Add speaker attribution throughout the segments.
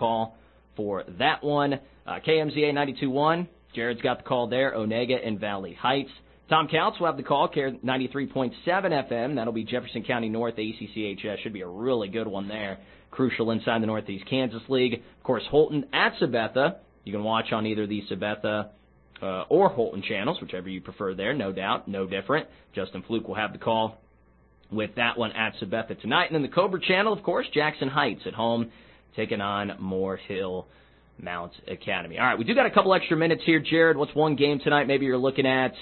Speaker 1: call for that one. KMZA 92.1, Jared's got the call there, Onega and Valley Heights. Tom Counts will have the call, 93.7 FM. That'll be Jefferson County North, ACCHS. Should be a really good one there. Crucial inside the Northeast Kansas League. Of course, Holton at Sabetha. You can watch on either the Sabetha or Holton channels, whichever you prefer there, no doubt, no different. Justin Fluke will have the call with that one at Sabetha tonight. And then the Cobra channel, of course, Jackson Heights at home, taking on Moore Hill Mount Academy. All right, we do got a couple extra minutes here, Jared. What's one game tonight maybe you're looking at,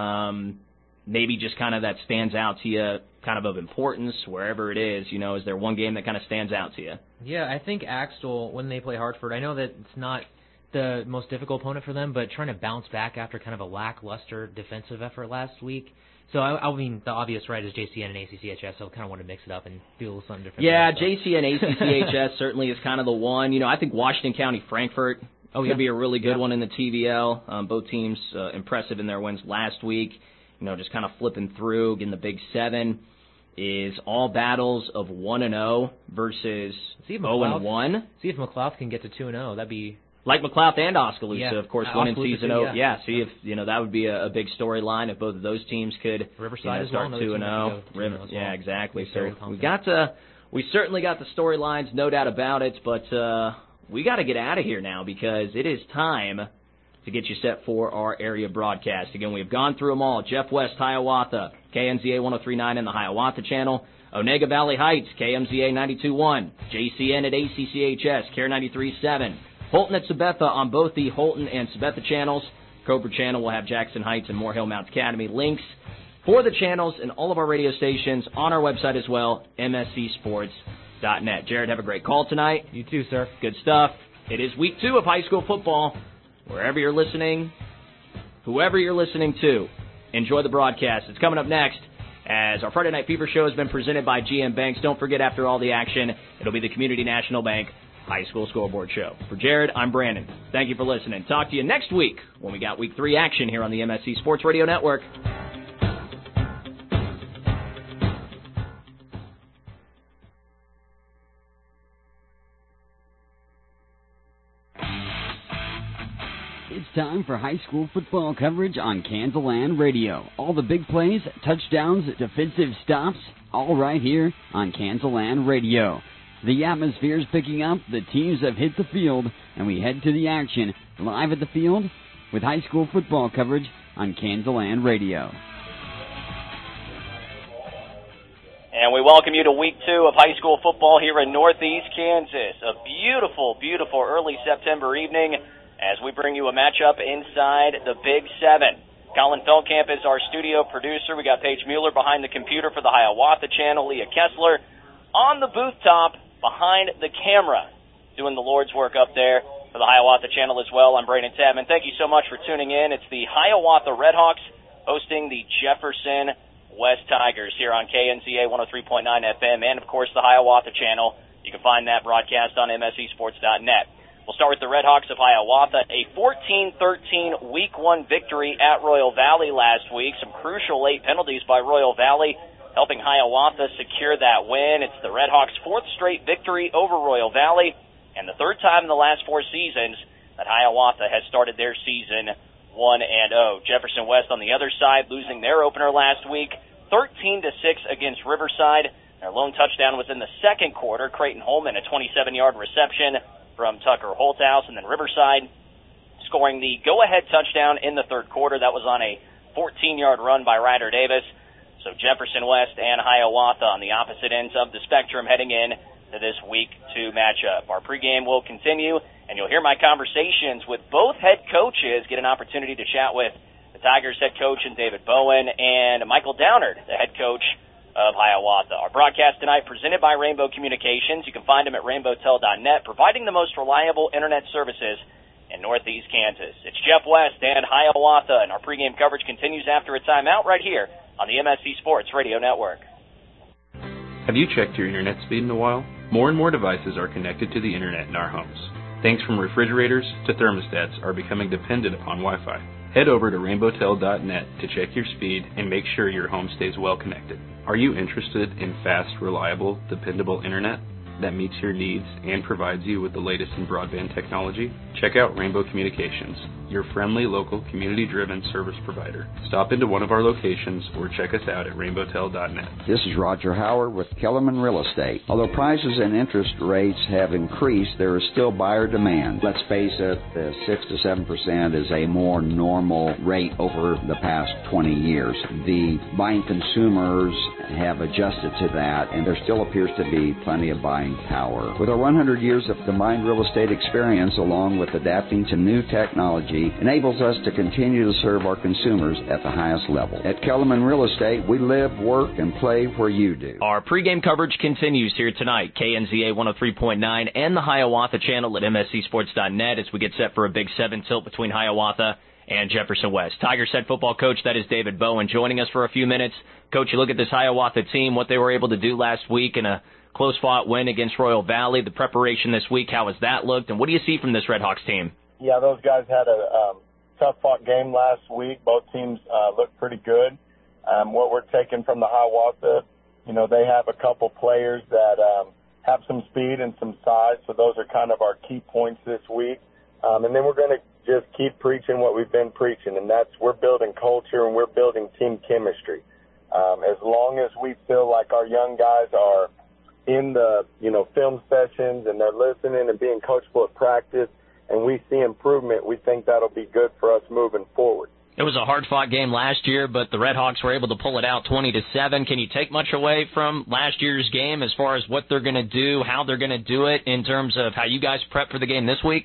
Speaker 1: maybe just kind of that stands out to you, kind of importance, wherever it is? You know, is there one game that kind of stands out to you?
Speaker 2: Yeah, I think Axtell, when they play Hartford, I know that it's not the most difficult opponent for them, but trying to bounce back after kind of a lackluster defensive effort last week. So, I mean, the obvious right is JCN and ACCHS, so I kind of want to mix it up and do a little something different.
Speaker 1: Yeah, JCN, ACCHS certainly is kind of the one. You know, I think Washington County Frankfort could be a really good one in the TVL. Both teams impressive in their wins last week. You know, just kind of flipping through, getting the Big Seven is all battles of 1-0 versus 0-1.
Speaker 2: See if McLeod can get to 2-0. That'd be...
Speaker 1: Like McLeod and Oskaloosa, of course, winning season. See if, you know, that would be a big storyline if both of those teams could
Speaker 2: Riverside
Speaker 1: start 2-0. Yeah, exactly. So we certainly got the storylines, no doubt about it, but we got to get out of here now because it is time to get you set for our area broadcast. Again, we've gone through them all. Jeff West, Hiawatha, KMZA 103.9 and the Hiawatha channel. Onega Valley Heights, KMZA 92.1. JCN at ACCHS, KARE 93.7. Holton at Sabetha on both the Holton and Sabetha channels. Cobra channel will have Jackson Heights and Moore Hill Mount Academy. Links for the channels and all of our radio stations on our website as well, mscsports.net. Jared, have a great call tonight.
Speaker 2: You too, sir.
Speaker 1: Good stuff. It is week 2 of high school football. Wherever you're listening, whoever you're listening to, enjoy the broadcast. It's coming up next as our Friday Night Fever show has been presented by GM Banks. Don't forget, after all the action, it'll be the Community National Bank High School Scoreboard Show. For Jared, I'm Brandon. Thank you for listening. Talk to you next week when we got Week 3 action here on the MSC Sports Radio Network.
Speaker 3: It's time for high school football coverage on Kansaland Radio. All the big plays, touchdowns, defensive stops, all right here on Kansaland Radio. The atmosphere is picking up, the teams have hit the field, and we head to the action live at the field with high school football coverage on Kansaland Radio.
Speaker 4: And we welcome you to Week 2 of high school football here in Northeast Kansas. A beautiful, beautiful early September evening as we bring you a matchup inside the Big 7. Colin Feldkamp is our studio producer. We got Paige Mueller behind the computer for the Hiawatha channel, Leah Kessler on the booth top behind the camera, doing the Lord's work up there for the Hiawatha channel as well. I'm Brandon Tabman. Thank you so much for tuning in. It's the Hiawatha Redhawks hosting the Jefferson West Tigers here on KNCA 103.9 FM and, of course, the Hiawatha channel. You can find that broadcast on MSCsports.net. We'll start with the Redhawks of Hiawatha. A 14-13 Week 1 victory at Royal Valley last week. Some crucial late penalties by Royal Valley, helping Hiawatha secure that win. It's the Redhawks' 4th straight victory over Royal Valley, and the 3rd time in the last 4 seasons that Hiawatha has started their season 1-0. Jefferson West on the other side, losing their opener last week, 13-6 against Riverside. Their lone touchdown was in the second quarter. Creighton Holman, a 27-yard reception from Tucker Holthouse, and then Riverside scoring the go-ahead touchdown in the third quarter. That was on a 14-yard run by Ryder Davis. So Jefferson West and Hiawatha on the opposite ends of the spectrum heading in to this Week 2 matchup. Our pregame will continue, and you'll hear my conversations with both head coaches, get an opportunity to chat with the Tigers head coach and David Bowen and Michael Downard, the head coach of Hiawatha. Our broadcast tonight presented by Rainbow Communications. You can find them at rainbowtel.net, providing the most reliable internet services in Northeast Kansas. It's Jeff West and Hiawatha, and our pregame coverage continues after a timeout right here on the MSC Sports Radio Network.
Speaker 5: Have you checked your internet speed in a while? More and more devices are connected to the internet in our homes. Things from refrigerators to thermostats are becoming dependent upon Wi-Fi. Head over to rainbowtel.net to check your speed and make sure your home stays well connected. Are you interested in fast, reliable, dependable internet? that meets your needs and provides you with the latest in broadband technology? Check out Rainbow Communications, your friendly, local, community-driven service provider. Stop into one of our locations or check us out at rainbowtel.net.
Speaker 6: This is Roger Howard with Kellerman Real Estate. Although prices and interest rates have increased, there is still buyer demand. Let's face it, the 6 to 7% is a more normal rate over the past 20 years. The buying consumers have adjusted to that, and there still appears to be plenty of buying power. With our 100 years of combined real estate experience, along with adapting to new technology, enables us to continue to serve our consumers at the highest level. At Kellerman Real Estate, we live, work, and play where you do.
Speaker 1: Our pregame coverage continues here tonight. KNZA 103.9 and the Hiawatha channel at MSCSports.net as we get set for a Big 7 tilt between Hiawatha and Jefferson West. Tigers head football coach, that is David Bowen, joining us for a few minutes. Coach, you look at this Hiawatha team, what they were able to do last week in a close-fought win against Royal Valley, the preparation this week, how has that looked, and what do you see from this Red Hawks team?
Speaker 7: Yeah, those guys had a tough-fought game last week. Both teams looked pretty good. What we're taking from the Hiawatha, they have a couple players that have some speed and some size, so those are kind of our key points this week. And then we're going to just keep preaching what we've been preaching, and that's we're building culture and we're building team chemistry. As long as we feel like our young guys are in the, film sessions and they're listening and being coachable at practice and we see improvement, we think that'll be good for us moving forward.
Speaker 1: It was a hard-fought game last year, but the Red Hawks were able to pull it out 20-7. Can you take much away from last year's game as far as what they're going to do, how they're going to do it in terms of how you guys prep for the game this week?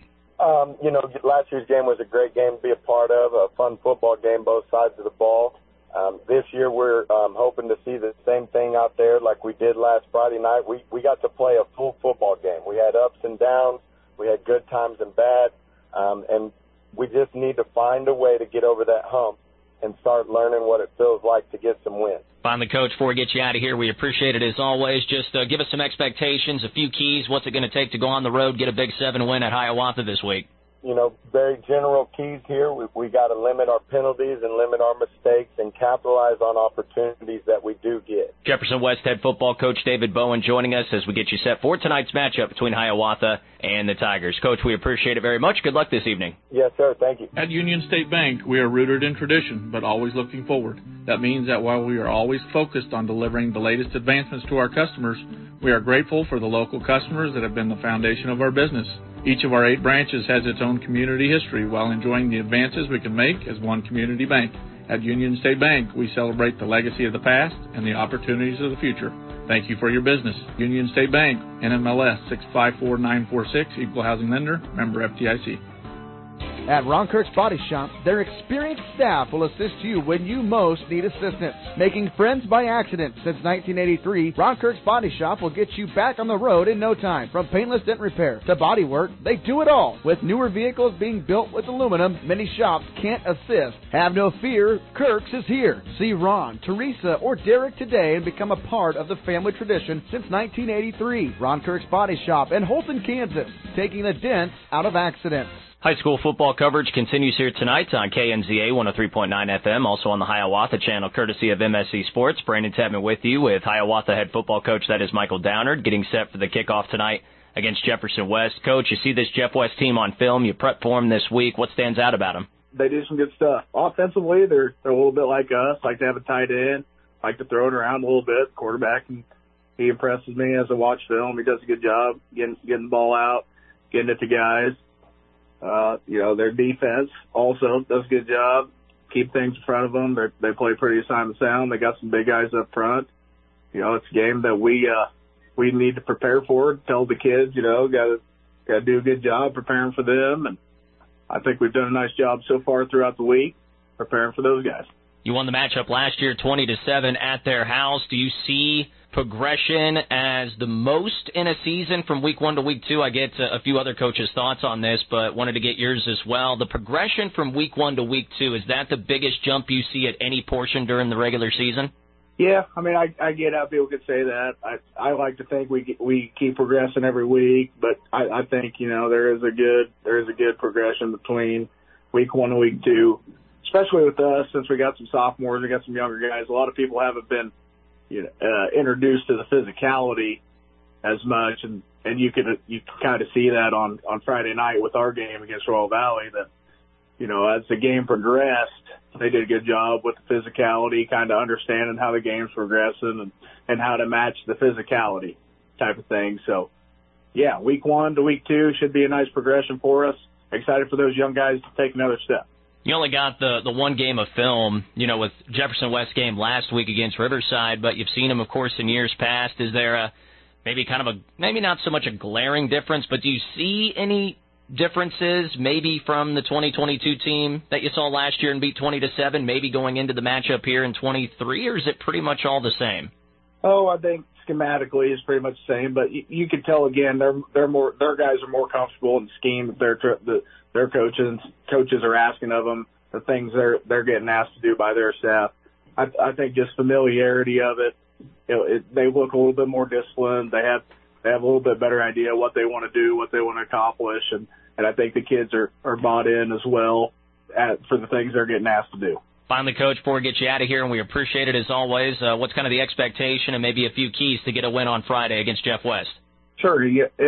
Speaker 7: Last year's game was a great game to be a part of, a fun football game, both sides of the ball. This year we're hoping to see the same thing out there like we did last Friday night. We got to play a full football game. We had ups and downs. We had good times and bad. And we just need to find a way to get over that hump and start learning what it feels like to get some wins.
Speaker 1: Finally, Coach, before we get you out of here, we appreciate it as always. Just give us some expectations, a few keys. What's it going to take to go on the road, get a Big 7 win at Hiawatha this week?
Speaker 7: Very general keys here. We got to limit our penalties and limit our mistakes and capitalize on opportunities that we do get.
Speaker 1: Jefferson West head football coach David Bowen joining us as we get you set for tonight's matchup between Hiawatha and the Tigers. Coach, we appreciate it very much. Good luck this evening.
Speaker 7: Yes, sir. Thank you.
Speaker 8: At Union State Bank, we are rooted in tradition, but always looking forward. That means that while we are always focused on delivering the latest advancements to our customers, we are grateful for the local customers that have been the foundation of our business. Each of our 8 branches has its own community history while enjoying the advances we can make as one community bank. At Union State Bank, we celebrate the legacy of the past and the opportunities of the future. Thank you for your business. Union State Bank, NMLS 654946, Equal Housing Lender, member FDIC.
Speaker 9: At Ron Kirk's Body Shop, their experienced staff will assist you when you most need assistance. Making friends by accident since 1983, Ron Kirk's Body Shop will get you back on the road in no time. From paintless dent repair to body work, they do it all. With newer vehicles being built with aluminum, many shops can't assist. Have no fear, Kirk's is here. See Ron, Teresa, or Derek today and become a part of the family tradition since 1983. Ron Kirk's Body Shop in Holton, Kansas, taking the dents out of accidents.
Speaker 1: High school football coverage continues here tonight on KNZA 103.9 FM, also on the Hiawatha channel, courtesy of MSC Sports. Brandon Tedman with you with Hiawatha head football coach, that is Michael Downard, getting set for the kickoff tonight against Jefferson West. Coach, you see this Jeff West team on film. You prep for them this week. What stands out about them?
Speaker 10: They do some good stuff. Offensively, they're a little bit like us, like to have a tight end, like to throw it around a little bit. Quarterback, and he impresses me as I watch film. He does a good job getting the ball out, getting it to guys. Their defense also does a good job. Keep things in front of them. They play pretty assignment sound. They got some big guys up front. It's a game that we need to prepare for. Tell the kids, got to do a good job preparing for them. And I think we've done a nice job so far throughout the week preparing for those guys.
Speaker 1: You won the matchup last year 20-7 at their house. Do you see progression as the most in a season from week 1 to week 2? I get a few other coaches' thoughts on this, but wanted to get yours as well. The progression from week 1 to week 2, is that the biggest jump you see at any portion during the regular season?
Speaker 10: Yeah, I mean, I get how people could say that. I like to think we keep progressing every week, but I think there is a good progression between week 1 and week 2, especially with us since we got some sophomores, we got some younger guys. A lot of people haven't been introduced to the physicality as much, and you can kind of see that on Friday night with our game against Royal Valley that, you know, as the game progressed, they did a good job with the physicality, kind of understanding how the game's progressing and how to match the physicality type of thing. So, yeah, week 1 to week 2 should be a nice progression for us. Excited for those young guys to take another step.
Speaker 1: You only got the one game of film, you know, with Jefferson West game last week against Riverside, but you've seen them, of course, in years past. Is there maybe not so much a glaring difference, but do you see any differences maybe from the 2022 team that you saw last year and beat 20-7, maybe going into the matchup here in 23, or is it pretty much all the same?
Speaker 10: Oh, I think schematically is pretty much the same, but you can tell again their guys are more comfortable in the scheme that their coaches are asking of them, the things they're getting asked to do by their staff. I think just familiarity of it. You know, they look a little bit more disciplined. They have a little bit better idea what they want to do, what they want to accomplish, and I think the kids are bought in as well for the things they're getting asked to do.
Speaker 1: Finally, Coach, before we get you out of here, and we appreciate it as always, what's kind of the expectation and maybe a few keys to get a win on Friday against Jeff West?
Speaker 10: Sure,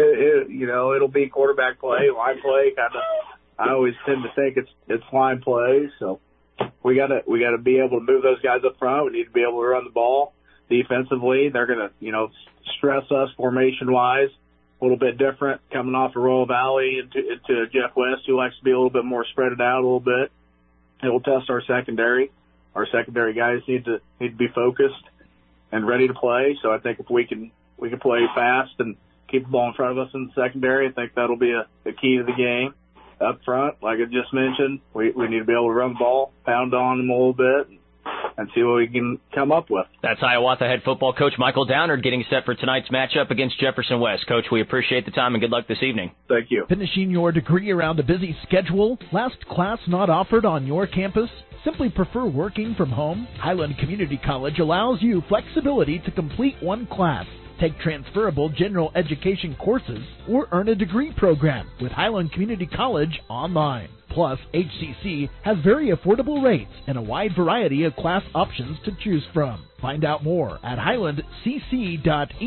Speaker 10: it'll be quarterback play, line play. I always tend to think it's line play, so we gotta be able to move those guys up front. We need to be able to run the ball. Defensively, they're gonna stress us formation wise. A little bit different coming off of Royal Valley into Jeff West, who likes to be a little bit more spread it out a little bit. It will test our secondary. Our secondary guys need to be focused and ready to play. So I think if we can play fast and keep the ball in front of us in the secondary, I think that'll be a key to the game. Up front, like I just mentioned, we need to be able to run the ball, pound on them a little bit, and see what we can come up with.
Speaker 1: That's Hiawatha head football coach Michael Downard getting set for tonight's matchup against Jefferson West. Coach, we appreciate the time and good luck this evening.
Speaker 10: Thank you.
Speaker 11: Finishing your degree around a busy schedule? Last class not offered on your campus? Simply prefer working from home? Highland Community College allows you flexibility to complete one class, take transferable general education courses, or earn a degree program with Highland Community College online. Plus, HCC has very affordable rates and a wide variety of class options to choose from. Find out more at highlandcc.edu.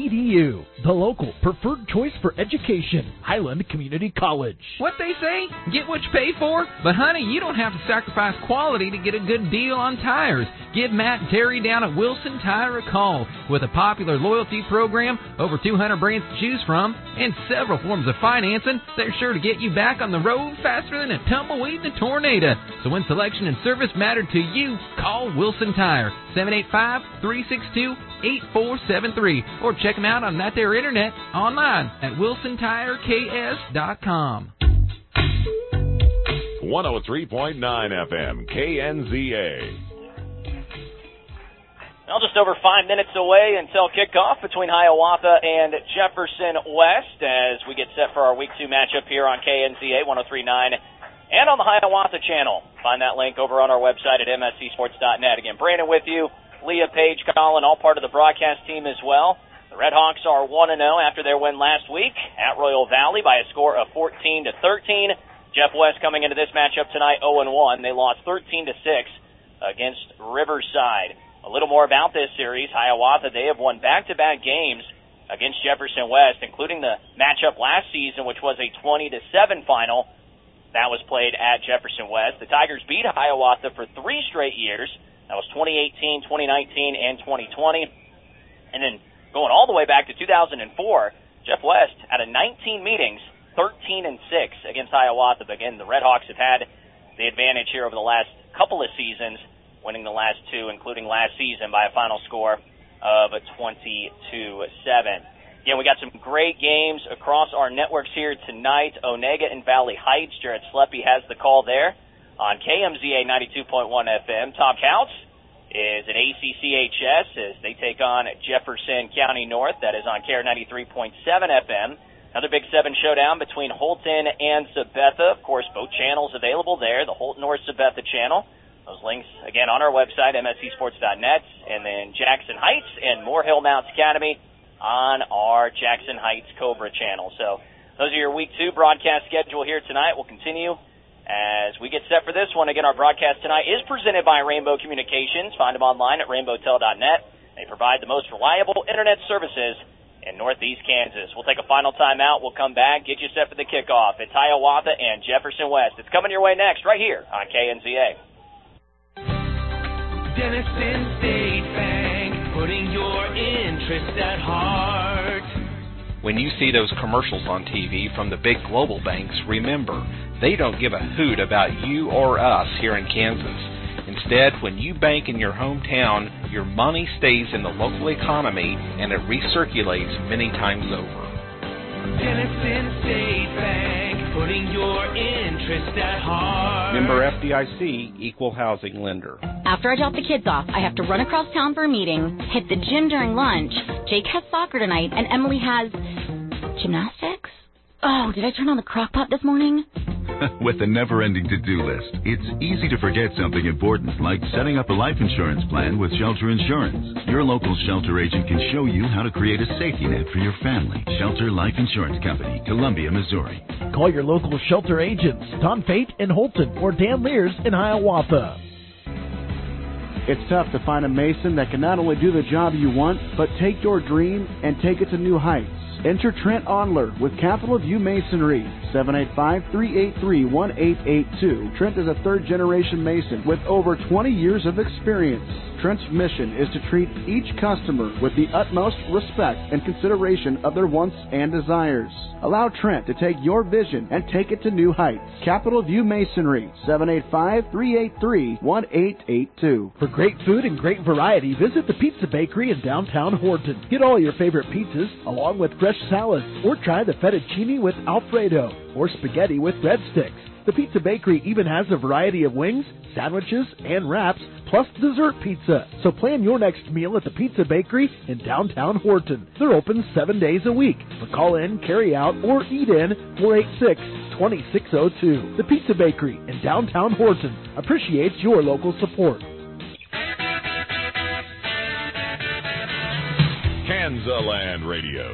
Speaker 11: The local preferred choice for education, Highland Community College.
Speaker 12: What they say? Get what you pay for? But honey, you don't have to sacrifice quality to get a good deal on tires. Give Matt and Terry down at Wilson Tire a call. With a popular loyalty program, over 200 brands to choose from, and several forms of financing, they're sure to get you back on the road faster than a tumbleweed in a tornado. So when selection and service matter to you, call Wilson Tire, 785-362-8473, or check them out on that there internet online at wilsontireks.com.
Speaker 13: 103.9 FM, KNZA.
Speaker 4: Well, just over 5 minutes away until kickoff between Hiawatha and Jefferson West as we get set for our Week 2 matchup here on KNZA 103.9 and on the Hiawatha channel. Find that link over on our website at mscsports.net. Again, Brandon with you, Leah, Paige, Colin, all part of the broadcast team as well. The Redhawks are 1-0 after their win last week at Royal Valley by a score of 14-13. Jeff West coming into this matchup tonight 0-1. They lost 13-6 against Riverside. A little more about this series. Hiawatha, they have won back-to-back games against Jefferson West, including the matchup last season, which was a 20-7 final. That was played at Jefferson West. The Tigers beat Hiawatha for 3 straight years. That was 2018, 2019, and 2020. And then going all the way back to 2004, Jeff West, out of 19 meetings, 13-6 against Hiawatha. But again, the Redhawks have had the advantage here over the last couple of seasons, winning the last 2, including last season, by a final score of 20-7. Again, we got some great games across our networks here tonight. Onega and Valley Heights. Jared Sleppy has the call there on KMZA 92.1 FM. Tom Counts is at ACCHS as they take on Jefferson County North. That is on KR 93.7 FM. Another Big 7 showdown between Holton and Sabetha. Of course, both channels available there, the Holton or Sabetha channel. Those links, again, on our website, mscsports.net, and then Jackson Heights and Moore-Hill Mounts Academy on our Jackson Heights Cobra channel. So those are your Week 2 broadcast schedule here tonight. We'll continue as we get set for this one. Again, our broadcast tonight is presented by Rainbow Communications. Find them online at rainbowtel.net. They provide the most reliable internet services in Northeast Kansas. We'll take a final timeout. We'll come back, get you set for the kickoff. It's Hiawatha and Jefferson West. It's coming your way next right here on KNZA.
Speaker 14: Denison State Bank, putting your interests at heart.
Speaker 15: When you see those commercials on TV from the big global banks, remember, they don't give a hoot about you or us here in Kansas. Instead, when you bank in your hometown, your money stays in the local economy and it recirculates many times over.
Speaker 14: Denison State Bank, putting your interest at heart.
Speaker 15: Member FDIC, Equal Housing Lender.
Speaker 16: After I drop the kids off, I have to run across town for a meeting, hit the gym during lunch. Jake has soccer tonight, and Emily has gymnastics? Oh, did I turn on the crock pot this morning?
Speaker 17: With the never-ending to-do list, it's easy to forget something important, like setting up a life insurance plan with Shelter Insurance. Your local Shelter agent can show you how to create a safety net for your family. Shelter Life Insurance Company, Columbia, Missouri.
Speaker 11: Call your local Shelter agents, Don Fate in Holton or Dan Lears in Hiawatha.
Speaker 9: It's tough to find a mason that can not only do the job you want, but take your dream and take it to new heights. Enter Trent Onler with Capital View Masonry, 785-383-1882. Trent is a third-generation Mason with over 20 years of experience. Trent's mission is to treat each customer with the utmost respect and consideration of their wants and desires. Allow Trent to take your vision and take it to new heights. Capital View Masonry, 785-383-1882.
Speaker 11: For great food and great variety, visit the Pizza Bakery in downtown Horton. Get all your favorite pizzas along with fresh salads, or try the fettuccine with Alfredo or spaghetti with breadsticks. The Pizza Bakery even has a variety of wings, sandwiches, and wraps, plus dessert pizza. So plan your next meal at the Pizza Bakery in downtown Horton. They're open 7 days a week. For call in, carry out, or eat in, 486-2602. The Pizza Bakery in downtown Horton appreciates your local support.
Speaker 13: Kansaland Radio.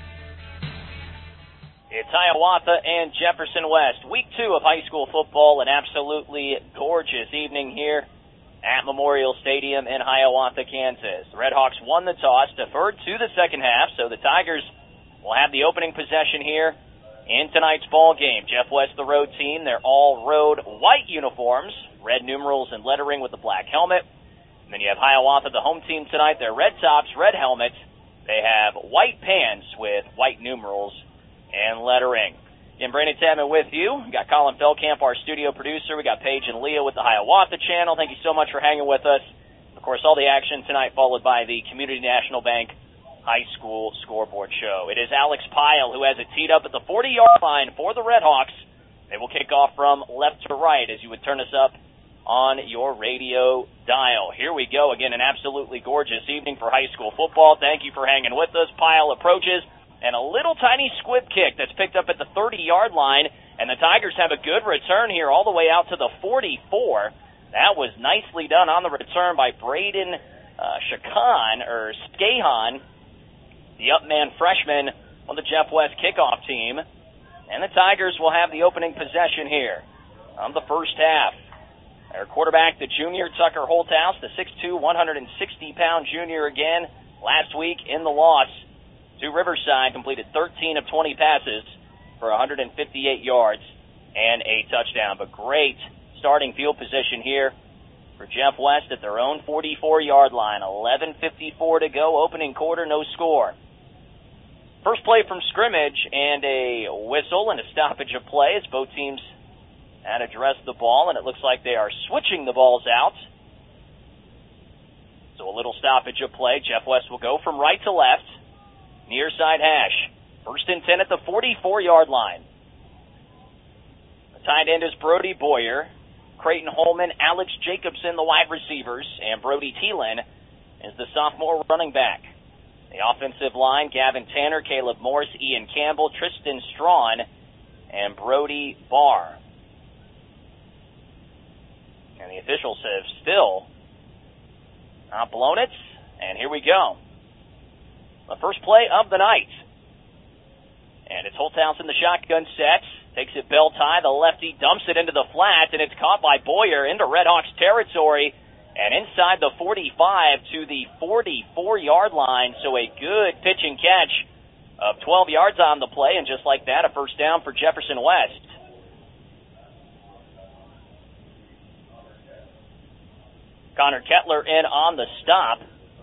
Speaker 4: It's Hiawatha and Jefferson West. Week 2 of high school football, an absolutely gorgeous evening here at Memorial Stadium in Hiawatha, Kansas. The Redhawks won the toss, deferred to the second half, so the Tigers will have the opening possession here in tonight's ball game. Jeff West, the road team, they're all road white uniforms, red numerals and lettering with the black helmet. And then you have Hiawatha, the home team tonight, their red tops, red helmets. They have white pants with white numerals and lettering. Again, Brandon Tadman with you. We got Colin Feldkamp, our studio producer. We got Paige and Leah with the Hiawatha channel. Thank you so much for hanging with us. Of course, all the action tonight followed by the Community National Bank High School Scoreboard Show. It is Alex Pyle who has it teed up at the 40-yard line for the Redhawks. They will kick off from left to right as you would turn us up on your radio dial. Here we go. Again, an absolutely gorgeous evening for high school football. Thank you for hanging with us. Pyle approaches. And a little tiny squib kick that's picked up at the 30-yard line, and the Tigers have a good return here all the way out to the 44. That was nicely done on the return by Braden Skahan, the up-man freshman on the Jeff West kickoff team. And the Tigers will have the opening possession here on the first half. Their quarterback, the junior Tucker Holthouse, the 6'2", 160-pound junior again last week in the loss to Riverside, completed 13 of 20 passes for 158 yards and a touchdown. But great starting field position here for Jeff West at their own 44-yard line. 11:54 to go, opening quarter, no score. First play from scrimmage and a whistle and a stoppage of play as both teams had addressed the ball, and it looks like they are switching the balls out. So a little stoppage of play. Jeff West will go from right to left. Near side hash. First and 10 at the 44-yard line. The tight end is Brody Boyer. Creighton Holman, Alex Jacobson, the wide receivers, and Brody Thielen is the sophomore running back. The offensive line, Gavin Tanner, Caleb Morse, Ian Campbell, Tristan Strawn, and Brody Barr. And the officials have still not blown it. And here we go. The first play of the night. And it's Holthouse in the shotgun set. Takes it belt high. The lefty dumps it into the flat, and it's caught by Boyer into Redhawks territory. And inside the 45 to the 44-yard line. So a good pitch and catch of 12 yards on the play, and just like that, a first down for Jefferson West. Connor Kettler in on the stop.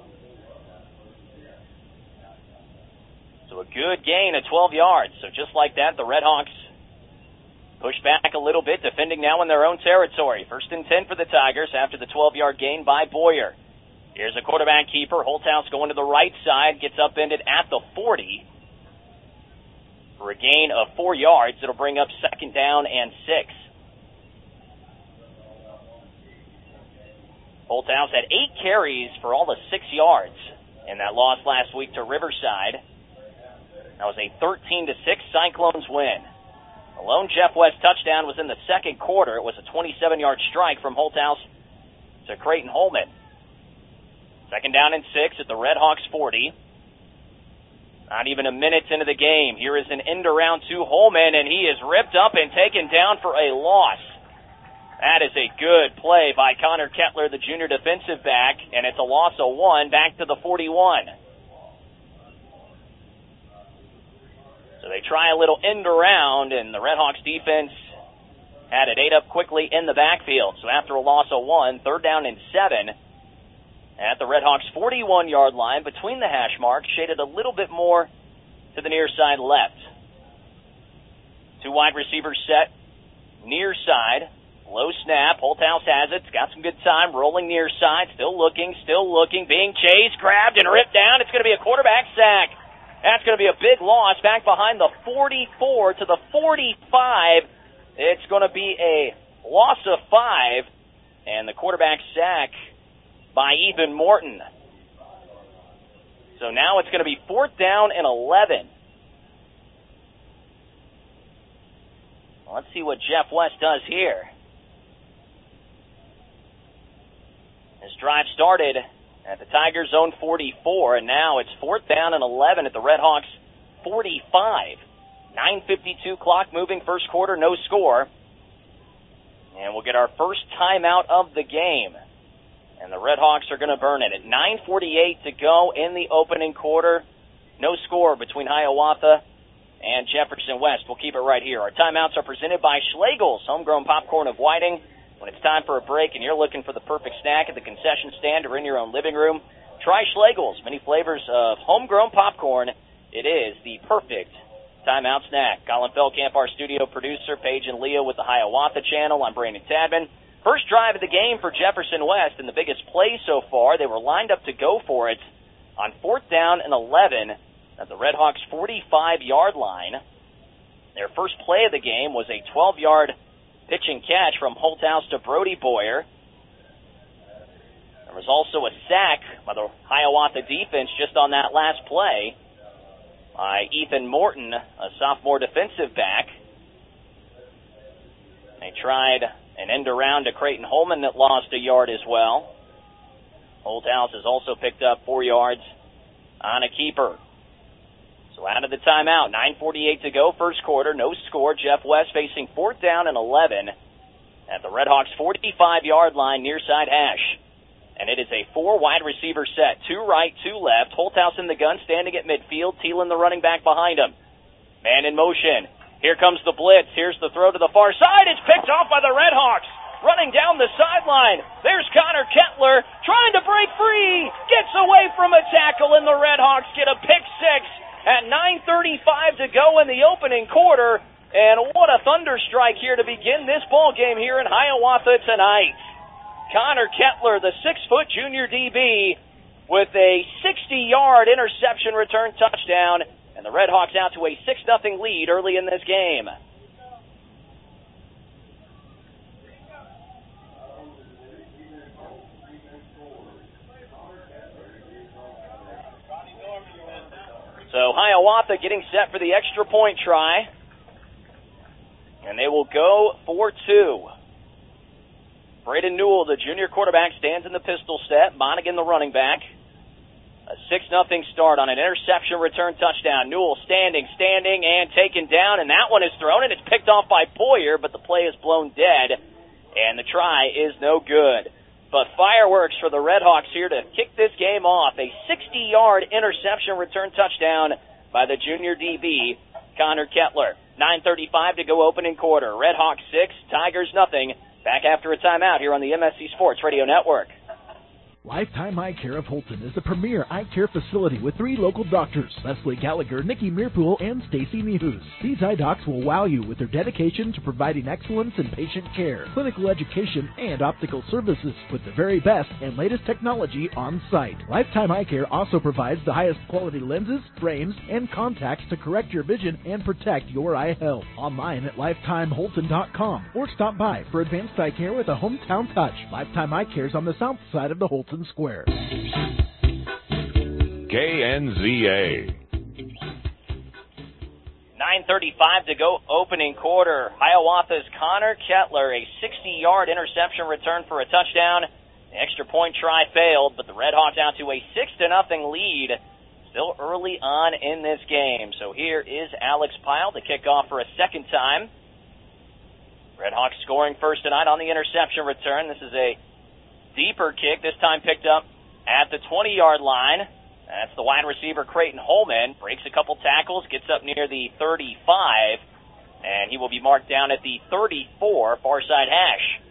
Speaker 4: So a good gain of 12 yards. So just like that, the Redhawks push back a little bit, defending now in their own territory. 1st and 10 for the Tigers after the 12-yard gain by Boyer. Here's a quarterback keeper. Holthouse going to the right side, gets upended at the 40 for a gain of 4 yards. It'll bring up 2nd down and 6. Holthouse had 8 carries for all of 6 yards in that loss last week to Riverside. That was a 13-6 Cyclones win. The lone Jeff West touchdown was in the second quarter. It was a 27-yard strike from Holthouse to Creighton Holman. 2nd down and 6 at the Redhawks 40. Not even a minute into the game. Here is an end around to Holman, and he is ripped up and taken down for a loss. That is a good play by Connor Kettler, the junior defensive back, and it's a loss of 1 back to the 41. So they try a little end around, and the Redhawks defense had it ate up quickly in the backfield. So after a loss of 1, 3rd down and 7 at the Redhawks 41-yard line between the hash marks, shaded a little bit more to the near side left. 2 wide receivers set near side. Low snap. Holthouse has it. It's got some good time. Rolling near side. Still looking. Being chased, grabbed, and ripped down. It's going to be a quarterback sack. That's going to be a big loss back behind the 44 to the 45. It's going to be a loss of 5, and the quarterback sack by Ethan Morton. So now it's going to be 4th down and 11. Let's see what Jeff West does here. This drive started at the Tigers' own 44, and now it's 4th down and 11 at the Redhawks 45. 9:52 clock moving, first quarter, no score. And we'll get our first timeout of the game. And the Redhawks are going to burn it at 9:48 to go in the opening quarter. No score between Hiawatha and Jefferson West. We'll keep it right here. Our timeouts are presented by Schlegel's Homegrown Popcorn of Whiting. When it's time for a break and you're looking for the perfect snack at the concession stand or in your own living room, try Schlegel's. Many flavors of homegrown popcorn. It is the perfect timeout snack. Colin Feldkamp, our studio producer, Paige and Leo with the Hiawatha channel. I'm Brandon Tadman. First drive of the game for Jefferson West, and the biggest play so far. They were lined up to go for it on 4th down and 11 at the Redhawks' 45-yard line. Their first play of the game was a 12-yard pitch and catch from Holthouse to Brody Boyer. There was also a sack by the Hiawatha defense just on that last play by Ethan Morton, a sophomore defensive back. They tried an end around to Creighton Holman that lost a yard as well. Holthouse has also picked up 4 yards on a keeper. So out of the timeout, 9:48 to go, first quarter, no score. Jeff West facing 4th down and 11 at the Redhawks' 45-yard line near side hash. And it is a 4 wide receiver set, 2 right, 2 left. Holthouse in the gun, standing at midfield. Thielen, the running back, behind him. Man in motion. Here comes the blitz. Here's the throw to the far side. It's picked off by the Redhawks. Running down the sideline. There's Connor Kettler trying to break free. Gets away from a tackle, and the Redhawks get a pick 6 at 9:35 to go in the opening quarter. And what a thunderstrike here to begin this ball game here in Hiawatha tonight. Connor Kettler, the 6-foot junior DB, with a 60-yard interception return touchdown. And the Redhawks out to a 6-0 lead early in this game. So Hiawatha getting set for the extra point try. And they will go for 2. Braden Newell, the junior quarterback, stands in the pistol set. Monaghan, the running back. A 6-0 start on an interception return touchdown. Newell standing, and taken down, and that one is thrown, and it's picked off by Boyer, but the play is blown dead, and the try is no good. But fireworks for the Redhawks here to kick this game off. A 60-yard interception return touchdown by the junior DB, Connor Kettler. 9:35 to go opening quarter. Red Hawks 6, Tigers nothing. Back after a timeout here on the MSC Sports Radio Network.
Speaker 11: Lifetime Eye Care of Holton is the premier eye care facility with 3 local doctors, Leslie Gallagher, Nikki Meerpool, and Stacy Nehus. These eye docs will wow you with their dedication to providing excellence in patient care, clinical education, and optical services with the very best and latest technology on site. Lifetime Eye Care also provides the highest quality lenses, frames, and contacts to correct your vision and protect your eye health. Online at lifetimeholton.com or stop by for advanced eye care with a hometown touch. Lifetime Eye Care is on the south side of the Holton Square.
Speaker 13: KNZA.
Speaker 4: 9:35 to go opening quarter. Hiawatha's Connor Kettler, a 60-yard interception return for a touchdown. The extra point try failed, but the Red Hawks out to a 6-0 lead. Still early on in this game. So here is Alex Pyle to kick off for a second time. Red Hawks scoring first tonight on the interception return. This is a deeper kick, this time picked up at the 20-yard line. That's the wide receiver, Creighton Holman. Breaks a couple tackles, gets up near the 35, and he will be marked down at the 34, far side hash.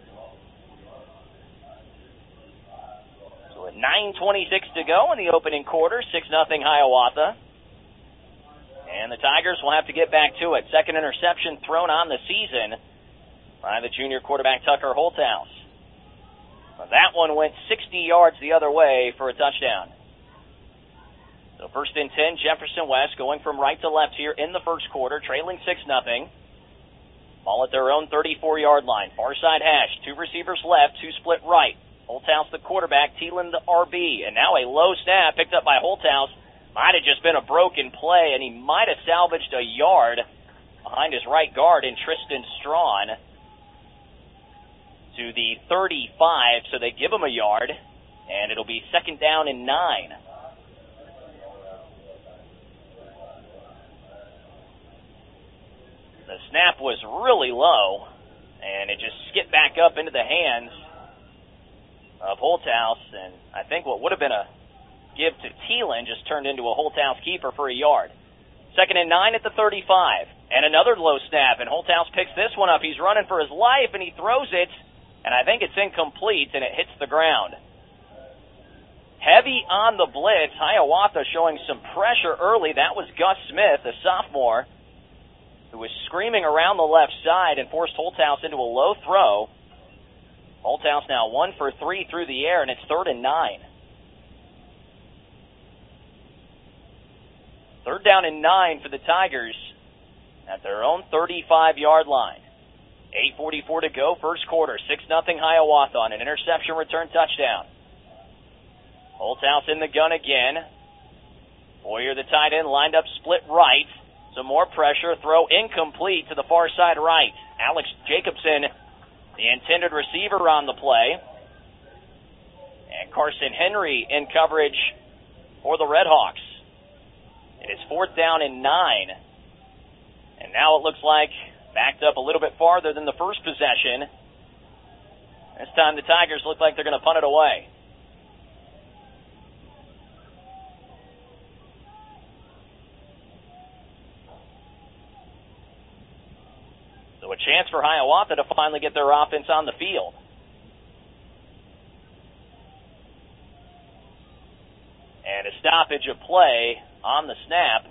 Speaker 4: So with 9:26 to go in the opening quarter, 6-0 Hiawatha. And the Tigers will have to get back to it. Second interception thrown on the season by the junior quarterback, Tucker Holthouse. That one went 60 yards the other way for a touchdown. So first and 10, Jefferson West going from right to left here in the first quarter, trailing 6-0. Ball at their own 34-yard line. Far side hash, 2 receivers left, 2 split right. Holthouse the quarterback, Thielen the RB. And now a low snap picked up by Holthouse. Might have just been a broken play, and he might have salvaged a yard behind his right guard in Tristan Strawn. To the 35, so they give him a yard, and it'll be 2nd down and 9. The snap was really low, and it just skipped back up into the hands of Holthouse, and I think what would have been a give to Thielen just turned into a Holthouse keeper for a yard. 2nd and 9 at the 35, and another low snap, and Holthouse picks this one up. He's running for his life, and he throws it, and I think it's incomplete, and it hits the ground. Heavy on the blitz. Hiawatha showing some pressure early. That was Gus Smith, a sophomore, who was screaming around the left side and forced Holthouse into a low throw. Holthouse now 1 for 3 through the air, and it's 3rd and 9. 3rd down and 9 for the Tigers at their own 35-yard line. 8:44 to go, first quarter. 6-0 Hiawatha on an interception return touchdown. Holthouse in the gun again. Boyer, the tight end, lined up split right. Some more pressure. Throw incomplete to the far side right. Alex Jacobson, the intended receiver on the play. And Carson Henry in coverage for the Red Hawks. It is 4th down and 9. And now it looks like backed up a little bit farther than the first possession. This time the Tigers look like they're going to punt it away. So a chance for Hiawatha to finally get their offense on the field. And a stoppage of play on the snap.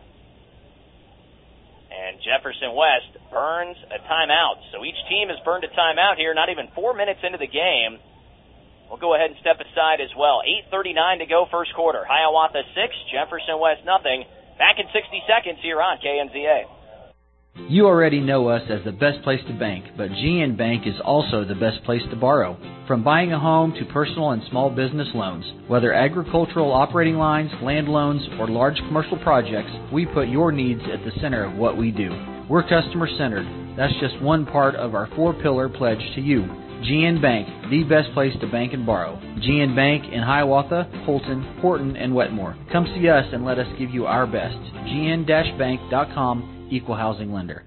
Speaker 4: And Jefferson West burns a timeout. So each team has burned a timeout here, not even 4 minutes into the game. We'll go ahead and step aside as well. 8:39 to go first quarter. Hiawatha 6, Jefferson West nothing. Back in 60 seconds here on KNZA.
Speaker 18: You already know us as the best place to bank, but GN Bank is also the best place to borrow. From buying a home to personal and small business loans, whether agricultural operating lines, land loans, or large commercial projects, we put your needs at the center of what we do. We're customer-centered. That's just one part of our 4-pillar pledge to you. GN Bank, the best place to bank and borrow. GN Bank in Hiawatha, Holton, Horton, and Wetmore. Come see us and let us give you our best. GN-bank.com, Equal Housing Lender.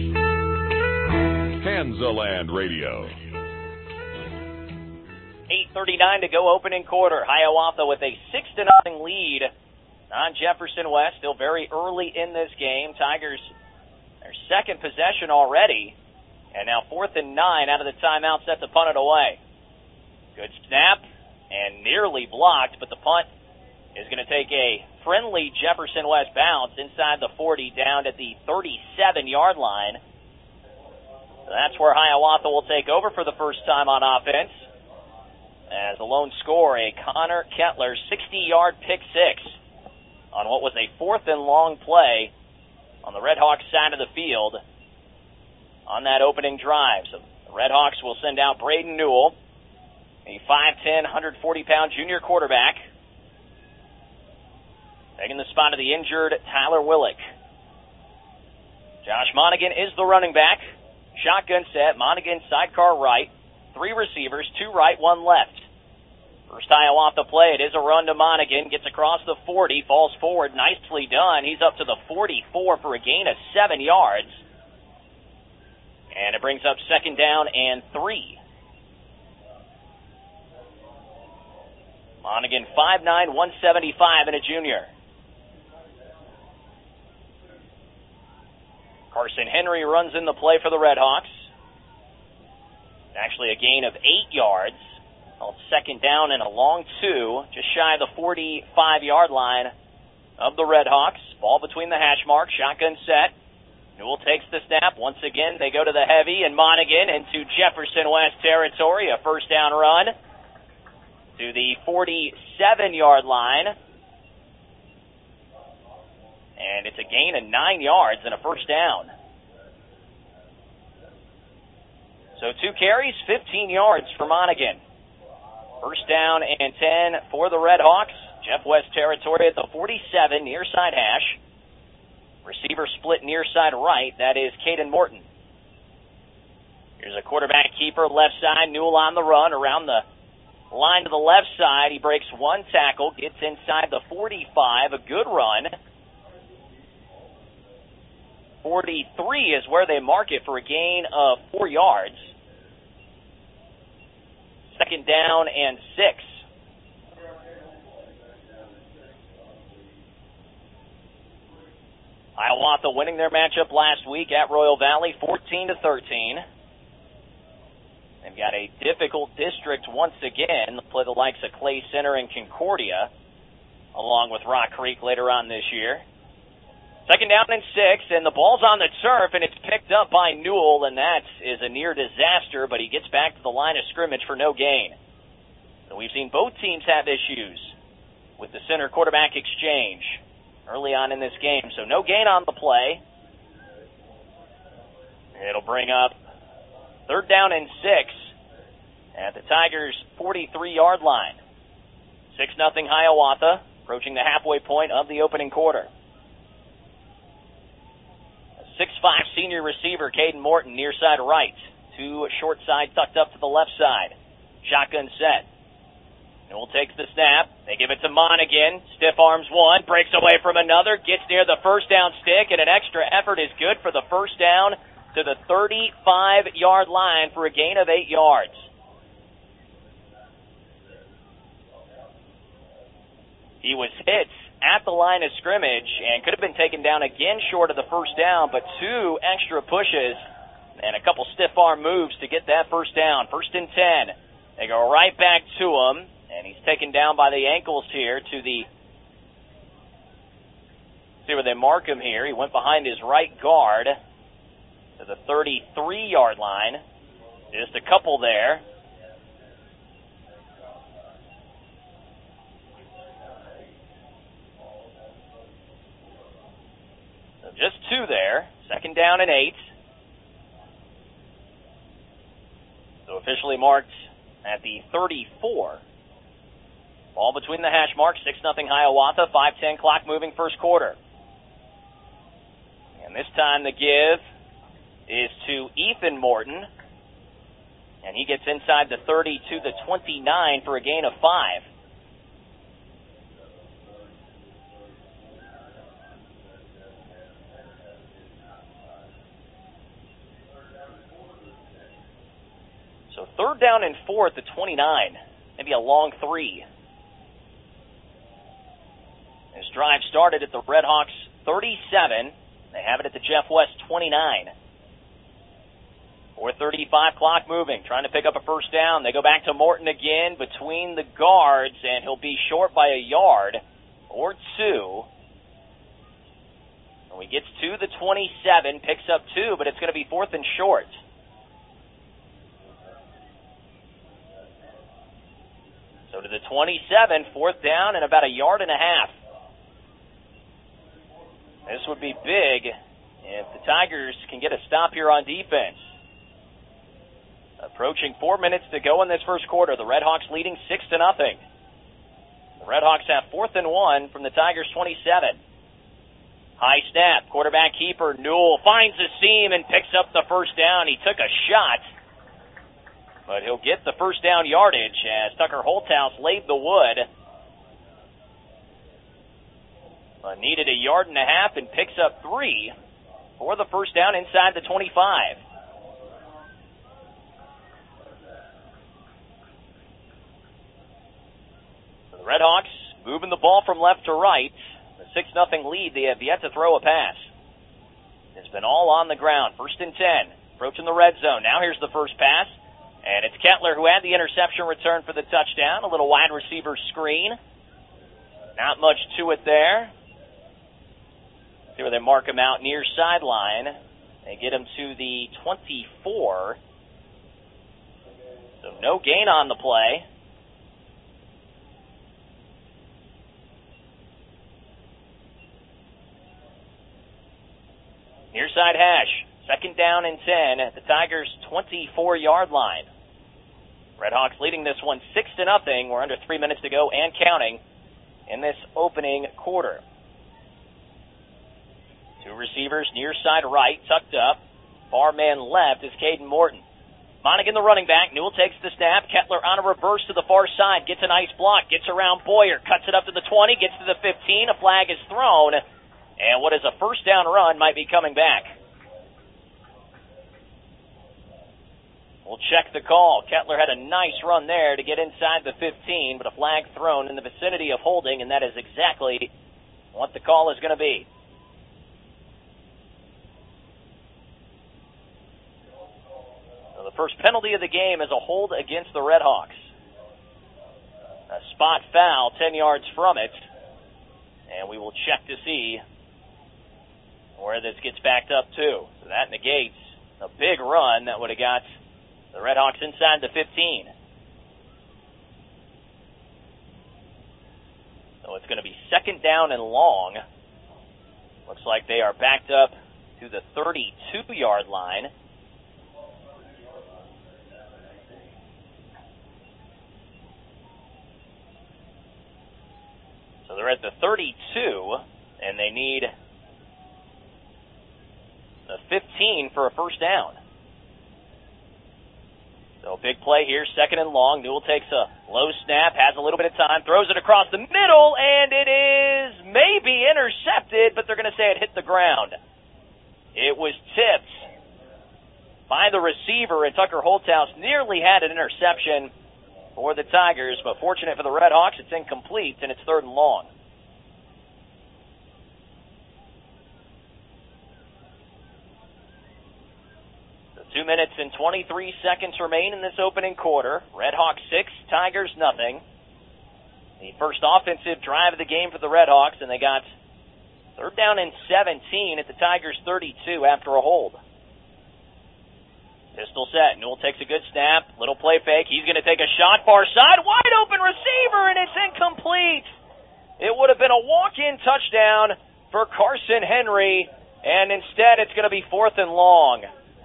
Speaker 13: Kansaland Radio.
Speaker 4: 1:39 to go opening quarter. Hiawatha with a 6-0 lead on Jefferson West. Still very early in this game. Tigers, their second possession already. And now 4th and 9 out of the timeout, set to punt it away. Good snap and nearly blocked, but the punt is going to take a friendly Jefferson West bounce inside the 40 down at the 37-yard line. So that's where Hiawatha will take over for the first time on offense. As the lone score, a Connor Kettler 60-yard pick six on what was a 4th and long play on the Red Hawks side of the field on that opening drive. So the Red Hawks will send out Braden Newell, a 5'10", 140-pound junior quarterback, taking the spot of the injured Tyler Willick. Josh Monaghan is the running back. Shotgun set, Monaghan sidecar right, 3 receivers, 2 right, 1 left. First Hiawatha play, it is a run to Monaghan, gets across the 40, falls forward, nicely done. He's up to the 44 for a gain of 7 yards. And it brings up 2nd down and 3. Monaghan 5'9", 175, and a junior. Carson Henry runs in the play for the Red Hawks. Actually a gain of 8 yards. 2nd down and a long 2, just shy of the 45-yard line of the Red Hawks. Ball between the hash marks, shotgun set. Newell takes the snap. Once again, they go to the heavy, and Monaghan into Jefferson West territory. A first down run to the 47-yard line. And it's a gain of 9 yards and a first down. So 2 carries, 15 yards for Monaghan. First down and 10 for the Red Hawks. Jeff West territory at the 47, near side hash. Receiver split near side right. That is Caden Morton. Here's a quarterback keeper, left side. Newell on the run around the line to the left side. He breaks 1 tackle, gets inside the 45. A good run. 43 is where they mark it for a gain of 4 yards. 2nd down and 6. Hiawatha winning their matchup last week at Royal Valley, 14-13. They've got a difficult district once again. They'll play the likes of Clay Center and Concordia, along with Rock Creek later on this year. 2nd down and 6, and the ball's on the turf, and it's picked up by Newell, and that is a near disaster, but he gets back to the line of scrimmage for no gain. So we've seen both teams have issues with the center quarterback exchange early on in this game. So no gain on the play. It'll bring up 3rd down and 6 at the Tigers' 43-yard line. 6-0 Hiawatha, approaching the halfway point of the opening quarter. 6'5" senior receiver, Caden Morton, near side right. 2 short side tucked up to the left side. Shotgun set. Newell takes the snap. They give it to Monaghan. Stiff arms 1, breaks away from another, gets near the first down stick, and an extra effort is good for the first down to the 35-yard line for a gain of 8 yards. He was hit at the line of scrimmage and could have been taken down again short of the first down, but 2 extra pushes and a couple stiff arm moves to get that first down. 1st and 10. They go right back to him, and he's taken down by the ankles here to the, see where they mark him here. He went behind his right guard to the 33-yard line. Just a couple there. Just 2 there. 2nd down and 8. So officially marked at the 34. Ball between the hash marks. 6-0 Hiawatha. 5:10 clock moving first quarter. And this time the give is to Ethan Morton. And he gets inside the 30 to the 29 for a gain of 5. So 3rd down and 4 at the 29. They've maybe a long 3. This drive started at the Red Hawks 37. They have it at the Jeff West 29. 4:35 clock moving, trying to pick up a first down. They go back to Morton again between the guards, and he'll be short by a yard or 2. And he gets to the 27, picks up 2, but it's going to be 4th and short. So to the 27, 4th down and about a yard and a half. This would be big if the Tigers can get a stop here on defense. Approaching 4 minutes to go in this first quarter. The Red Hawks leading 6-0. The Red Hawks have 4th and 1 from the Tigers' 27. High snap, quarterback keeper Newell finds the seam and picks up the first down. He took a shot, but he'll get the first down yardage as Tucker Holthouse laid the wood. Needed a yard and a half and picks up 3 for the first down inside the 25. The Red Hawks moving the ball from left to right. The 6-0 lead, they have yet to throw a pass. It's been all on the ground. 1st and 10, approaching the red zone. Now here's the first pass, and it's Kettler who had the interception return for the touchdown. A little wide receiver screen. Not much to it there. See where they mark him out near sideline. They get him to the 24. So no gain on the play. Near side hash. 2nd down and 10 at the Tigers' 24-yard line. Red Hawks leading this one 6-0. We're under 3 minutes to go and counting in this opening quarter. 2 receivers near side right, tucked up. Far man left is Caden Morton. Monaghan, the running back. Newell takes the snap. Kettler on a reverse to the far side. Gets a nice block. Gets around Boyer. Cuts it up to the 20. Gets to the 15. A flag is thrown. And what is a first down run might be coming back. We'll check the call. Kettler had a nice run there to get inside the 15, but a flag thrown in the vicinity of holding, and that is exactly what the call is going to be. So the first penalty of the game is a hold against the Red Hawks. A spot foul 10 yards from it, and we will check to see where this gets backed up to. So that negates a big run that would have got the Red Hawks inside the 15. So it's going to be 2nd down and long. Looks like they are backed up to the 32-yard line. So they're at the 32, and they need the 15 for a first down. So big play here, 2nd and long. Newell takes a low snap, has a little bit of time, throws it across the middle, and it is maybe intercepted, but they're going to say it hit the ground. It was tipped by the receiver, and Tucker Holthouse nearly had an interception for the Tigers, but fortunate for the Red Hawks, it's incomplete, and it's 3rd and long. So 2 minutes and 23 seconds remain in this opening quarter. Red Hawks 6, Tigers nothing. The first offensive drive of the game for the Red Hawks, and they got 3rd down and 17 at the Tigers' 32 after a hold. Pistol set. Newell takes a good snap. Little play fake. He's going to take a shot far side. Wide open receiver, and it's incomplete. It would have been a walk-in touchdown for Carson Henry, and instead it's going to be 4th and long.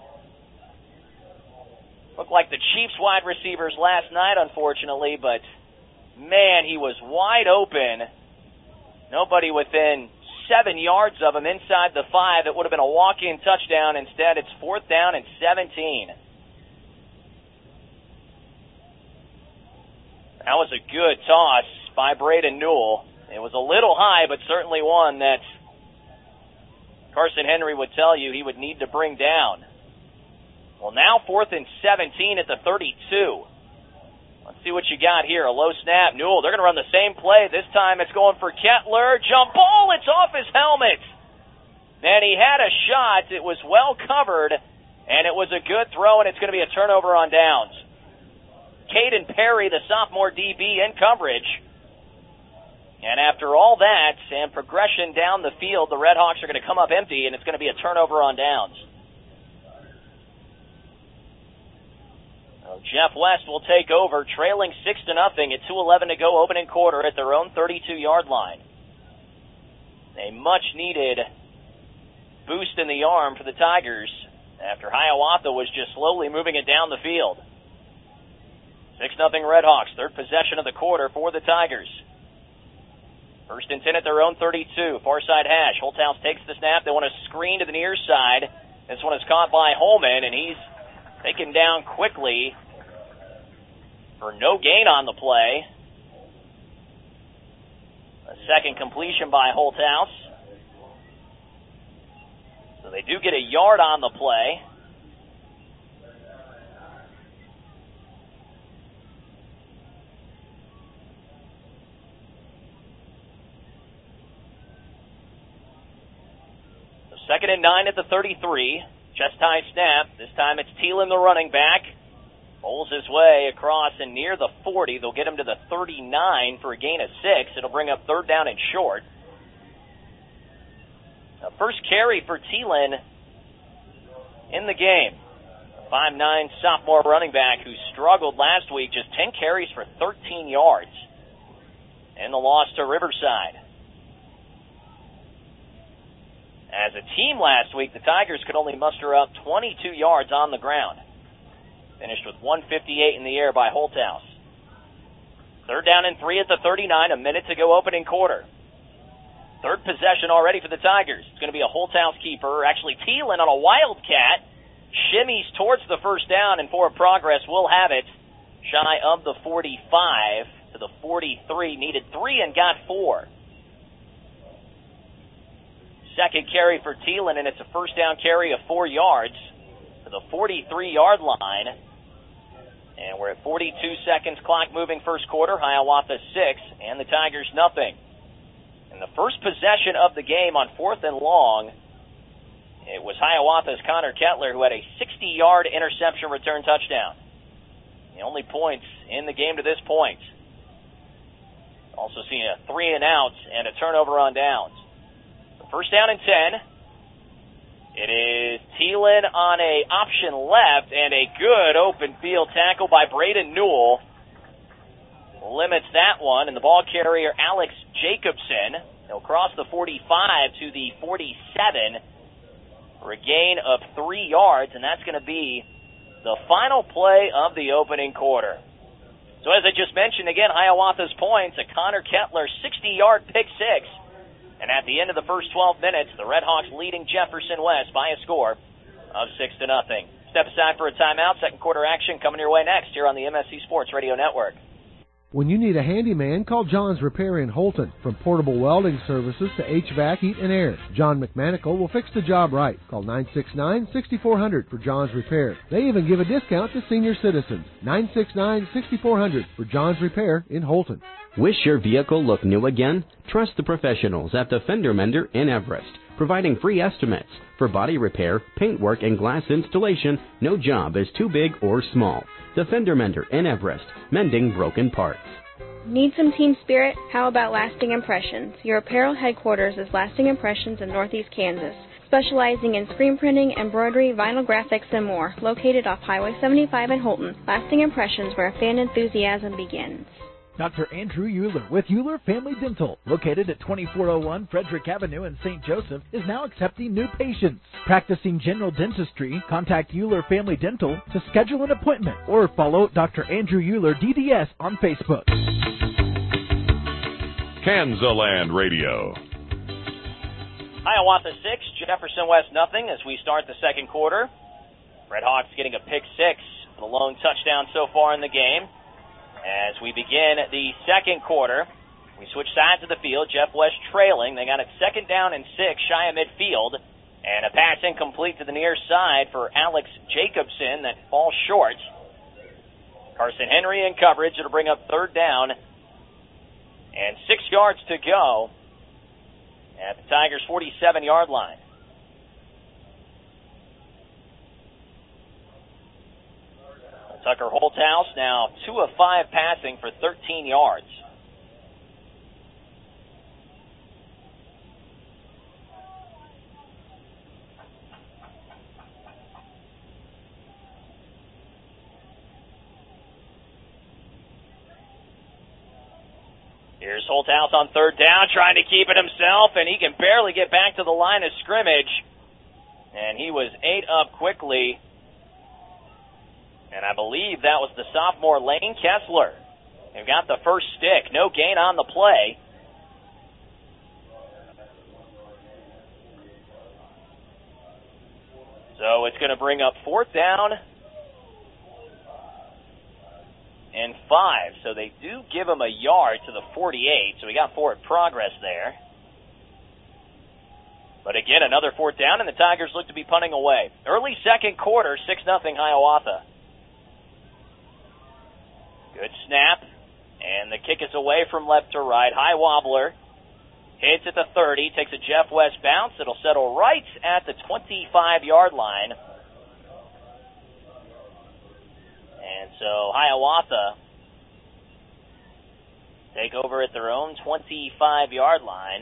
Speaker 4: Looked like the Chiefs wide receivers last night, unfortunately, but man, he was wide open. Nobody within 7 yards of him inside the 5. It would have been a walk-in touchdown. Instead, it's 4th down and 17. That was a good toss by Braden Newell. It was a little high, but certainly one that Carson Henry would tell you he would need to bring down. Well, now 4th and 17 at the 32. Let's See what you got here. A low snap. Newell, they're going to run the same play. This time it's going for Kettler. Jump ball. It's off his helmet. And he had a shot. It was well covered, and it was a good throw, and it's going to be a turnover on downs. Caden Perry, the sophomore DB, in coverage. And after all that and progression down the field, the Red Hawks are going to come up empty, and it's going to be a turnover on downs. Jeff West will take over, trailing 6-0 at 2:11 to go, opening quarter at their own 32-yard line. A much-needed boost in the arm for the Tigers after Hiawatha was just slowly moving it down the field. 6-0 Red Hawks, third possession of the quarter for the Tigers. 1st and 10 at their own 32, far side hash. Holthouse takes the snap. They want to screen to the near side. This one is caught by Holman, and he's taken down quickly for no gain on the play. A second completion by Holthouse. So they do get a yard on the play. So 2nd and 9 at the 33. Chest high snap. This time it's Thielen, the running back. Bowls his way across and near the 40. They'll get him to the 39 for a gain of 6. It'll bring up 3rd down and short. Now, first carry for Thielen in the game. 5'9" sophomore running back who struggled last week. Just 10 carries for 13 yards. And the loss to Riverside. As a team last week, the Tigers could only muster up 22 yards on the ground. Finished with 158 in the air by Holthouse. 3rd down and 3 at the 39, a minute to go opening quarter. Third possession already for the Tigers. It's going to be a Holthouse keeper, actually Thielen on a wildcat. Shimmies towards the 1st down, and Forward Progress will have it shy of the 45 to the 43. Needed 3 and got 4. Second carry for Thielen, and it's a 1st down carry of 4 yards to the 43-yard line. And we're at 42 seconds, clock moving first quarter. Hiawatha 6, and the Tigers nothing. And the first possession of the game on 4th and long, it was Hiawatha's Connor Kettler who had a 60-yard interception return touchdown. The only points in the game to this point. Also seeing a 3 and out and a turnover on downs. So 1st down and 10. It is Thielen on a option left, and a good open field tackle by Braden Newell. Limits that one, and the ball carrier, Alex Jacobson. He'll cross the 45 to the 47 for a gain of 3 yards, and that's going to be the final play of the opening quarter. So as I just mentioned, again, Hiawatha's points, a Connor Kettler 60-yard pick six. And at the end of the first 12 minutes, the Red Hawks leading Jefferson West by a score of 6-0. Step aside for a timeout. Second quarter action coming your way next here on the MSC Sports Radio Network.
Speaker 19: When you need a handyman, call John's Repair in Holton. From portable welding services to HVAC, heat, and air, John McManical will fix the job right. Call 969-6400 for John's Repair. They even give a discount to senior citizens. 969-6400 for John's Repair in Holton.
Speaker 20: Wish your vehicle looked new again? Trust the professionals at the Fender Mender in Everest. Providing free estimates for body repair, paintwork, and glass installation. No job is too big or small. The Fender Mender in Everest, mending broken parts.
Speaker 21: Need some team spirit? How about Lasting Impressions? Your apparel headquarters is Lasting Impressions in Northeast Kansas, specializing in screen printing, embroidery, vinyl graphics, and more. Located off Highway 75 in Holton, Lasting Impressions, where fan enthusiasm begins.
Speaker 11: Dr. Andrew Euler with Euler Family Dental, located at 2401 Frederick Avenue in St. Joseph, is now accepting new patients. Practicing general dentistry, contact Euler Family Dental to schedule an appointment or follow Dr. Andrew Euler DDS on Facebook.
Speaker 13: Kansaland Radio.
Speaker 4: Hiawatha 6, Jefferson West nothing as we start the second quarter. Red Hawks getting a pick six, the lone touchdown so far in the game. As we begin the second quarter, we switch sides of the field. Jeff West trailing. They got it 2nd down and 6, shy of midfield. And a pass incomplete to the near side for Alex Jacobson that falls short. Carson Henry in coverage. It'll bring up third down. And 6 yards to go at the Tigers' 47-yard line. Tucker Holthouse now 2 of 5 passing for 13 yards. Here's Holthouse on third down, trying to keep it himself, and he can barely get back to the line of scrimmage. And he was ate up quickly. And I believe that was the sophomore Lane Kessler who got the first stick. No gain on the play. So it's going to bring up fourth down and 5. So they do give him a yard to the 48. So we got forward progress there. But again, another fourth down, and the Tigers look to be punting away. Early second quarter, 6-0 Hiawatha. Good snap, and the kick is away from left to right. High wobbler, hits at the 30, takes a Jeff West bounce. It'll settle right at the 25-yard line. And so Hiawatha take over at their own 25-yard line.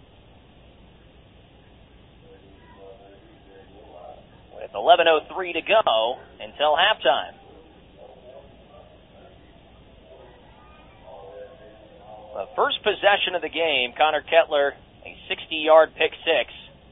Speaker 4: With 11:03 to go until halftime. The first possession of the game, Connor Kettler, a 60-yard pick six.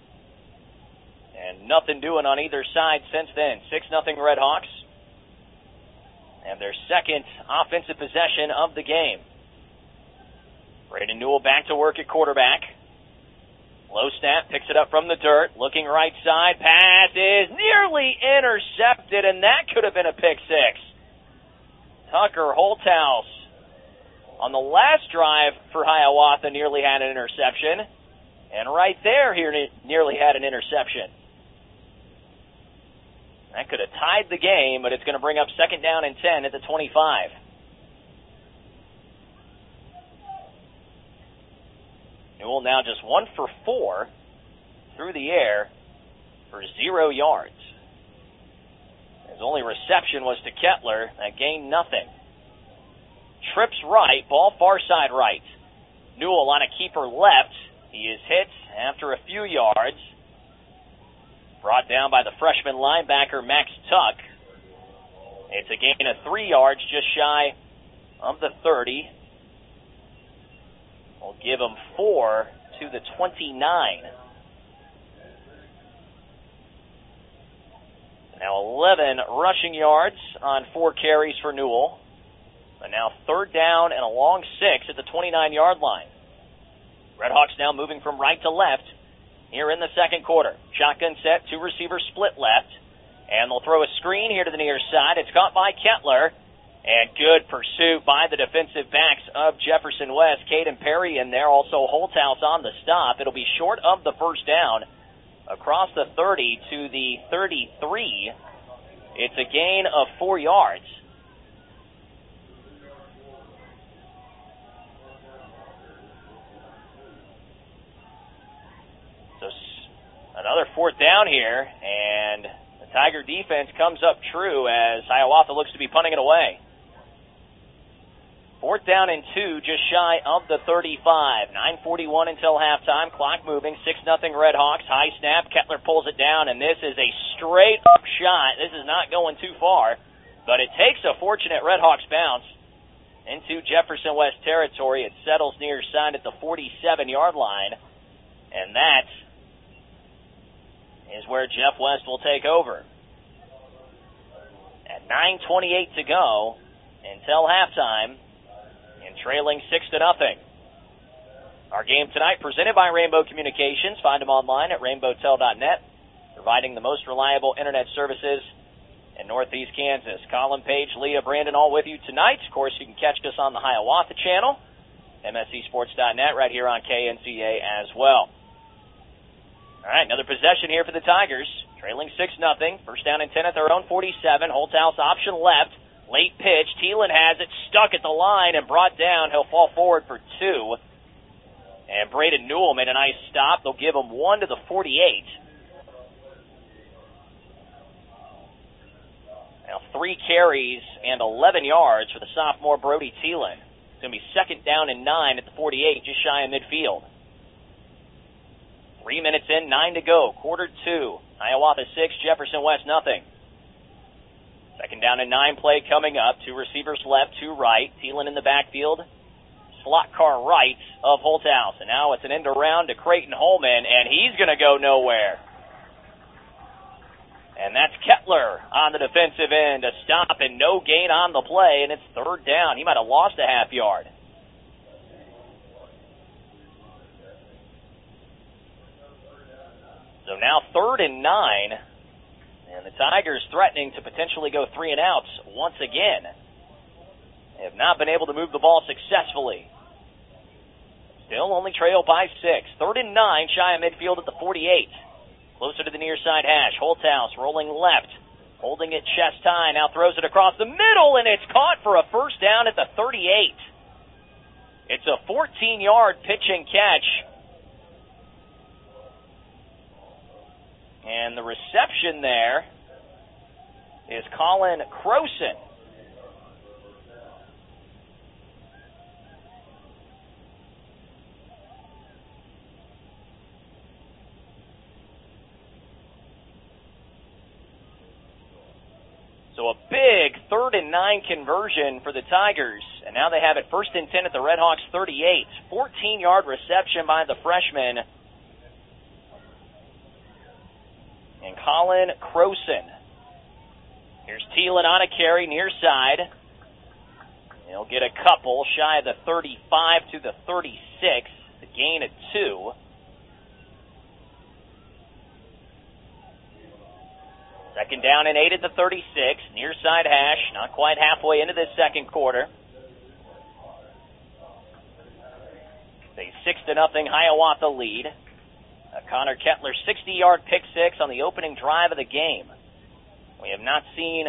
Speaker 4: And nothing doing on either side since then. 6-0 Redhawks. And their second offensive possession of the game. Braden Newell back to work at quarterback. Low snap, picks it up from the dirt. Looking right side, pass is nearly intercepted, and that could have been a pick six. Tucker Holthouse on the last drive for Hiawatha nearly had an interception. And right there, he nearly had an interception. That could have tied the game, but it's going to bring up second down and 10 at the 25. Newell now just 1 for 4 through the air for 0 yards. His only reception was to Kettler. That gained nothing. Trips right, ball far side right. Newell on a keeper left. He is hit after a few yards. Brought down by the freshman linebacker, Max Tuck. It's a gain of 3 yards, just shy of the 30. We'll give him 4 to the 29. Now 11 rushing yards on 4 carries for Newell. And now third down and a long 6 at the 29-yard line. Redhawks now moving from right to left here in the second quarter. Shotgun set, 2 receivers split left. And they'll throw a screen here to the near side. It's caught by Kettler. And good pursuit by the defensive backs of Jefferson West. Caden Perry in there, also Holthouse on the stop. It'll be short of the first down. Across the 30 to the 33. It's a gain of 4 yards. So another fourth down here, and the Tiger defense comes up true as Hiawatha looks to be punting it away. Fourth down and 2, just shy of the 35. 9:41 until halftime. Clock moving. 6-0 Redhawks. High snap. Kettler pulls it down, and this is a straight up shot. This is not going too far, but it takes a fortunate Redhawks bounce into Jefferson West territory. It settles near side at the 47-yard line, and that is where Jeff West will take over. At 9:28 to go until halftime. And trailing 6-0. Our game tonight presented by Rainbow Communications. Find them online at rainbowtel.net, providing the most reliable internet services in Northeast Kansas. Colin Page, Leah Brandon, all with you tonight. Of course, you can catch us on the Hiawatha channel, mscsports.net, right here on KNCA as well. All right, another possession here for the Tigers. Trailing 6-0. First down and 10 at their own 47. Holthouse option left. Late pitch. Thielen has it, stuck at the line and brought down. He'll fall forward for 2. And Braden Newell made a nice stop. They'll give him 1 to the 48. Now 3 carries and 11 yards for the sophomore Brody Thielen. It's going to be 2nd down and 9 at the 48, just shy of midfield. 3 minutes in, 9 to go. Quarter 2. Hiawatha 6, Jefferson West nothing. 2nd down and 9 play coming up. 2 receivers left, 2 right. Thielen in the backfield. Slot car right of Holthouse. And now it's an end around to Creighton Holman, and he's going to go nowhere. And that's Kettler on the defensive end. A stop and no gain on the play, and it's 3rd down. He might have lost a half yard. So now 3rd and 9. And the Tigers threatening to potentially go 3 and outs once again. They have not been able to move the ball successfully. Still only trail by 6. 3rd and 9, shy of midfield at the 48. Closer to the near side hash. Holthouse rolling left. Holding it chest high. Now throws it across the middle, and it's caught for a 1st down at the 38. It's a 14-yard pitch and catch. And the reception there is Colin Croson. So a big 3rd and 9 conversion for the Tigers. And now they have it 1st and 10 at the Redhawks 38. 14-yard reception by the freshman. And Colin Croson. Here's Thielen on a carry near side. He'll get a couple shy of the 35 to the 36. The gain of 2. Second down and 8 at the 36. Near side hash. Not quite halfway into this second quarter. A 6-0 Hiawatha lead. Connor Kettler 60-yard pick six on the opening drive of the game. We have not seen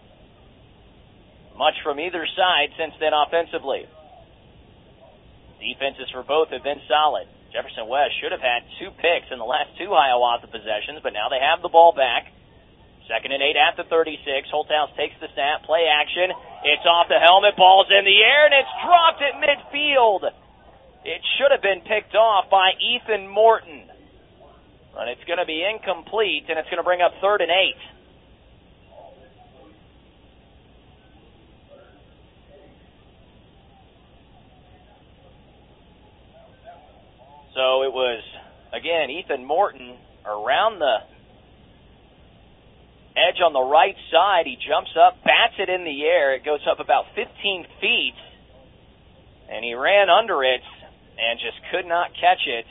Speaker 4: much from either side since then offensively. Defenses for both have been solid. Jefferson West should have had 2 picks in the last 2 Hiawatha possessions, but now they have the ball back. 2nd and 8 at the 36. Holthouse takes the snap. Play action. It's off the helmet. Ball's in the air, and it's dropped at midfield. It should have been picked off by Ethan Morton. But it's going to be incomplete, and it's going to bring up 3rd and 8. So it was, again, Ethan Morton around the edge on the right side. He jumps up, bats it in the air. It goes up about 15 feet, and he ran under it and just could not catch it,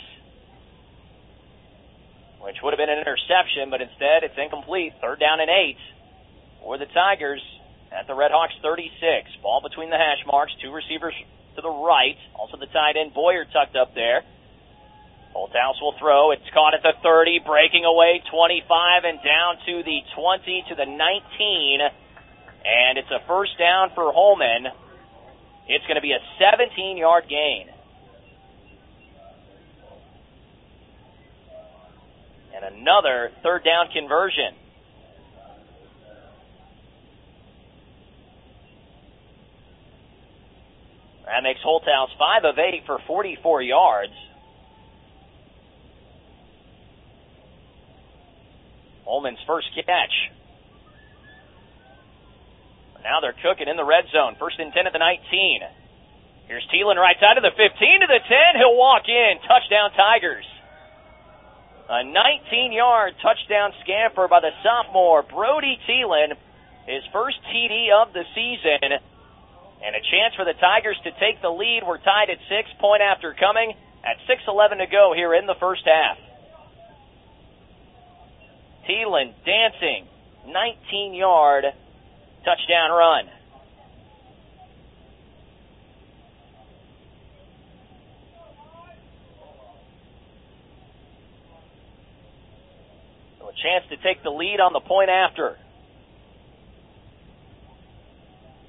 Speaker 4: which would have been an interception, but instead it's incomplete. 3rd down and 8 for the Tigers at the Redhawks 36. Ball between the hash marks. 2 receivers to the right. Also the tight end Boyer tucked up there. Holthouse will throw. It's caught at the 30, breaking away 25 and down to the 20 to the 19. And it's a 1st down for Holman. It's going to be a 17-yard gain. And another 3rd down conversion. That makes Holthouse 5 of 8 for 44 yards. Holman's first catch. Now they're cooking in the red zone. 1st and 10 at the 19. Here's Thielen right side of the 15 to the 10. He'll walk in. Touchdown Tigers. A 19-yard touchdown scamper by the sophomore Brody Thielen. His first TD of the season. And a chance for the Tigers to take the lead. We're tied at 6, point after coming at 6:11 to go here in the first half. Thielen dancing, 19-yard touchdown run. So a chance to take the lead on the point after.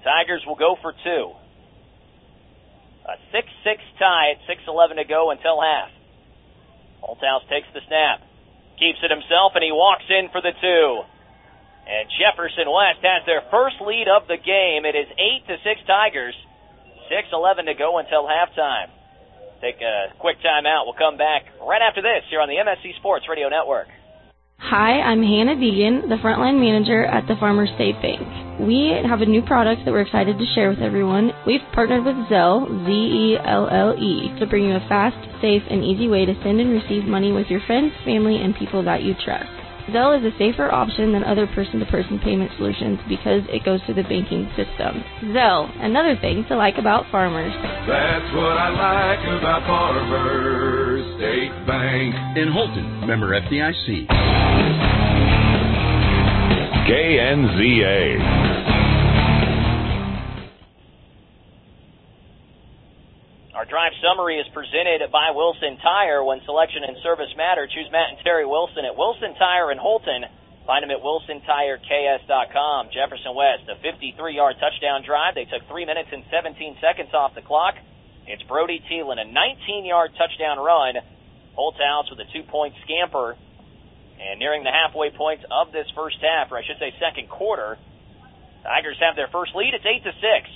Speaker 4: Tigers will go for two. A 6-6 tie at 6:11 to go until half. Holthouse takes the snap, keeps it himself, and he walks in for the two. And Jefferson West has their first lead of the game. It is 8-6 Tigers. 6:11 to go until halftime. Take a quick timeout. We'll come back right after this here on the MSC Sports Radio Network.
Speaker 21: Hi, I'm Hannah Deegan, the frontline manager at the Farmers State Bank. We have a new product that we're excited to share with everyone. We've partnered with Zelle, Z-E-L-L-E, to bring you a fast, safe, and easy way to send and receive money with your friends, family, and people that you trust. Zelle is a safer option than other person-to-person payment solutions because it goes through the banking system. Zelle, another thing to like about Farmers.
Speaker 14: That's what I like about Farmers State Bank.
Speaker 17: In Holton, member FDIC.
Speaker 13: KNZA.
Speaker 4: Our drive summary is presented by Wilson Tire. When selection and service matter, choose Matt and Terry Wilson at Wilson Tire in Holton. Find them at WilsonTireKS.com. Jefferson West, a 53-yard touchdown drive. They took 3 minutes and 17 seconds off the clock. It's Brody Thielen, a 19-yard touchdown run. Holthouse with a 2-point scamper. And nearing the halfway point of this first half, or I should say second quarter, Tigers have their first lead. It's 8-6.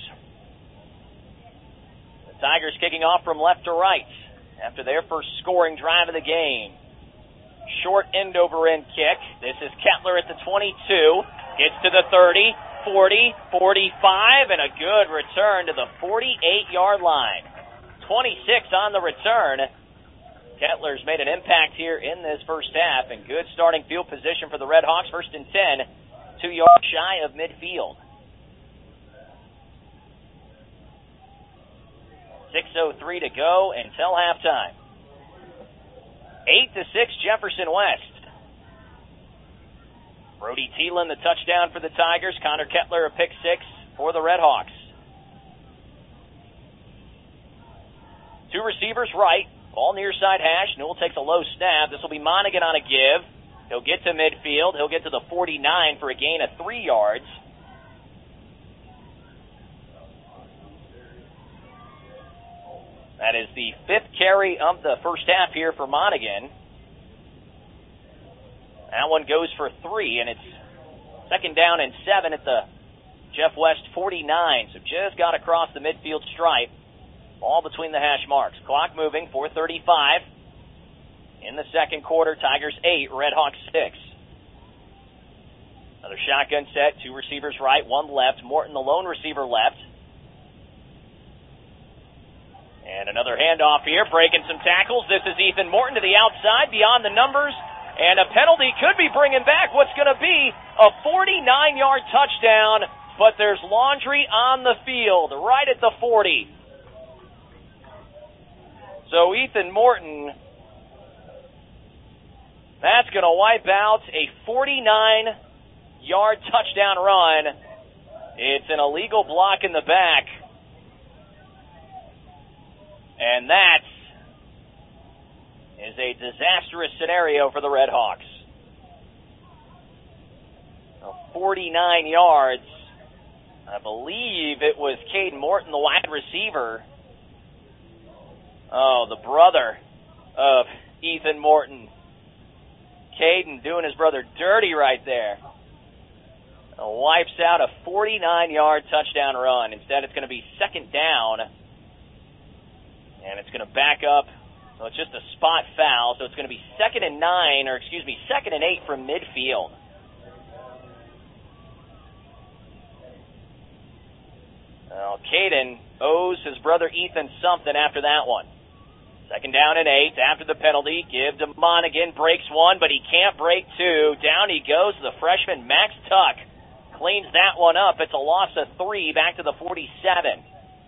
Speaker 4: Tigers kicking off from left to right after their first scoring drive of the game. Short end-over-end kick. This is Kettler at the 22. Gets to the 30, 40, 45, and a good return to the 48-yard line. 26 on the return. Kettler's made an impact here in this first half, and good starting field position for the Red Hawks. First and 10, 2 yards shy of midfield. 6:03 to go until halftime. 8-6 Jefferson West. Brody Thielen, the touchdown for the Tigers. Connor Kettler, a pick six for the Red Hawks. Two receivers right. Ball near side hash. Newell takes a low snap. This will be Monaghan on a give. He'll get to midfield. He'll get to the 49 for a gain of 3 yards. That is the fifth carry of the first half here for Monaghan. That one goes for 3, and it's second down and 7 at the Jeff West 49. So just got across the midfield stripe. All between the hash marks. Clock moving, 4:35. In the second quarter, Tigers 8, Red Hawks 6. Another shotgun set, 2 receivers right, 1 left. Morton, the lone receiver, left. And another handoff here, breaking some tackles. This is Ethan Morton to the outside, beyond the numbers. And a penalty could be bringing back what's going to be a 49-yard touchdown. But there's laundry on the field, right at the 40. So Ethan Morton, that's going to wipe out a 49-yard touchdown run. It's an illegal block in the back. And that is a disastrous scenario for the Red Hawks. 49 yards. I believe it was Caden Morton, the wide receiver. Oh, the brother of Ethan Morton. Caden doing his brother dirty right there. Wipes out a 49-yard touchdown run. Instead, it's going to be second down. And it's going to back up. So it's just a spot foul. So it's going to be second and 8 from midfield. Well, Caden owes his brother Ethan something after that one. Second down and 8 after the penalty. Give to Monaghan. Breaks one, but he can't break 2. Down he goes. The freshman Max Tuck cleans that one up. It's a loss of 3 back to the 47.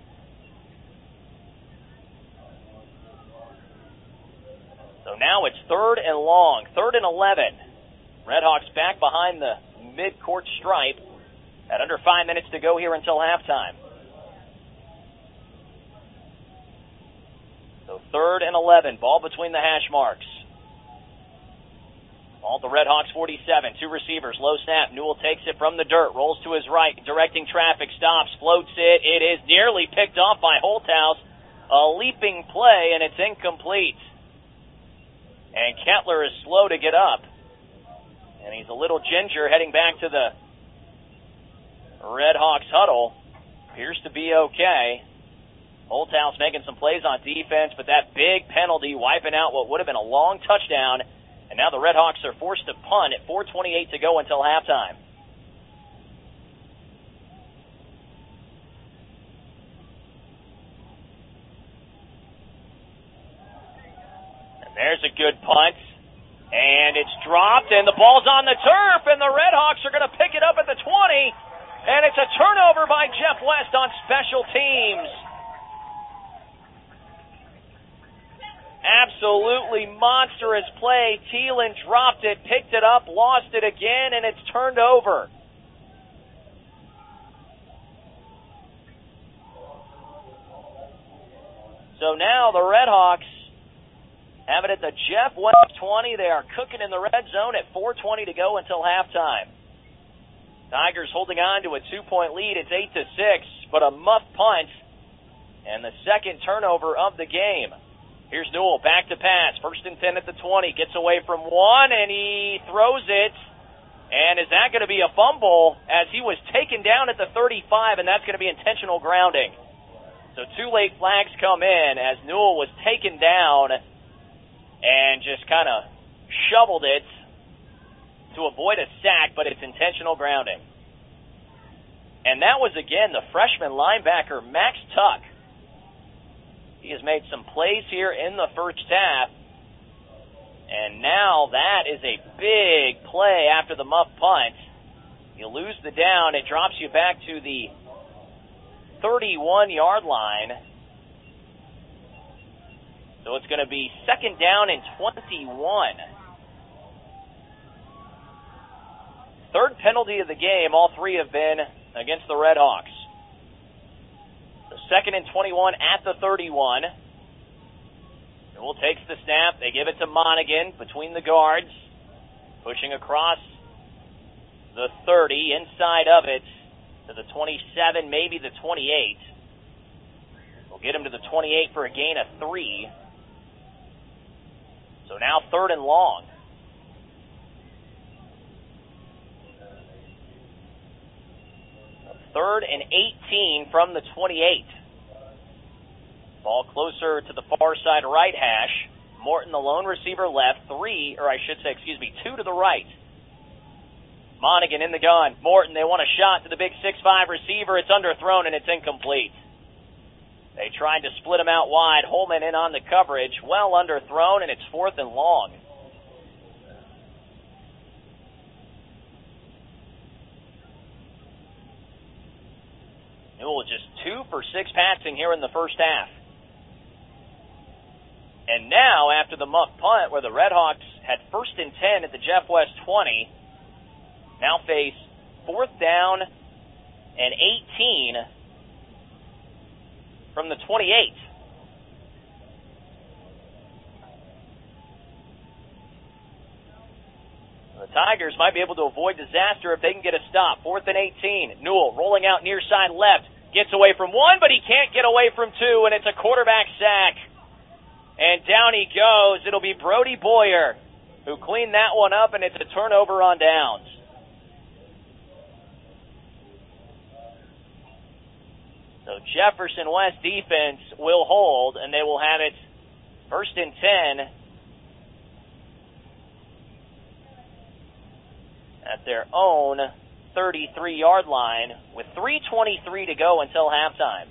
Speaker 4: So now it's third and long. 3rd and 11. Redhawks back behind the mid-court stripe at under 5 minutes to go here until halftime. So 3rd and 11. Ball between the hash marks. All the Redhawks 47, two receivers, low snap. Newell takes it from the dirt, rolls to his right, directing traffic, stops, floats it. It is nearly picked off by Holthouse. A leaping play, and it's incomplete. And Kettler is slow to get up. And he's a little ginger heading back to the Redhawks huddle. Appears to be okay. Holthouse making some plays on defense, but that big penalty wiping out what would have been a long touchdown. And now the Redhawks are forced to punt at 4:28 to go until halftime. And there's a good punt. And it's dropped, and the ball's on the turf, and the Redhawks are going to pick it up at the 20. And it's a turnover by Jeff West on special teams. Absolutely monstrous play. Thielen dropped it, picked it up, lost it again, and it's turned over. So now the Redhawks have it at the Jeff West 20. They are cooking in the red zone at 4:20 to go until halftime. Tigers holding on to a 2-point lead. It's 8-6, but a muff punt and the second turnover of the game. Here's Newell, back to pass. 1st and 10 at the 20. Gets away from one, and he throws it. And is that going to be a fumble as he was taken down at the 35, and that's going to be intentional grounding. So 2 late flags come in as Newell was taken down and just kind of shoveled it to avoid a sack, but it's intentional grounding. And that was, again, the freshman linebacker, Max Tuck. He has made some plays here in the first half. And now that is a big play after the muff punt. You lose the down. It drops you back to the 31-yard line. So it's going to be 2nd down and 21. Third penalty of the game. All 3 have been against the Redhawks. 2nd and 21 at the 31. Newell takes the snap. They give it to Monaghan between the guards. Pushing across the 30, inside of it to the 27, maybe the 28. We'll get him to the 28 for a gain of 3. So now 3rd and long. Third and 18 from the 28. Ball closer to the far side right hash. Morton, the lone receiver, left. 2 to the right. Monaghan in the gun. Morton, they want a shot to the big 6'5 receiver. It's underthrown and it's incomplete. They tried to split him out wide. Holman in on the coverage. Well underthrown, and it's 4th and long. Newell just 2 for 6 passing here in the first half. And now, after the muff punt, where the Redhawks had 1st and 10 at the Jeff West 20, now face 4th down and 18 from the 28. The Tigers might be able to avoid disaster if they can get a stop. 4th and 18. Newell rolling out near side left. Gets away from 1, but he can't get away from 2, and it's a quarterback sack. And down he goes. It'll be Brody Boyer who cleaned that one up, and it's a turnover on downs. So Jefferson West defense will hold, and they will have it 1st and 10 at their own 33-yard line with 3:23 to go until halftime.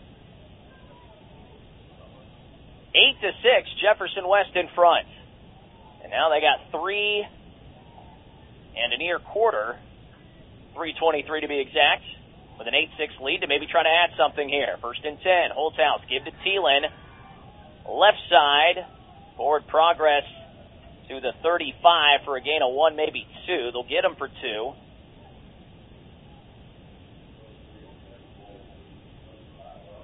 Speaker 4: 8-6, Jefferson West in front. And now they got 3 and a near quarter, 3:23 to be exact, with an 8-6 lead to maybe try to add something here. 1st and 10, Holthouse, give to Thielen. Left side, forward progress to the 35 for a gain of 1, maybe 2. They'll get him for 2.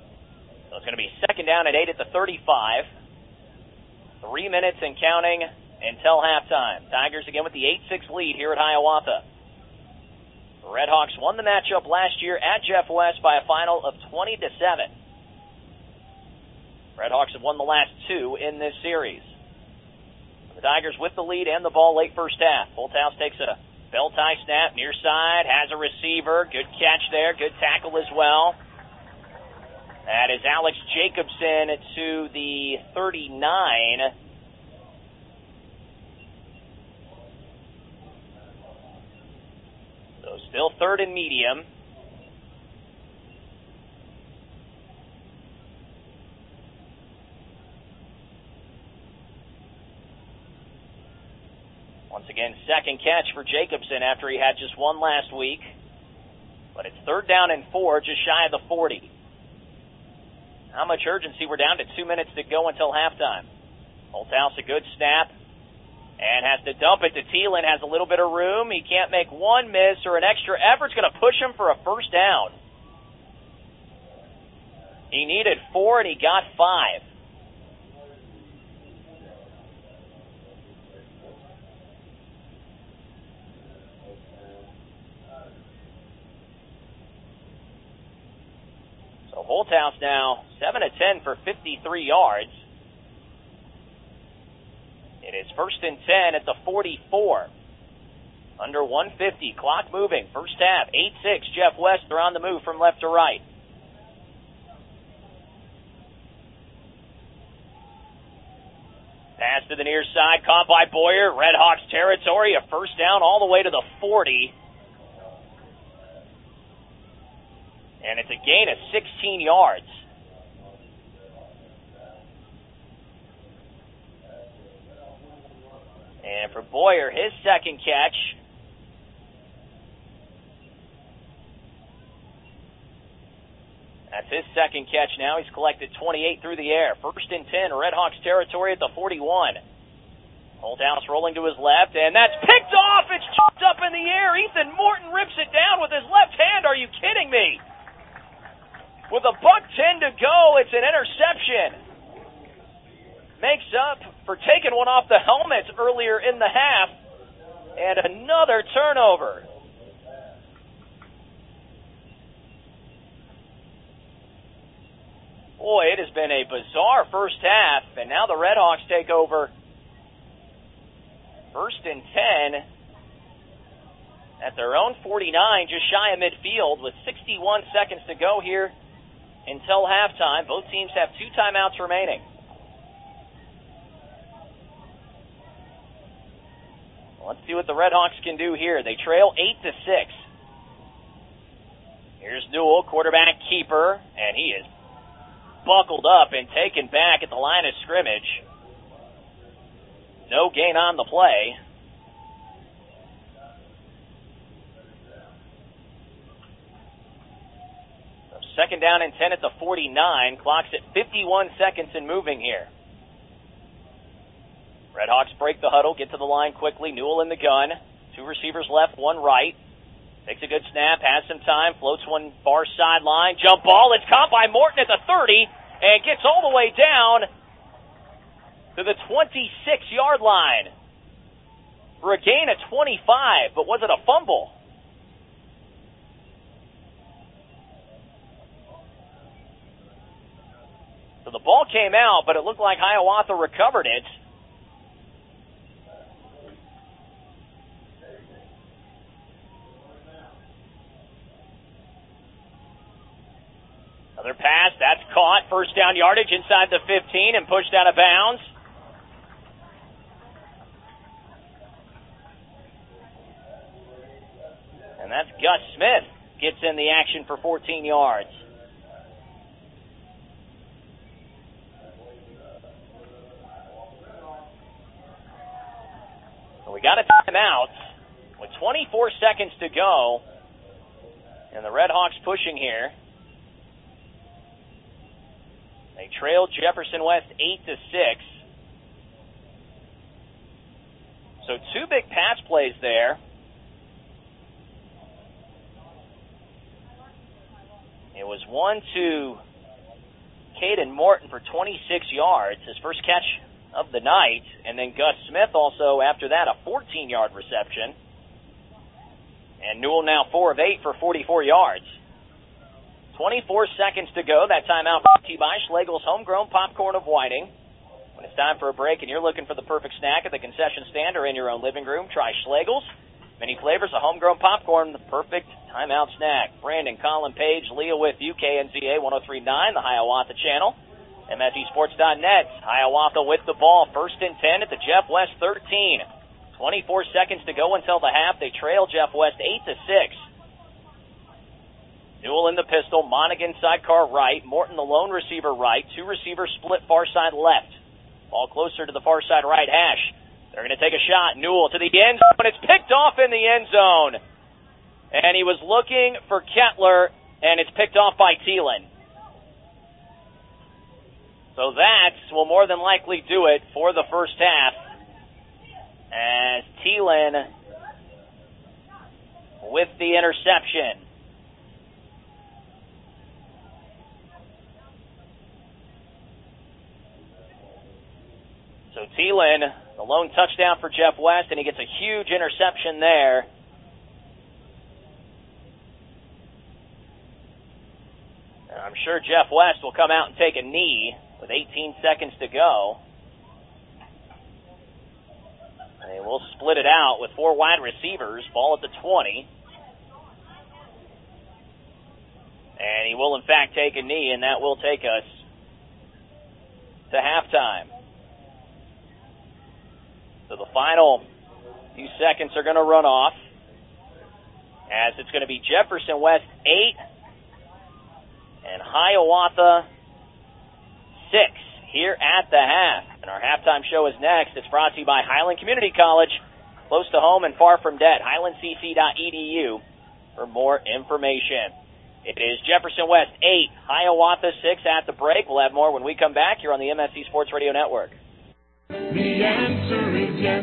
Speaker 4: So it's going to be 2nd down and 8 at the 35. 3 minutes and counting until halftime. Tigers again with the 8-6 lead here at Hiawatha. The Redhawks won the matchup last year at Jeff West by a final of 20-7. Redhawks have won the last two in this series. The Tigers with the lead and the ball late first half. Holthouse takes a bell tie snap near side, has a receiver. Good catch there, good tackle as well. That is Alex Jacobson to the 39. So still third and medium. Once again, second catch for Jacobson after he had just one last week. But it's 3rd down and 4, just shy of the 40. How much urgency? We're down to 2 minutes to go until halftime. Holthouse a good snap and has to dump it to Thielen. Has a little bit of room. He can't make one miss or an extra effort's going to push him for a first down. He needed 4 and he got 5. Holthouse now 7 of 10 for 53 yards. It is 1st and 10 at the 44. Under 150, clock moving. First half, 8-6. Jeff West, they're on the move from left to right. Pass to the near side, caught by Boyer. Redhawks territory, a first down all the way to the 40. And it's a gain of 16 yards. And for Boyer, his second catch. That's his second catch now. He's collected 28 through the air. 1st and 10, Redhawks territory at the 41. Holthouse rolling to his left, and that's picked off. It's chopped up in the air. Ethan Morton rips it down with his left hand. Are you kidding me? With a $1:10 to go, it's an interception. Makes up for taking one off the helmet earlier in the half. And another turnover. Boy, it has been a bizarre first half, and now the Redhawks take over 1st and 10 at their own 49, just shy of midfield with 61 seconds to go here until halftime. Both teams have 2 timeouts remaining. Let's see what the Redhawks can do here. They trail 8-6. Here's Newell, quarterback keeper, and he is buckled up and taken back at the line of scrimmage. No gain on the play. So 2nd down and 10 at the 49. Clock's at 51 seconds and moving here. Redhawks break the huddle, get to the line quickly. Newell in the gun. 2 receivers left, 1 right. Takes a good snap, has some time, floats one far sideline. Jump ball, it's caught by Morton at the 30 and gets all the way down to the 26-yard line for a gain of 25. But was it a fumble? So the ball came out, but it looked like Hiawatha recovered it. Another pass, that's caught. First down yardage inside the 15 and pushed out of bounds. And that's Gus Smith gets in the action for 14 yards. So we got a timeout with 24 seconds to go. And the Redhawks pushing here. They trailed Jefferson West 8-6. So 2 big pass plays there. It was one to Caden Morton for 26 yards. His first catch of the night. And then Gus Smith also, after that, a 14-yard reception. And Newell now 4 of 8 for 44 yards. 24 seconds to go. That timeout brought to you by Schlegel's Homegrown Popcorn of Whiting. When it's time for a break and you're looking for the perfect snack at the concession stand or in your own living room, try Schlegel's. Many flavors of homegrown popcorn, the perfect timeout snack. Brandon, Colin, Page, Leah with you, KNZA 103.9, the Hiawatha channel. MSEsports.net. Hiawatha with the ball. 1st and 10 at the Jeff West 13. 24 seconds to go until the half. They trail Jeff West 8-6. Newell in the pistol. Monaghan sidecar right. Morton the lone receiver right. 2 receivers split far side left. Ball closer to the far side right hash. They're going to take a shot. Newell to the end zone. It's picked off in the end zone. And he was looking for Kettler, and it's picked off by Thielen. So that will more than likely do it for the first half, as Thielen with the interception. So Thielen, the lone touchdown for Jeff West, and he gets a huge interception there. And I'm sure Jeff West will come out and take a knee with 18 seconds to go. And they will split it out with 4 wide receivers. Ball at the 20. And he will, in fact, take a knee, and that will take us to halftime. So the final few seconds are going to run off, as it's going to be Jefferson West 8 and Hiawatha 6 here at the half. And our halftime show is next. It's brought to you by Highland Community College, close to home and far from debt. HighlandCC.edu for more information. It is Jefferson West 8, Hiawatha 6 at the break. We'll have more when we come back here on the MSC Sports Radio Network.
Speaker 14: The answer is yes,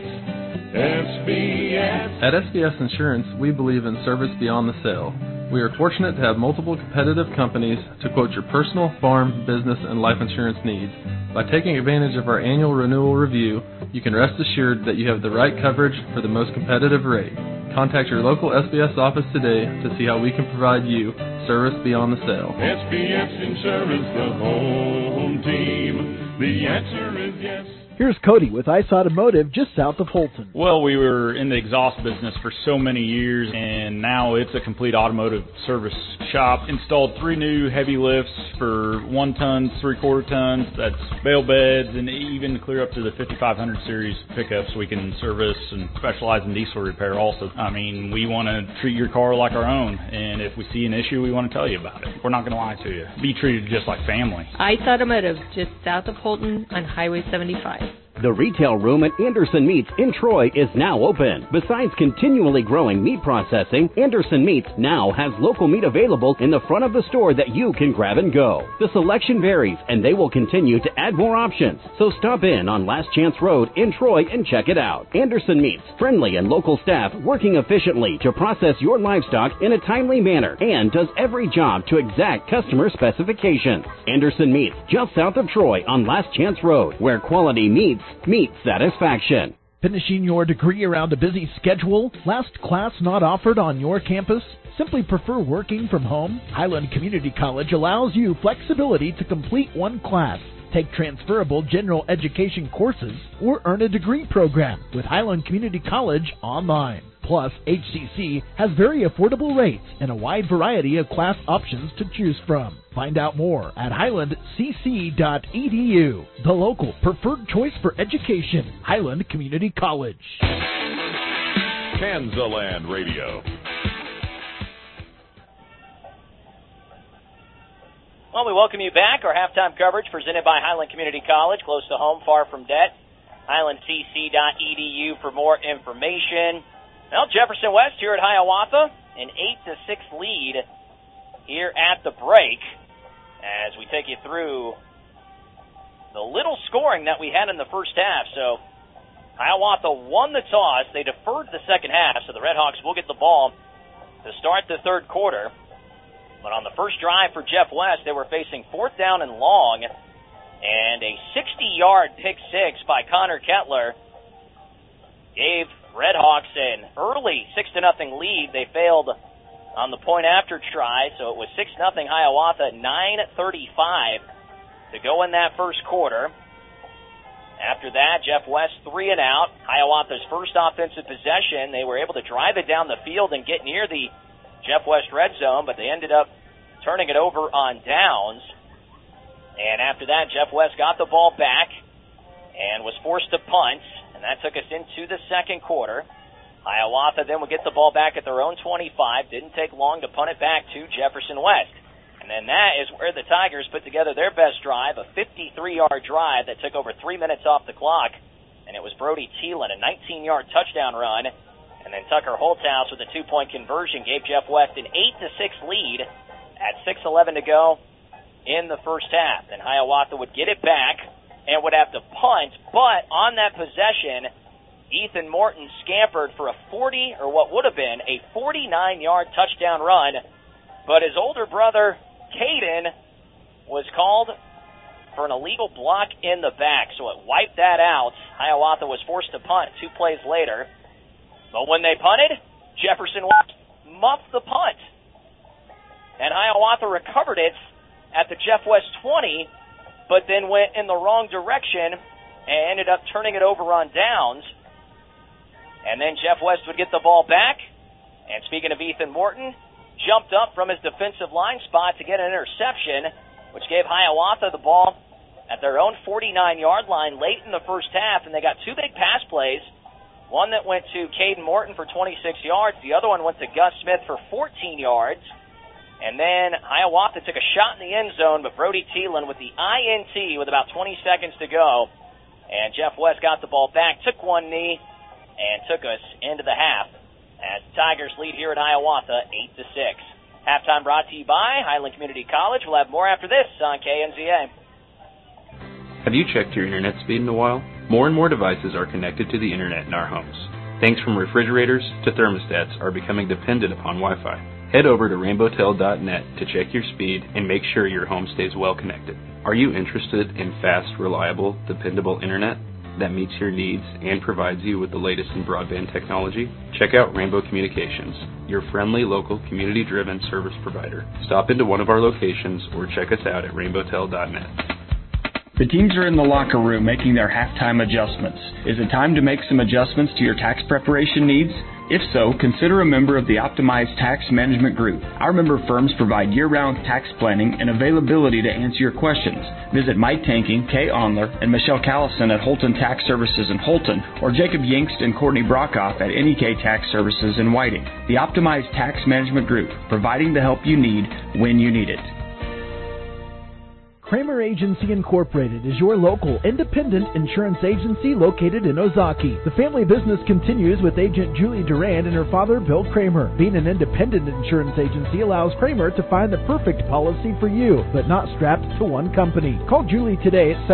Speaker 14: SBS.
Speaker 2: At SBS Insurance, we believe in service beyond the sale. We are fortunate to have multiple competitive companies to quote your personal, farm, business, and life insurance needs. By taking advantage of our annual renewal review, you can rest assured that you have the right coverage for the most competitive rate. Contact your local SBS office today to see how we can provide you service beyond the sale.
Speaker 14: SBS Insurance, the home team. The answer is yes.
Speaker 11: Here's Cody with Ice Automotive just south of Holton.
Speaker 22: Well, we were in the exhaust business for so many years, and now it's a complete automotive service shop. Installed 3 new heavy lifts for 1 tons, 3/4 tons. That's bale beds, and even clear up to the 5500 series pickups we can service, and specialize in diesel repair also. I mean, we want to treat your car like our own, and if we see an issue, we want to tell you about it. We're not going to lie to you. Be treated just like family.
Speaker 23: Ice Automotive, just south of Holton on Highway 75.
Speaker 20: The retail room at Anderson Meats in Troy is now open. Besides continually growing meat processing, Anderson Meats now has local meat available in the front of the store that you can grab and go. The selection varies, and they will continue to add more options. So stop in on Last Chance Road in Troy and check it out. Anderson Meats, friendly and local staff working efficiently to process your livestock in a timely manner and does every job to exact customer specifications. Anderson Meats, just south of Troy on Last Chance Road, where quality meets satisfaction.
Speaker 11: Finishing your degree around a busy schedule? Last class not offered on your campus? Simply prefer working from home? Highland Community College allows you flexibility to complete 1 class, take transferable general education courses, or earn a degree program with Highland Community College online. Plus, HCC has very affordable rates and a wide variety of class options to choose from. Find out more at highlandcc.edu, the local preferred choice for education, Highland Community College.
Speaker 13: Kansaland Radio.
Speaker 4: Well, we welcome you back. Our halftime coverage presented by Highland Community College, close to home, far from debt. HighlandCC.edu for more information. Well, Jefferson West here at Hiawatha, an 8-6 lead here at the break, as we take you through the little scoring that we had in the first half. So Hiawatha won the toss. They deferred the second half, so the Redhawks will get the ball to start the third quarter. But on the first drive for Jeff West, they were facing 4th down and long And a 60-yard pick six by Connor Kettler gave Redhawks an early 6-0 lead. They failed on the point after try, so it was 6-0 Hiawatha, 9:35 to go in that first quarter. After that, Jeff West 3 and out. Hiawatha's first offensive possession. They were able to drive it down the field and get near the Jeff West red zone, but they ended up turning it over on downs. And after that, Jeff West got the ball back and was forced to punt, and that took us into the second quarter. Hiawatha then would get the ball back at their own 25. Didn't take long to punt it back to Jefferson West. And then that is where the Tigers put together their best drive, a 53-yard drive that took over 3 minutes off the clock. And it was Brody Thielen, a 19-yard touchdown run. And then Tucker Holthouse with a 2-point conversion gave Jeff West an 8-6 lead at 6:11 to go in the first half. And Hiawatha would get it back and would have to punt. But on that possession, Ethan Morton scampered for a 40, or what would have been a 49-yard touchdown run. But his older brother, Caden, was called for an illegal block in the back, so it wiped that out. Hiawatha was forced to punt 2 plays later. But when they punted, Jefferson West muffed the punt. And Hiawatha recovered it at the Jeff West 20, but then went in the wrong direction and ended up turning it over on downs. And then Jeff West would get the ball back. And speaking of Ethan Morton, jumped up from his defensive line spot to get an interception, which gave Hiawatha the ball at their own 49-yard line late in the first half, and they got 2 big pass plays. One that went to Caden Morton for 26 yards. The other one went to Gus Smith for 14 yards. And then Hiawatha took a shot in the end zone, but Brody Thielen with the INT with about 20 seconds to go. And Jeff West got the ball back, took one knee, and took us into the half as Tigers lead here at Hiawatha 8-6. Halftime brought to you by Highland Community College. We'll have more after this on KNZA.
Speaker 3: Have you checked your internet speed in a while? More and more devices are connected to the internet in our homes. Things from refrigerators to thermostats are becoming dependent upon Wi-Fi. Head over to rainbowtel.net to check your speed and make sure your home stays well connected. Are you interested in fast, reliable, dependable internet that meets your needs and provides you with the latest in broadband technology? Check out Rainbow Communications, your friendly, local, community-driven service provider. Stop into one of our locations or check us out at rainbowtel.net.
Speaker 5: The teams are in the locker room making their halftime adjustments. Is it time to make some adjustments to your tax preparation needs? If so, consider a member of the Optimized Tax Management Group. Our member firms provide year-round tax planning and availability to answer your questions. Visit Mike Tanking, Kay Onler, and Michelle Callison at Holton Tax Services in Holton, or Jacob Yingst and Courtney Brockhoff at NEK Tax Services in Whiting. The Optimized Tax Management Group, providing the help you need when you need it.
Speaker 11: Kramer Agency Incorporated is your local independent insurance agency located in Ozaki. The family business continues with agent Julie Durand and her father, Bill Kramer. Being an independent insurance agency allows Kramer to find the perfect policy for you, but not strapped to one company. Call Julie today at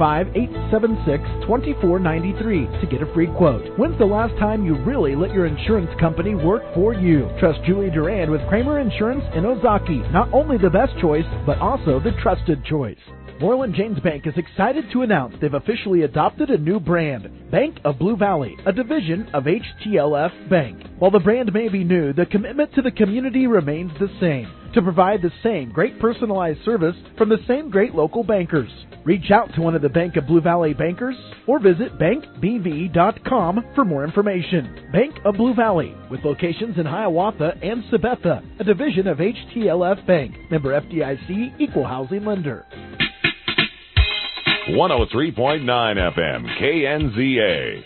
Speaker 11: 785-876-2493 to get a free quote. When's the last time you really let your insurance company work for you? Trust Julie Durand with Kramer Insurance in Ozaki. Not only the best choice, but also the trusted choice. Moreland James Bank is excited to announce they've officially adopted a new brand, Bank of Blue Valley, a division of HTLF Bank. While the brand may be new, the commitment to the community remains the same, to provide the same great personalized service from the same great local bankers. Reach out to one of the Bank of Blue Valley bankers or visit bankbv.com for more information. Bank of Blue Valley, with locations in Hiawatha and Sabetha, a division of HTLF Bank, member FDIC, equal housing lender.
Speaker 13: 103.9 FM, KNZA.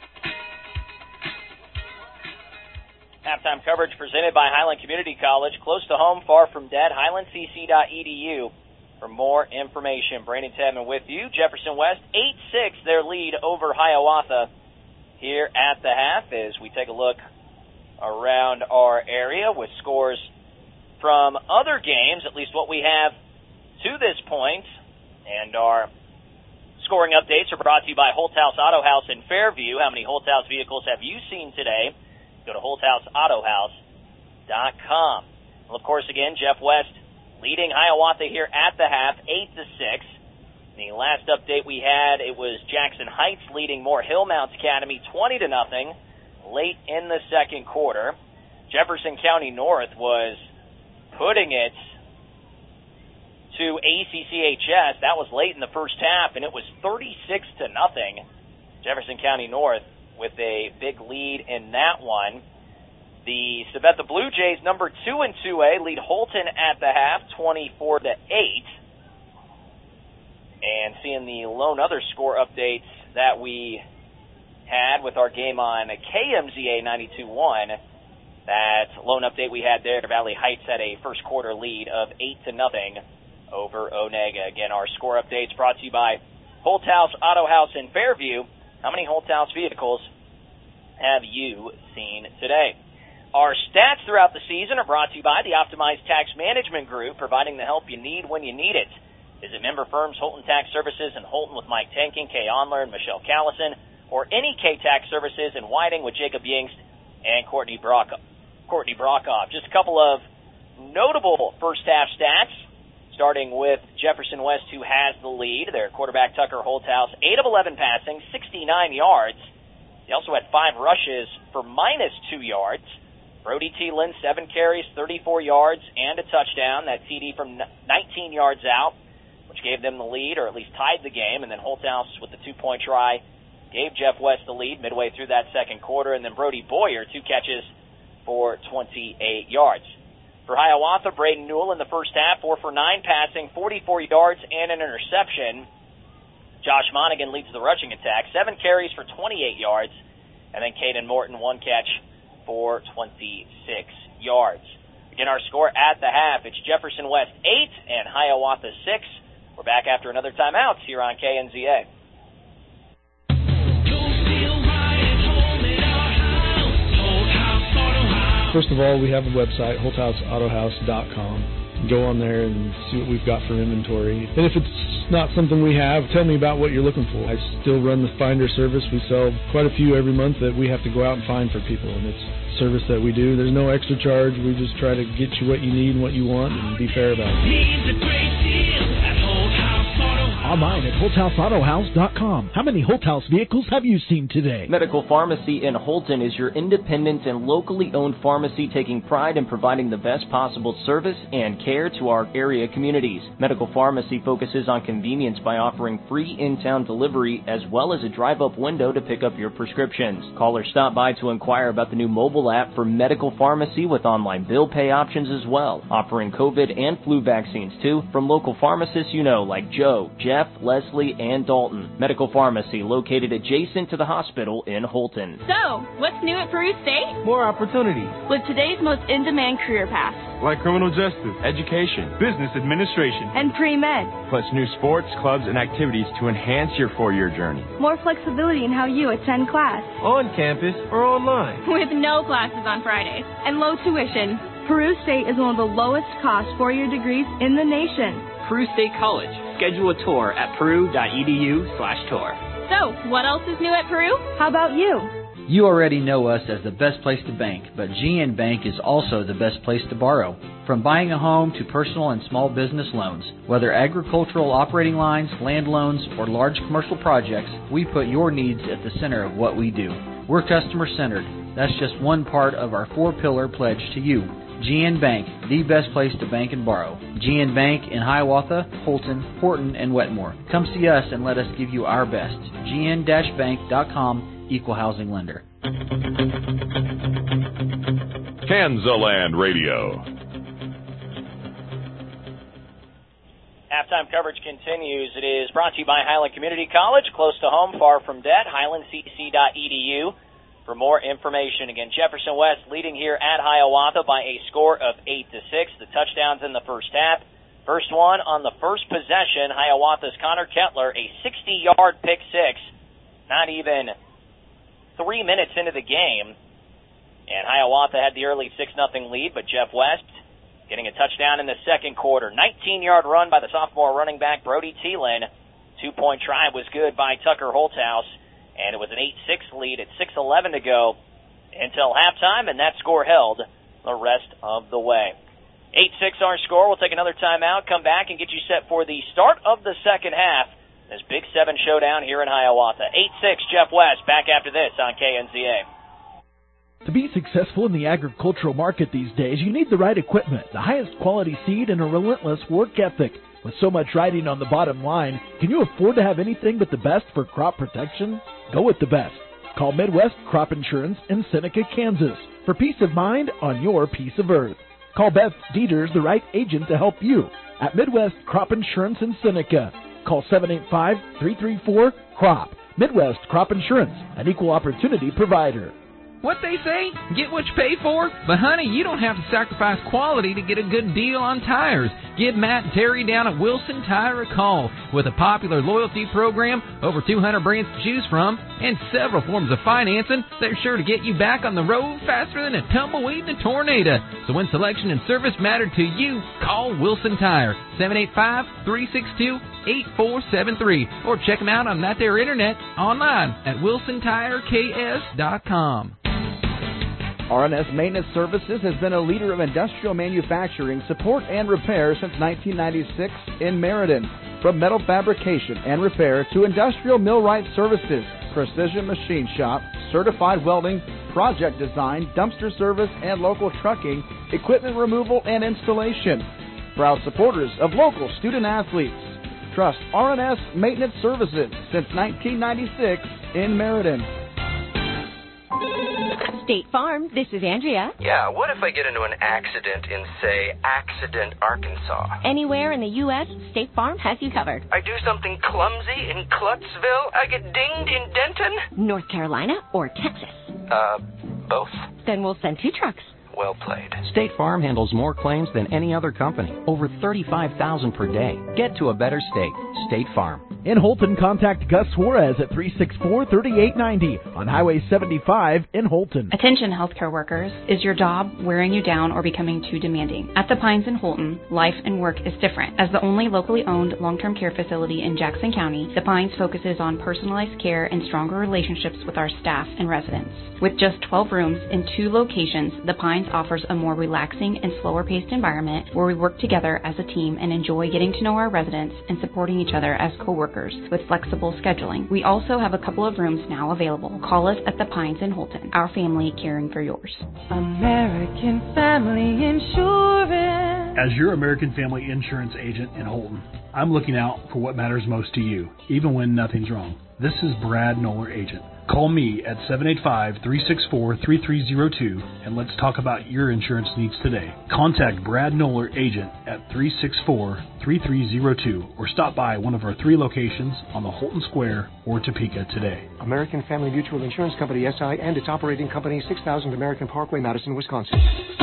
Speaker 4: Halftime coverage presented by Highland Community College. Close to home, far from dead. HighlandCC.edu for more information. Brandon Tadman with you. Jefferson West, 8-6, their lead over Hiawatha here at the half as we take a look around our area with scores from other games, at least what we have to this point. And our scoring updates are brought to you by Holthouse Auto House in Fairview. How many Holthouse vehicles have you seen today? Go to HolthouseAutohouse.com. Well, of course, again, Jeff West leading Hiawatha here at the half, 8-6. The last update we had, it was Jackson Heights leading Moore Hillmounts Academy 20-0 late in the second quarter. Jefferson County North was putting it to ACCHS. That was late in the first half, and it was 36-0. Jefferson County North with a big lead in that one. The Sabetha Blue Jays, number 2 in 2A, lead Holton at the half, 24-8. And seeing the lone other score updates that we had with our game on KMZA 92.1, that lone update we had there, Valley Heights had a first quarter lead of 8-0 over Onega. Again, our score updates brought to you by Holthouse Auto House in Fairview. How many Holthouse vehicles have you seen today? Our stats throughout the season are brought to you by the Optimized Tax Management Group, providing the help you need when you need it. Visit member firms Holton Tax Services in Holton with Mike Tankin, Kay Onler, and Michelle Callison, or any K-Tax Services in Whiting with Jacob Yingst and Courtney Brokoff. Just a couple of notable first-half stats, starting with Jefferson West, who has the lead. Their quarterback, Tucker Holthouse, 8 of 11 passing, 69 yards. He also had 5 rushes for -2 yards. Brody T. Lynn, 7 carries, 34 yards, and a touchdown. That TD from 19 yards out, which gave them the lead, or at least tied the game. And then Holthouse with the 2-point try gave Jeff West the lead midway through that second quarter. And then Brody Boyer, 2 catches for 28 yards. For Hiawatha, Braden Newell in the first half, 4 for 9 passing, 44 yards, and an interception. Josh Monaghan leads the rushing attack, 7 carries for 28 yards. And then Caden Morton, 1 catch for 26 yards. Again, our score at the half, it's Jefferson West 8 and Hiawatha 6. We're back after another timeout here on KNZA.
Speaker 6: First of all, we have a website, holthouseautohouse.com. Go on there and see what we've got for inventory. And if it's not something we have, tell me about what you're looking for. I still run the finder service. We sell quite a few every month that we have to go out and find for people, and it's a service that we do. There's no extra charge. We just try to get you what you need and what you want and be fair about it.
Speaker 11: Online at holthouseautohouse.com. How many Holthouse vehicles have you seen today?
Speaker 1: Medical Pharmacy in Holton is your independent and locally owned pharmacy taking pride in providing the best possible service and care to our area communities. Medical Pharmacy focuses on convenience by offering free in-town delivery as well as a drive-up window to pick up your prescriptions. Call or stop by to inquire about the new mobile app for Medical Pharmacy with online bill pay options as well. Offering COVID and flu vaccines too from local pharmacists you know like Joe, Jeff, Leslie, and Dalton. Medical Pharmacy located adjacent to the hospital in Holton.
Speaker 7: So, what's new at Peru State?
Speaker 8: More opportunity.
Speaker 7: With today's most in-demand career paths.
Speaker 8: Like criminal justice, education, business administration,
Speaker 7: and pre-med.
Speaker 8: Plus new sports, clubs, and activities to enhance your 4-year journey.
Speaker 7: More flexibility in how you attend class.
Speaker 8: On campus or online.
Speaker 7: With no classes on Fridays and low tuition. Peru State is one of the lowest cost 4-year degrees in the nation.
Speaker 24: Peru State College. Schedule a tour at peru.edu/tour.
Speaker 7: So, what else is new at Peru? How about you?
Speaker 18: You already know us as the best place to bank, but GN Bank is also the best place to borrow. From buying a home to personal and small business loans, whether agricultural operating lines, land loans, or large commercial projects, we put your needs at the center of what we do. We're customer-centered. That's just one part of our 4-pillar pledge to you. GN Bank, the best place to bank and borrow. GN Bank in Hiawatha, Holton, Horton, and Wetmore. Come see us and let us give you our best. GN-bank.com, Equal Housing Lender.
Speaker 13: Kansaland Radio.
Speaker 4: Halftime coverage continues. It is brought to you by Highland Community College, close to home, far from debt, highlandcc.edu. For more information, again, Jefferson West leading here at Hiawatha by a score of 8-6. The touchdowns in the first half. First one on the first possession, Hiawatha's Connor Kettler, a 60-yard pick six. Not even 3 minutes into the game. And Hiawatha had the early 6-0 lead, but Jeff West getting a touchdown in the second quarter. 19-yard run by the sophomore running back Brody Thielen. 2-point try was good by Tucker Holthouse. And it was an 8-6 lead at 6:11 to go until halftime, and that score held the rest of the way. 8-6 our score. We'll take another timeout, come back, and get you set for the start of the second half this Big 7 showdown here in Hiawatha. 8-6, Jeff West, back after this on KNZA.
Speaker 11: To be successful in the agricultural market these days, you need the right equipment, the highest quality seed, and a relentless work ethic. With so much riding on the bottom line, can you afford to have anything but the best for crop protection? Go with the best. Call Midwest Crop Insurance in Seneca, Kansas for peace of mind on your piece of earth. Call Beth Dieters, the right agent to help you at Midwest Crop Insurance in Seneca. Call 785-334-CROP. Midwest Crop Insurance, an equal opportunity provider.
Speaker 10: What they say, get what you pay for. But honey, you don't have to sacrifice quality to get a good deal on tires. Give Matt and Terry down at Wilson Tire a call. With a popular loyalty program, over 200 brands to choose from, and several forms of financing, they're sure to get you back on the road faster than a tumbleweed in a tornado. So when selection and service matter to you, call Wilson Tire, 785-362-8473, or check them out on that there internet online at wilsontireks.com.
Speaker 9: R&S Maintenance Services has been a leader of industrial manufacturing, support, and repair since 1996 in Meriden. From metal fabrication and repair to industrial millwright services, precision machine shop, certified welding, project design, dumpster service, and local trucking, equipment removal and installation. Proud supporters of local student athletes. Trust R&S Maintenance Services since 1996 in Meriden.
Speaker 12: State Farm, this is Andrea.
Speaker 15: Yeah, what if I get into an accident in, say, Accident, Arkansas?
Speaker 12: Anywhere in the U.S., State Farm has you covered.
Speaker 15: I do something clumsy in Cluttsville, I get dinged in Denton?
Speaker 12: North Carolina or Texas?
Speaker 15: Both.
Speaker 12: Then we'll send 2 trucks.
Speaker 15: Well played.
Speaker 16: State Farm handles more claims than any other company. Over 35,000 per day. Get to a better state. State Farm.
Speaker 11: In Holton, contact Gus Suarez at 364-3890 on Highway 75 in Holton.
Speaker 25: Attention healthcare workers. Is your job wearing you down or becoming too demanding? At the Pines in Holton, life and work is different. As the only locally owned long-term care facility in Jackson County, the Pines focuses on personalized care and stronger relationships with our staff and residents. With just 12 rooms in 2 locations, the Pines offers a more relaxing and slower-paced environment where we work together as a team and enjoy getting to know our residents and supporting each other as coworkers with flexible scheduling. We also have a couple of rooms now available. Call us at the Pines in Holton. Our family caring for yours.
Speaker 26: American Family Insurance.
Speaker 27: As your American Family Insurance agent in Holton, I'm looking out for what matters most to you, even when nothing's wrong. This is Brad Noller, agent. Call me at 785-364-3302 and let's talk about your insurance needs today. Contact Brad Noller, agent at 364-3302 or stop by one of our 3 locations on the Holton Square or Topeka today.
Speaker 28: American Family Mutual Insurance Company, SI, and its operating company, 6000 American Parkway, Madison, Wisconsin.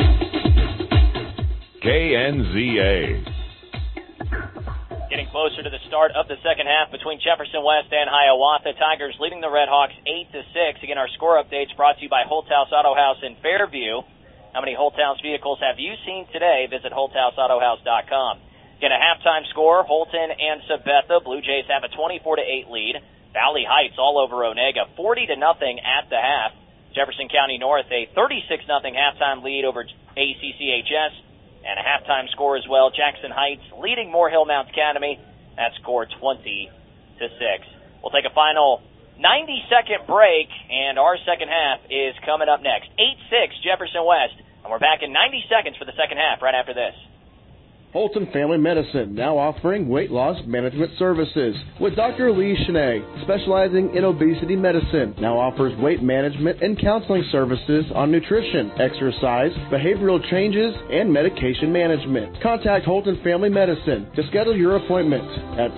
Speaker 13: KNZA.
Speaker 4: Getting closer to the start of the second half between Jefferson West and Hiawatha. Tigers leading the Redhawks 8-6. Again, our score updates brought to you by Holthouse Auto House in Fairview. How many Holthouse vehicles have you seen today? Visit HolthouseAutohouse.com. Again, a halftime score, Holton and Sabetha. Blue Jays have a 24-8 lead. Valley Heights all over Onega, 40-0 at the half. Jefferson County North, a 36-0 halftime lead over ACCHS. And a halftime score as well. Jackson Heights leading Moore Hill Mount Academy. That score 20-6. We'll take a final 90-second break, and our second half is coming up next. 8-6 Jefferson West. And we're back in 90 seconds for the second half right after this.
Speaker 29: Holton Family Medicine, now offering weight loss management services with Dr. Lee Cheney, specializing in obesity medicine, now offers weight management and counseling services on nutrition, exercise, behavioral changes, and medication management. Contact Holton Family Medicine to schedule your appointment at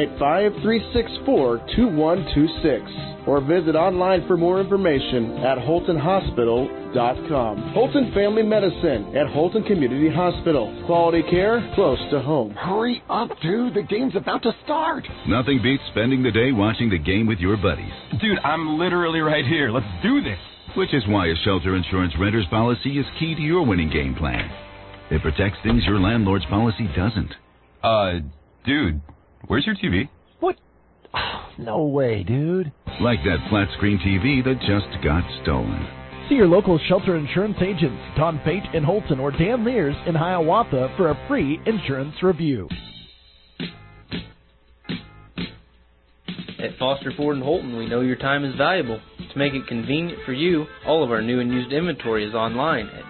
Speaker 29: 785-364-2126 or visit online for more information at HoltonHospital.com. Holton Family Medicine at Holton Community Hospital. Quality care close to home.
Speaker 30: Hurry up, dude. The game's about to start.
Speaker 17: Nothing beats spending the day watching the game with your buddies.
Speaker 30: Dude, I'm literally right here. Let's do this.
Speaker 17: Which is why a shelter insurance renter's policy is key to your winning game plan. It protects things your landlord's policy doesn't.
Speaker 30: Dude, where's your TV? What? No way, dude.
Speaker 17: Like that flat screen TV that just got stolen.
Speaker 11: See your local shelter insurance agents, Don Pate in Holton or Dan Lears in Hiawatha for a free insurance review.
Speaker 2: Foster Ford in Holton, we know your time is valuable. To make it convenient for you, all of our new and used inventory is online at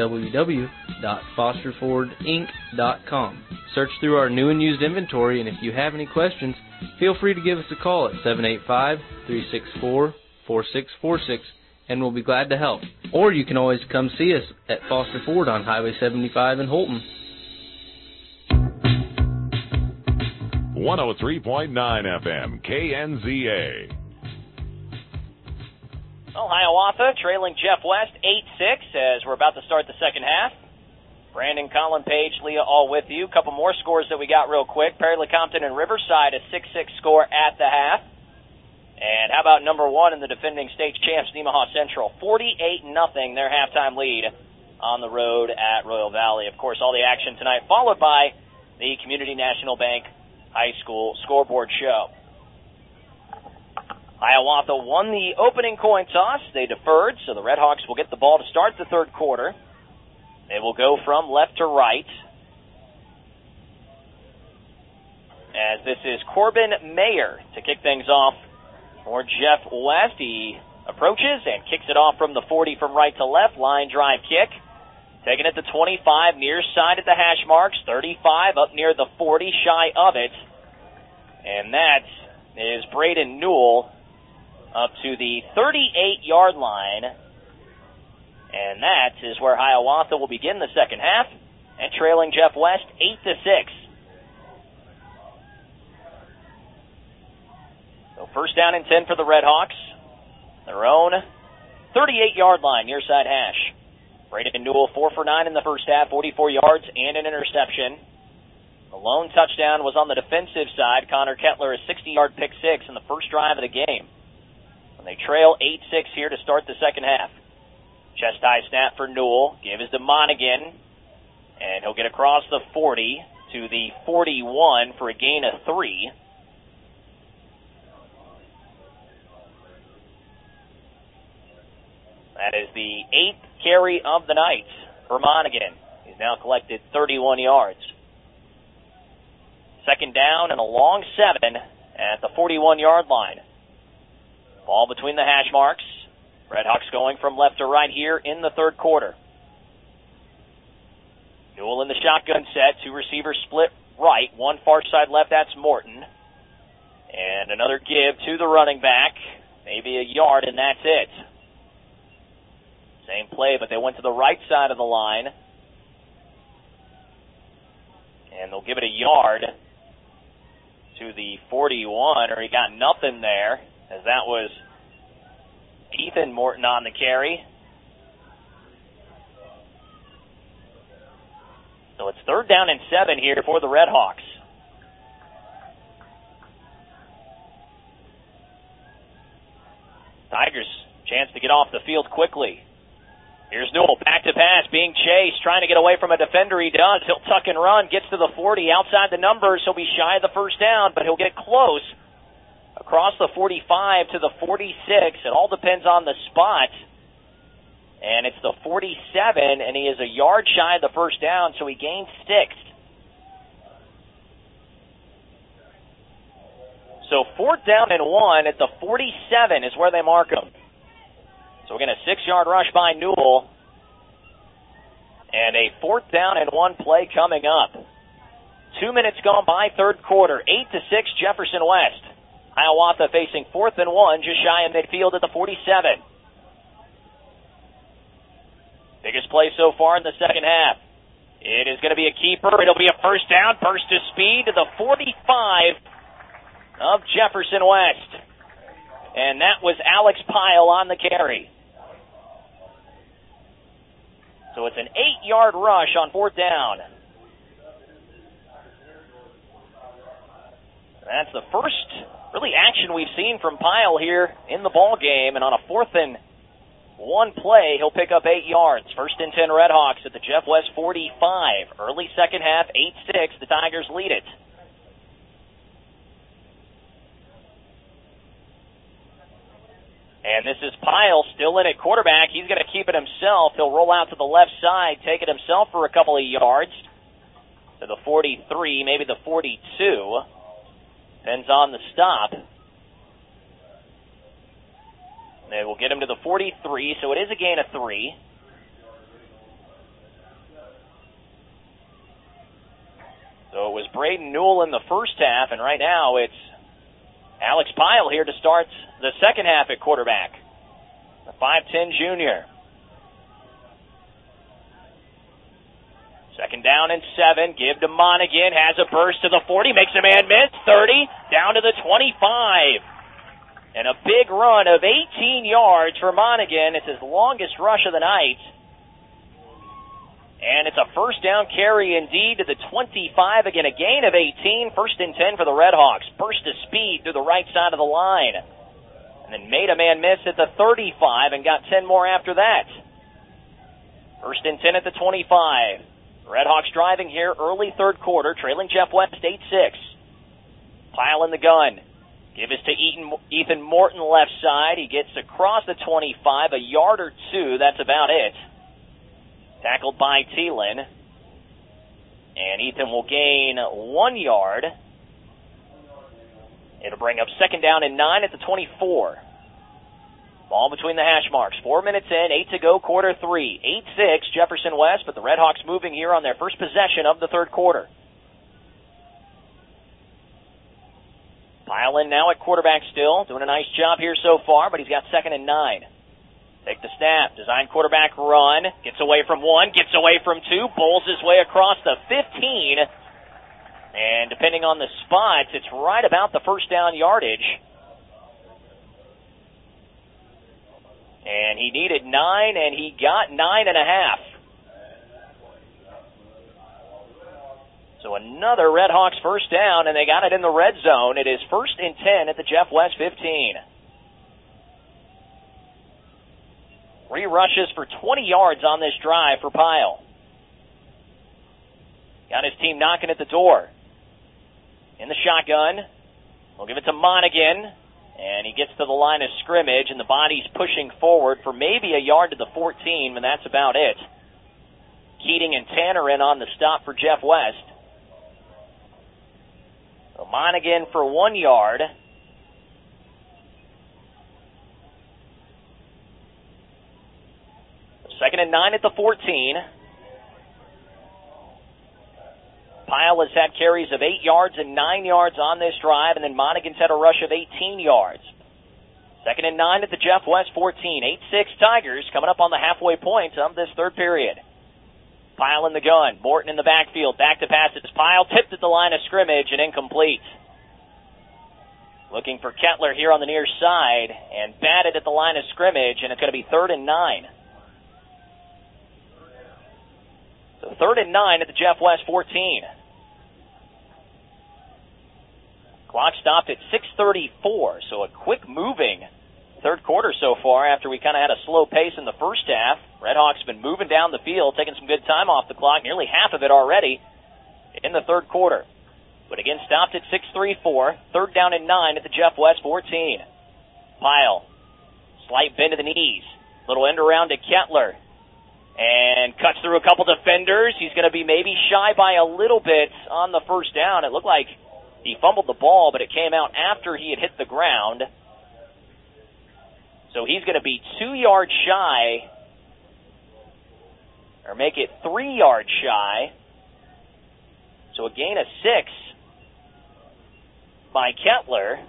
Speaker 2: www.fosterfordinc.com. Search through our new and used inventory, and if you have any questions, feel free to give us a call at 785-364-4646, and we'll be glad to help. Or you can always come see us at Foster Ford on Highway 75 in Holton.
Speaker 13: 103.9 FM, KNZA.
Speaker 4: Well, Hiawatha trailing Jeff West 8-6 as we're about to start the second half. Brandon, Colin, Page, Leah, all with you. A couple more scores that we got real quick. Perry Lecompton and Riverside, a 6-6 score at the half. And how about number one in the defending state champs, Nemaha Central, 48-0, their halftime lead on the road at Royal Valley. Of course, all the action tonight, followed by the Community National Bank High School scoreboard show. Hiawatha won the opening coin toss. They deferred, so the Redhawks will get the ball to start the third quarter. They will go from left to right. As this is Corbin Mayer to kick things off for Jeff West. He approaches and kicks it off from the 40 from right to left. Line drive kick. Taking it to 25, near side at the hash marks. 35 up near the 40, shy of it. And that is Braden Newell up to the 38-yard line. And that is where Hiawatha will begin the second half and trailing Jeff West 8-6. So first down and 10 for the Redhawks. Their own 38-yard line, near side hash. Braden Newell 4 for 9 in the first half, 44 yards and an interception. The lone touchdown was on the defensive side. Connor Kettler, a 60-yard pick six in the first drive of the game. And they trail 8-6 here to start the second half. Chest high snap for Newell. Give is to Monaghan. And he'll get across the 40 to the 41 for a gain of 3. That is the 8th carry of the night for Monaghan. He's now collected 31 yards. Second down and a long 7 at the 41-yard line. Ball between the hash marks. Redhawks going from left to right here in the third quarter. Newell in the shotgun set. Two receivers split right. One far side left. That's Morton. And another give to the running back. Maybe a yard, and that's it. Same play, but they went to the right side of the line. And they'll give it a yard to the 41, or he got nothing there, as that was Ethan Morton on the carry. So it's third down and 7 here for the Redhawks. Tigers, chance to get off the field quickly. Here's Newell, back to pass, being chased, trying to get away from a defender. He does. He'll tuck and run, gets to the 40, outside the numbers. He'll be shy of the first down, but he'll get close. Across the 45 to the 46. It all depends on the spot. And it's the 47, and he is a yard shy of the first down, so he gains 6. So fourth down and 1 at the 47 is where they mark him. So we're going to 6-yard rush by Newell. And a fourth down and 1 play coming up. 2 minutes gone by, third quarter. 8-6 Jefferson West. Hiawatha facing fourth and 1, just shy of midfield at the 47. Biggest play so far in the second half. It is going to be a keeper. It'll be a first down. Burst of speed to the 45 of Jefferson West. And that was Alex Pyle on the carry. So it's an 8-yard rush on fourth down. That's the first really action we've seen from Pyle here in the ball game. And on a fourth and 1 play, he'll pick up 8 yards. First and 10 Redhawks at the Jeff West 45. Early second half, 8-6. The Tigers lead it. And this is Pyle still in at quarterback. He's going to keep it himself. He'll roll out to the left side, take it himself for a couple of yards to the 43, maybe the 42. Depends on the stop. They will get him to the 43, so it is a gain of 3. So it was Braden Newell in the first half, and right now it's Alex Pyle here to start the second half at quarterback. The 5'10 junior. Second down and 7. Give to Monaghan. Has a burst to the 40. Makes a man miss. 30. Down to the 25. And a big run of 18 yards for Monaghan. It's his longest rush of the night. And it's a first down carry indeed to the 25. Again, a gain of 18. First and 10 for the Redhawks. Burst of speed through the right side of the line. And then made a man miss at the 35 and got 10 more after that. First and 10 at the 25. Redhawks driving here early third quarter, trailing Jeff West 8-6. Pyle in the gun. Give us to Ethan Morton left side. He gets across the 25, a yard or two. That's about it. Tackled by Thielen. And Ethan will gain 1 yard. It'll bring up second down and 9 at the 24. Ball between the hash marks. 4 minutes in, 8 to go, quarter 3. 8-6, Jefferson West, but the Redhawks moving here on their first possession of the third quarter. Pyle in now at quarterback still. Doing a nice job here so far, but he's got second and 9. Take the snap. Design quarterback run. Gets away from 1. Gets away from 2. Bowls his way across the 15. And depending on the spots, it's right about the first down yardage. And he needed 9, and he got 9.5. So another Redhawks first down, and they got it in the red zone. It is first and 10 at the Jeff West 15. 3 rushes for 20 yards on this drive for Pyle. Got his team knocking at the door. In the shotgun, we'll give it to Monaghan, and he gets to the line of scrimmage, and the body's pushing forward for maybe a yard to the 14, but that's about it. Keating and Tanner in on the stop for Jeff West. So Monaghan for 1 yard. Second and 9 at the 14. Pyle has had carries of 8 yards and 9 yards on this drive, and then Monaghan's had a rush of 18 yards. Second and 9 at the Jeff West 14. 8-6 Tigers coming up on the halfway point of this third period. Pyle in the gun. Morton in the backfield. Back to pass. It's Pyle. Tipped at the line of scrimmage and incomplete. Looking for Kettler here on the near side and batted at the line of scrimmage, and it's going to be third and 9. So third and 9 at the Jeff West 14. Clock stopped at 6:34, so a quick moving third quarter so far after we kind of had a slow pace in the first half. Redhawks been moving down the field, taking some good time off the clock, nearly half of it already in the third quarter. But again, stopped at 6:34, third down and 9 at the Jeff West 14. Pyle, slight bend to the knees, little end around to Kettler, and cuts through a couple defenders. He's going to be maybe shy by a little bit on the first down. It looked like he fumbled the ball, but it came out after he had hit the ground. So he's going to be 2 yards shy, or make it 3 yards shy. So a gain of 6 by Kettler.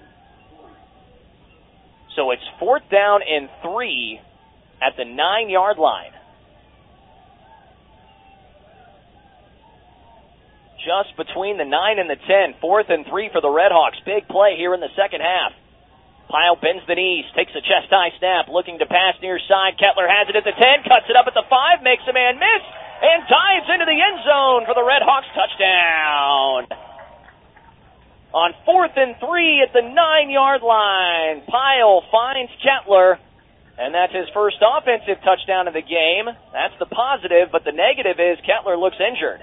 Speaker 4: So it's fourth down and 3 at the 9-yard line. Just between the 9 and the 10. 4th and 3 for the Redhawks. Big play here in the second half. Pyle bends the knees, takes a chest-high snap, looking to pass near side. Kettler has it at the 10, cuts it up at the 5, makes a man miss, and dives into the end zone for the Redhawks touchdown. On 4th and 3 at the 9-yard line, Pyle finds Kettler, and that's his first offensive touchdown of the game. That's the positive, but the negative is Kettler looks injured.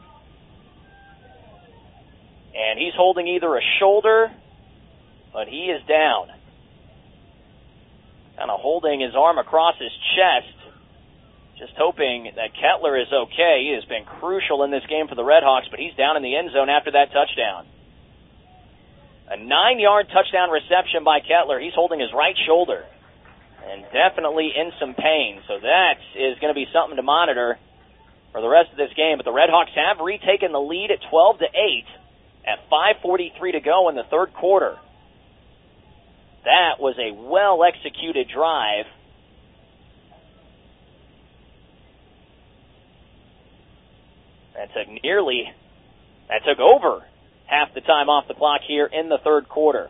Speaker 4: And he's holding either a shoulder, but he is down. Kind of holding his arm across his chest. Just hoping that Kettler is okay. He has been crucial in this game for the Redhawks, but he's down in the end zone after that touchdown. A 9-yard touchdown reception by Kettler. He's holding his right shoulder. and definitely in some pain. So that is going to be something to monitor for the rest of this game. But the Redhawks have retaken the lead at 12-8 at 5:43 to go in the third quarter. That was a well-executed drive. That took over half the time off the clock here in the third quarter.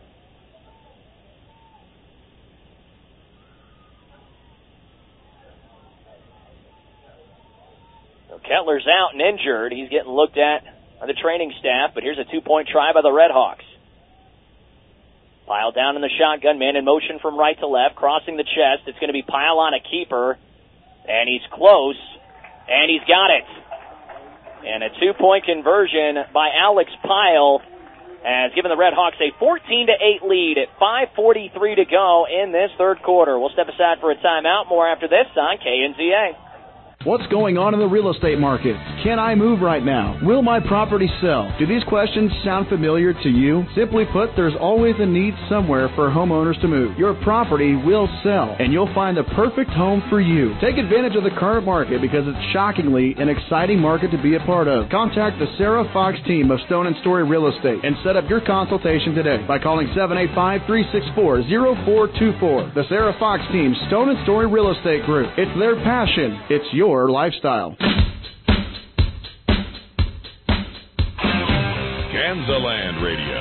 Speaker 4: So Kettler's out and injured. He's getting looked at by the training staff, but here's a 2-point try by the Redhawks. Pyle down in the shotgun, man in motion from right to left, crossing the chest. It's going to be Pyle on a keeper, and he's close, and he's got it. And a 2-point conversion by Alex Pyle has given the Redhawks a 14-8 lead at 5:43 to go in this third quarter. We'll step aside for a timeout. More after this on KNZA.
Speaker 1: What's going on in the real estate market? Can I move right now? Will my property sell? Do these questions sound familiar to you? Simply put, there's always a need somewhere for homeowners to move. Your property will sell, and you'll find the perfect home for you. Take advantage of the current market because it's shockingly an exciting market to be a part of. Contact the Sarah Fox team of Stone & Story Real Estate and set up your consultation today by calling 785-364-0424. The Sarah Fox team, Stone & Story Real Estate Group. It's their passion. It's your lifestyle.
Speaker 13: Kansaland Radio.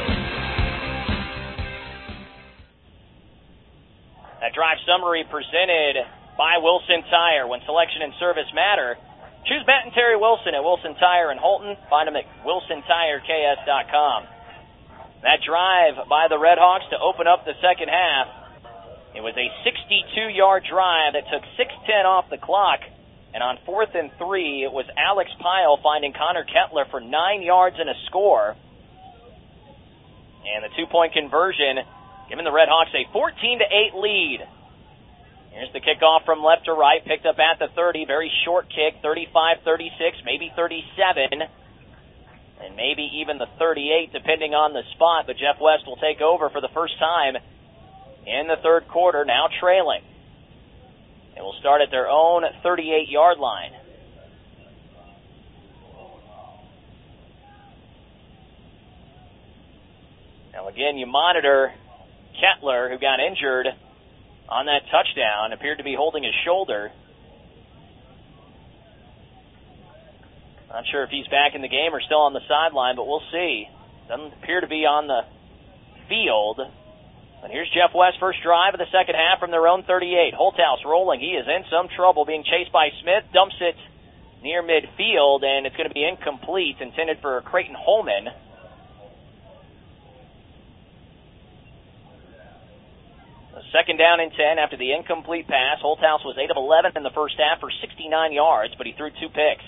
Speaker 4: That drive summary presented by Wilson Tire. When selection and service matter, choose Matt and Terry Wilson at Wilson Tire in Holton. Find them at WilsonTireKS.com. That drive by the Redhawks to open up the second half. It was a 62-yard drive that took 6:10 off the clock. And on 4th and 3, it was Alex Pyle finding Connor Kettler for 9 yards and a score. And the 2-point conversion, giving the Redhawks a 14-8 lead. Here's the kickoff from left to right, picked up at the 30. Very short kick, 35, 36, maybe 37, and maybe even the 38, depending on the spot. But Jeff West will take over for the first time in the third quarter, now trailing. They will start at their own 38-yard line. Now again, you monitor Kettler, who got injured on that touchdown, appeared to be holding his shoulder. Not sure if he's back in the game or still on the sideline, but we'll see. Doesn't appear to be on the field. And here's Jeff West, first drive of the second half from their own 38. Holthouse rolling. He is in some trouble, being chased by Smith. Dumps it near midfield, and it's going to be incomplete, intended for Creighton Holman. Second down and 10 after the incomplete pass. Holthouse was 8 of 11 in the first half for 69 yards, but he threw 2 picks.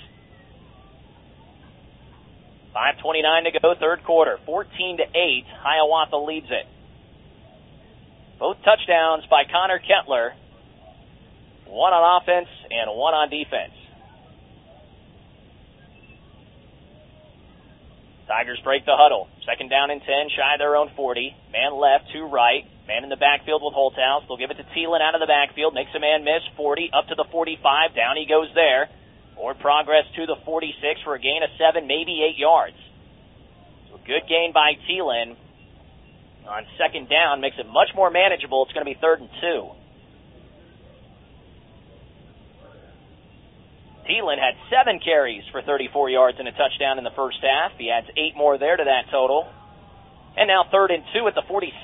Speaker 4: 5:29 to go, third quarter. 14-8. Hiawatha leads it. Both touchdowns by Connor Kettler. One on offense and one on defense. Tigers break the huddle. Second down and 10, shy of their own 40. Man left, 2 right. Man in the backfield with Holthouse. They'll give it to Thielen out of the backfield. Makes a man miss. 40 up to the 45. Down he goes there. Forward progress to the 46 for a gain of 7, maybe 8 yards. So a good gain by Thielen on second down. Makes it much more manageable. It's going to be 3rd and 2. Thielen had 7 carries for 34 yards and a touchdown in the first half. He adds 8 more there to that total. And now 3rd and 2 at the 46.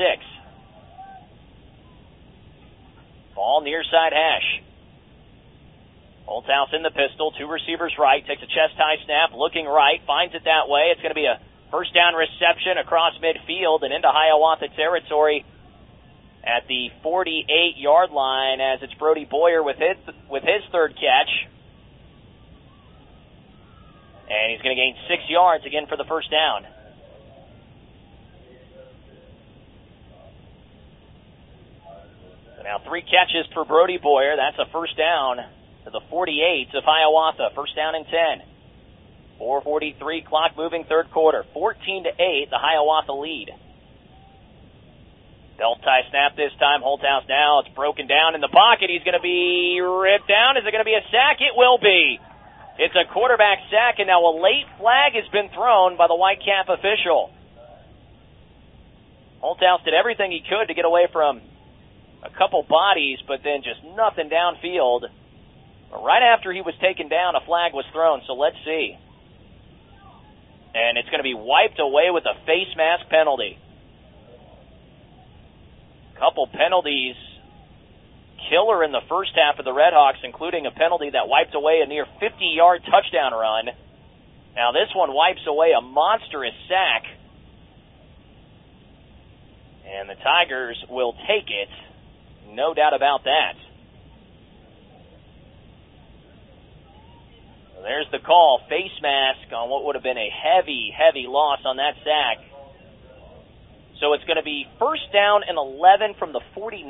Speaker 4: Ball near side hash. Holthouse in the pistol, 2 receivers right, takes a chest high snap, looking right, finds it that way. It's going to be a first down reception across midfield and into Hiawatha territory at the 48-yard line, as it's Brody Boyer with his third catch. And he's going to gain 6 yards again for the first down. So now 3 catches for Brody Boyer. That's a first down to the 48 of Hiawatha. First down and 10. 4:43 clock moving third quarter. 14-8, the Hiawatha lead. Belt tie snap this time. Holthouse now. It's broken down in the pocket. He's going to be ripped down. Is it going to be a sack? It will be. It's a quarterback sack, and now a late flag has been thrown by the Whitecap official. Holthouse did everything he could to get away from a couple bodies, but then just nothing downfield. But right after he was taken down, a flag was thrown, so let's see. And it's going to be wiped away with a face mask penalty. Couple penalties, killer in the first half of the Redhawks, including a penalty that wiped away a near 50-yard touchdown run. Now this one wipes away a monstrous sack. And the Tigers will take it, no doubt about that. So there's the call, face mask on what would have been a heavy, heavy loss on that sack. So it's going to be first down and 11 from the 49.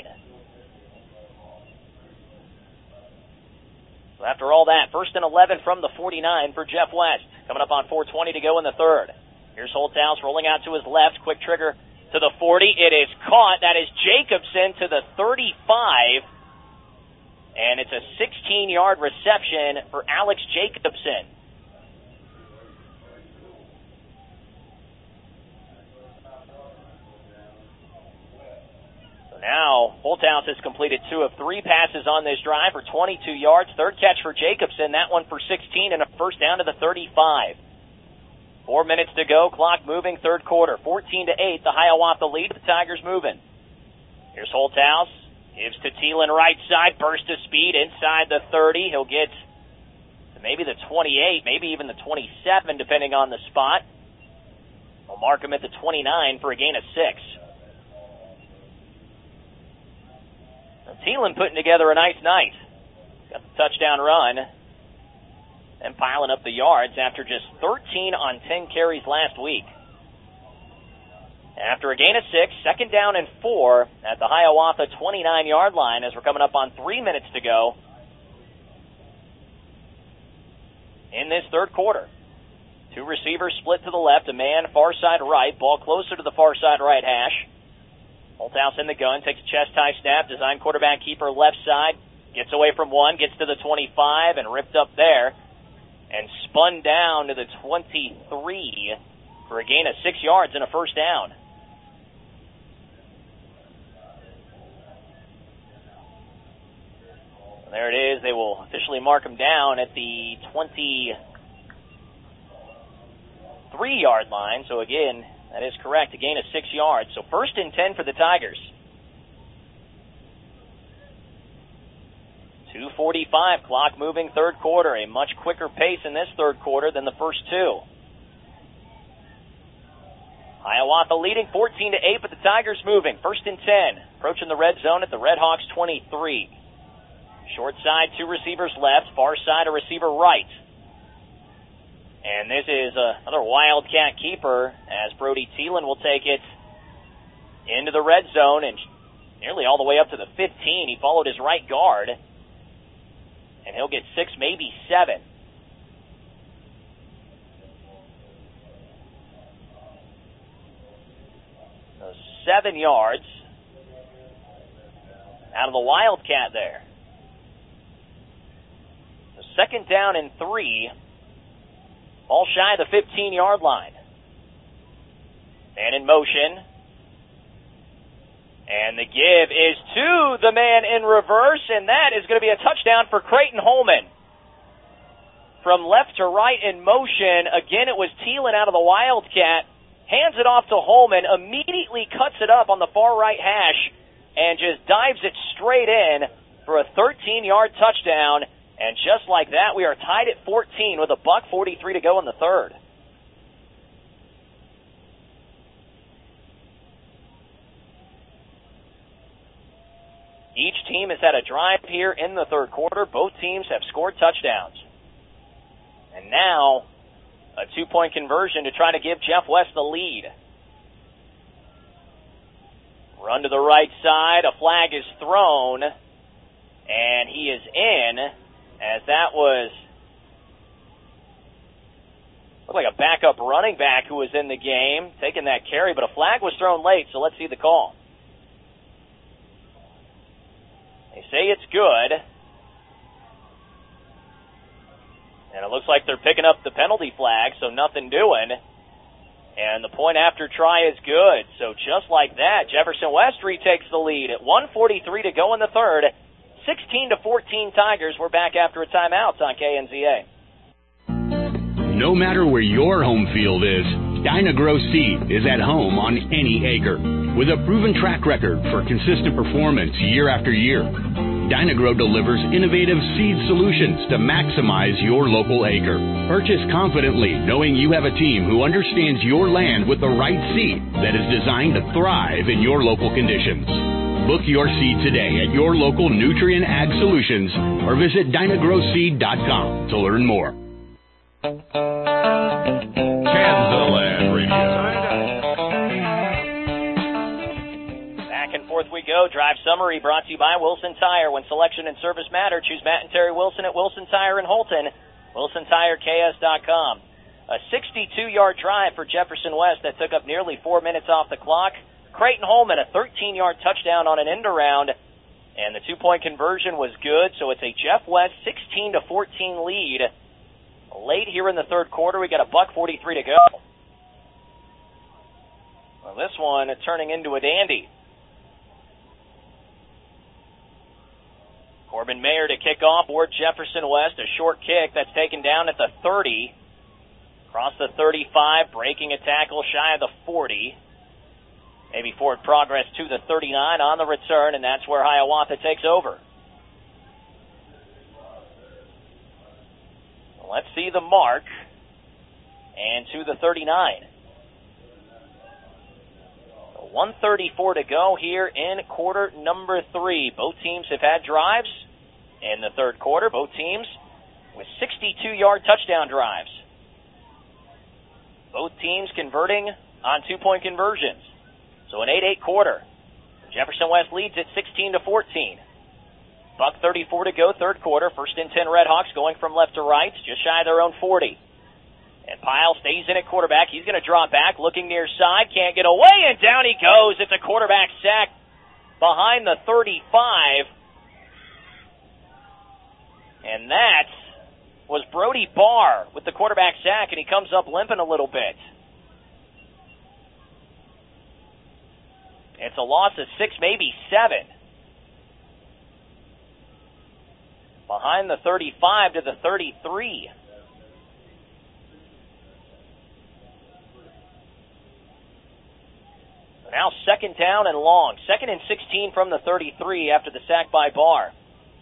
Speaker 4: So after all that, first and 11 from the 49 for Jeff West. Coming up on 4:20 to go in the third. Here's Holthouse rolling out to his left. Quick trigger to the 40. It is caught. That is Jacobson to the 35. And it's a 16-yard reception for Alex Jacobson. Now, Holthouse has completed 2 of 3 passes on this drive for 22 yards. Third catch for Jacobson, that one for 16, and a first down to the 35. 4 minutes to go, clock moving, third quarter. 14-8, the Hiawatha lead, the Tigers moving. Here's Holthouse, gives to Thielen right side, burst of speed inside the 30. He'll get to maybe the 28, maybe even the 27, depending on the spot. We'll mark him at the 29 for a gain of 6. Thielen putting together a nice night. Got the touchdown run and piling up the yards after just 13 on 10 carries last week. After a gain of 6, second down and 4 at the Hiawatha 29-yard line as we're coming up on 3 minutes to go in this third quarter. 2 receivers split to the left, a man far side right, ball closer to the far side right hash. Holthouse in the gun, takes a chest high snap, design quarterback keeper left side, gets away from 1, gets to the 25, and ripped up there, and spun down to the 23 for a gain of 6 yards and a first down. There it is. They will officially mark him down at the 23-yard line. So again, that is correct, a gain of 6 yards. So first and 10 for the Tigers. 2:45, clock moving, third quarter. A much quicker pace in this third quarter than the first 2. Hiawatha leading 14-8, but the Tigers moving. First and 10, approaching the red zone at the Redhawks 23. Short side, 2 receivers left, far side, a receiver right. And this is another Wildcat keeper as Brody Thielen will take it into the red zone and nearly all the way up to the 15. He followed his right guard, and he'll get 6, maybe 7. So 7 yards out of the Wildcat there. So second down and 3. All shy of the 15-yard line. Man in motion. And the give is to the man in reverse, and that is going to be a touchdown for Creighton Holman. From left to right in motion, again it was Thielen out of the Wildcat, hands it off to Holman, immediately cuts it up on the far right hash, and just dives it straight in for a 13-yard touchdown. And just like that, we are tied at 14 with $1:43 to go in the third. Each team has had a drive here in the third quarter. Both teams have scored touchdowns. And now, a 2-point conversion to try to give Jeff West the lead. Run to the right side. A flag is thrown. And he is in, as that looked like a backup running back who was in the game, taking that carry, but a flag was thrown late, so let's see the call. say it's good. And it looks like they're picking up the penalty flag, so nothing doing. And the point after try is good. So just like that, Jefferson West retakes the lead at 1:43 to go in the third. 16-14 Tigers. We're back after a timeout on KNZA.
Speaker 3: No matter where your home field is, Dyna-Gro Seed is at home on any acre. With a proven track record for consistent performance year after year, Dyna-Gro delivers innovative seed solutions to maximize your local acre. Purchase confidently, knowing you have a team who understands your land with the right seed that is designed to thrive in your local conditions. Book your seed today at your local Nutrien Ag Solutions or visit dynagroseed.com to learn more.
Speaker 13: Kansaland Radio.
Speaker 4: Back and forth we go. Drive summary brought to you by Wilson Tire. When selection and service matter, choose Matt and Terry Wilson at Wilson Tire in Holton. WilsonTireKS.com. A 62-yard drive for Jefferson West that took up nearly 4 minutes off the clock. Creighton Holman, a 13-yard touchdown on an end around, and the two-point conversion was good, so it's a Jeff West 16-14 lead. Late here in the third quarter, we got a $1:43 to go. Well, this one turning into a dandy. Corbin Mayer to kick off for Jefferson West, a short kick that's taken down at the 30. Across the 35, breaking a tackle shy of the 40. Maybe forward progress to the 39 on the return, and that's where Hiawatha takes over. Let's see the mark. And to the 39. 1:34 to go here in quarter number 3. Both teams have had drives in the third quarter. Both teams with 62-yard touchdown drives. Both teams converting on two-point conversions. So an 8-8 quarter. Jefferson West leads at 16-14. $1:34 to go, third quarter. First and 10 Redhawks going from left to right, just shy of their own 40. And Pyle stays in at quarterback. He's going to draw back, looking near side, can't get away, and down he goes. It's a quarterback sack behind the 35. And that was Brody Barr with the quarterback sack, and he comes up limping a little bit. It's a loss of 6, maybe 7. Behind the 35 to the 33. Now second down and long. 2nd and 16 from the 33 after the sack by Barr.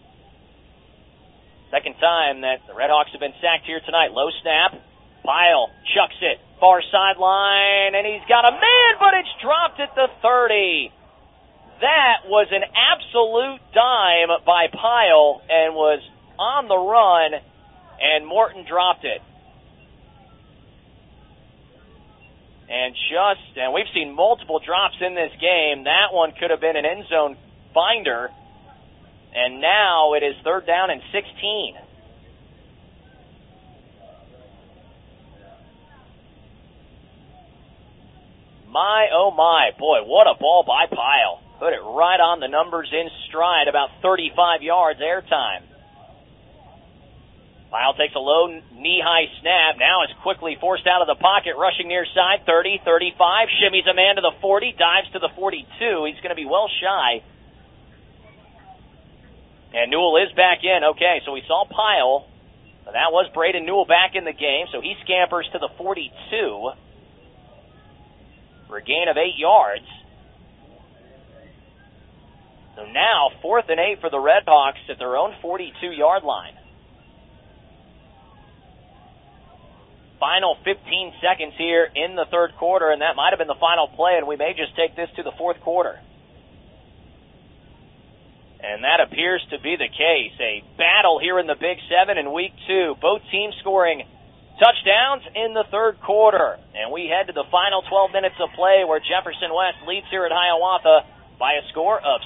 Speaker 4: Second time that the Redhawks have been sacked here tonight. Low snap. Pyle chucks it. Far sideline, and he's got a man, but it's dropped at the 30. That was an absolute dime by Pyle and was on the run, and Morton dropped it. And we've seen multiple drops in this game. That one could have been an end zone finder. And now it is 3rd down and 16. My, oh my, boy, what a ball by Pyle. Put it right on the numbers in stride, about 35 yards airtime. Pyle takes a low knee-high snap, now is quickly forced out of the pocket, rushing near side, 30, 35, shimmies a man to the 40, dives to the 42. He's going to be well shy. And Newell is back in. Okay, so we saw Pyle. That was Braden Newell back in the game, so he scampers to the 42 for a gain of 8 yards. So now, 4th and 8 for the Redhawks at their own 42-yard line. Final 15 seconds here in the third quarter, and that might have been the final play, and we may just take this to the fourth quarter. And that appears to be the case. A battle here in the Big 7 in Week 2. Both teams scoring touchdowns in the third quarter. And we head to the final 12 minutes of play where Jefferson West leads here at Hiawatha by a score of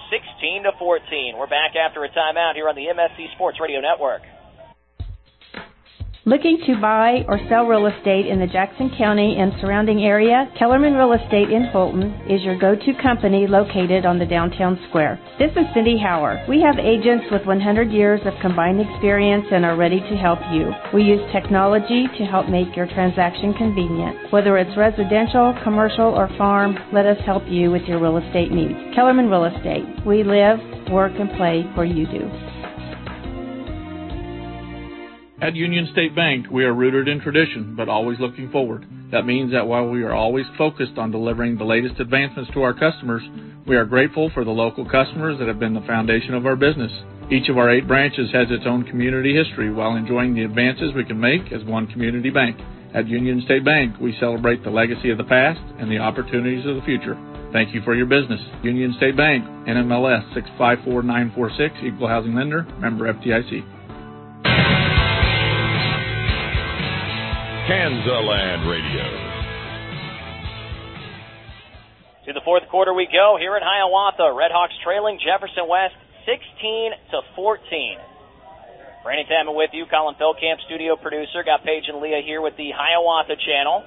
Speaker 4: 16-14. We're back after a timeout here on the MSC Sports Radio Network.
Speaker 5: Looking to buy or sell real estate in the Jackson County and surrounding area? Kellerman Real Estate in Holton is your go-to company located on the downtown square. This is Cindy Hauer. We have agents with 100 years of combined experience and are ready to help you. We use technology to help make your transaction convenient. Whether it's residential, commercial, or farm, let us help you with your real estate needs. Kellerman Real Estate. We live, work, and play where you do.
Speaker 6: At Union State Bank, we are rooted in tradition, but always looking forward. That means that while we are always focused on delivering the latest advancements to our customers, we are grateful for the local customers that have been the foundation of our business. Each of our 8 branches has its own community history while enjoying the advances we can make as one community bank. At Union State Bank, we celebrate the legacy of the past and the opportunities of the future. Thank you for your business. Union State Bank, NMLS 654946, Equal Housing Lender, member FDIC.
Speaker 13: Kansaland Radio.
Speaker 4: To the fourth quarter we go here at Hiawatha. Redhawks trailing Jefferson West 16-14. Brandon Tamman with you, Colin Feldkamp, studio producer. Got Paige and Leah here with the Hiawatha channel.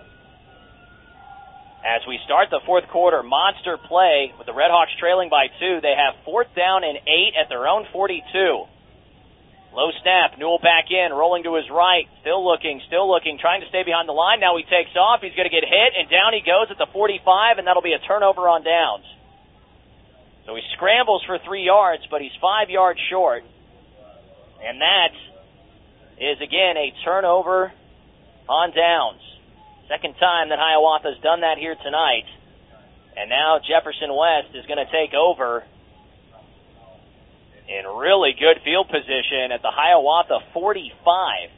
Speaker 4: As we start the fourth quarter, monster play with the Redhawks trailing by 2. They have 4th down and 8 at their own 42. Low snap, Newell back in, rolling to his right, still looking, trying to stay behind the line. Now he takes off, he's going to get hit, and down he goes at the 45, and that'll be a turnover on downs. So he scrambles for 3 yards, but he's 5 yards short. And that is, again, a turnover on downs. Second time that Hiawatha's done that here tonight. And now Jefferson West is going to take over in really good field position at the Hiawatha 45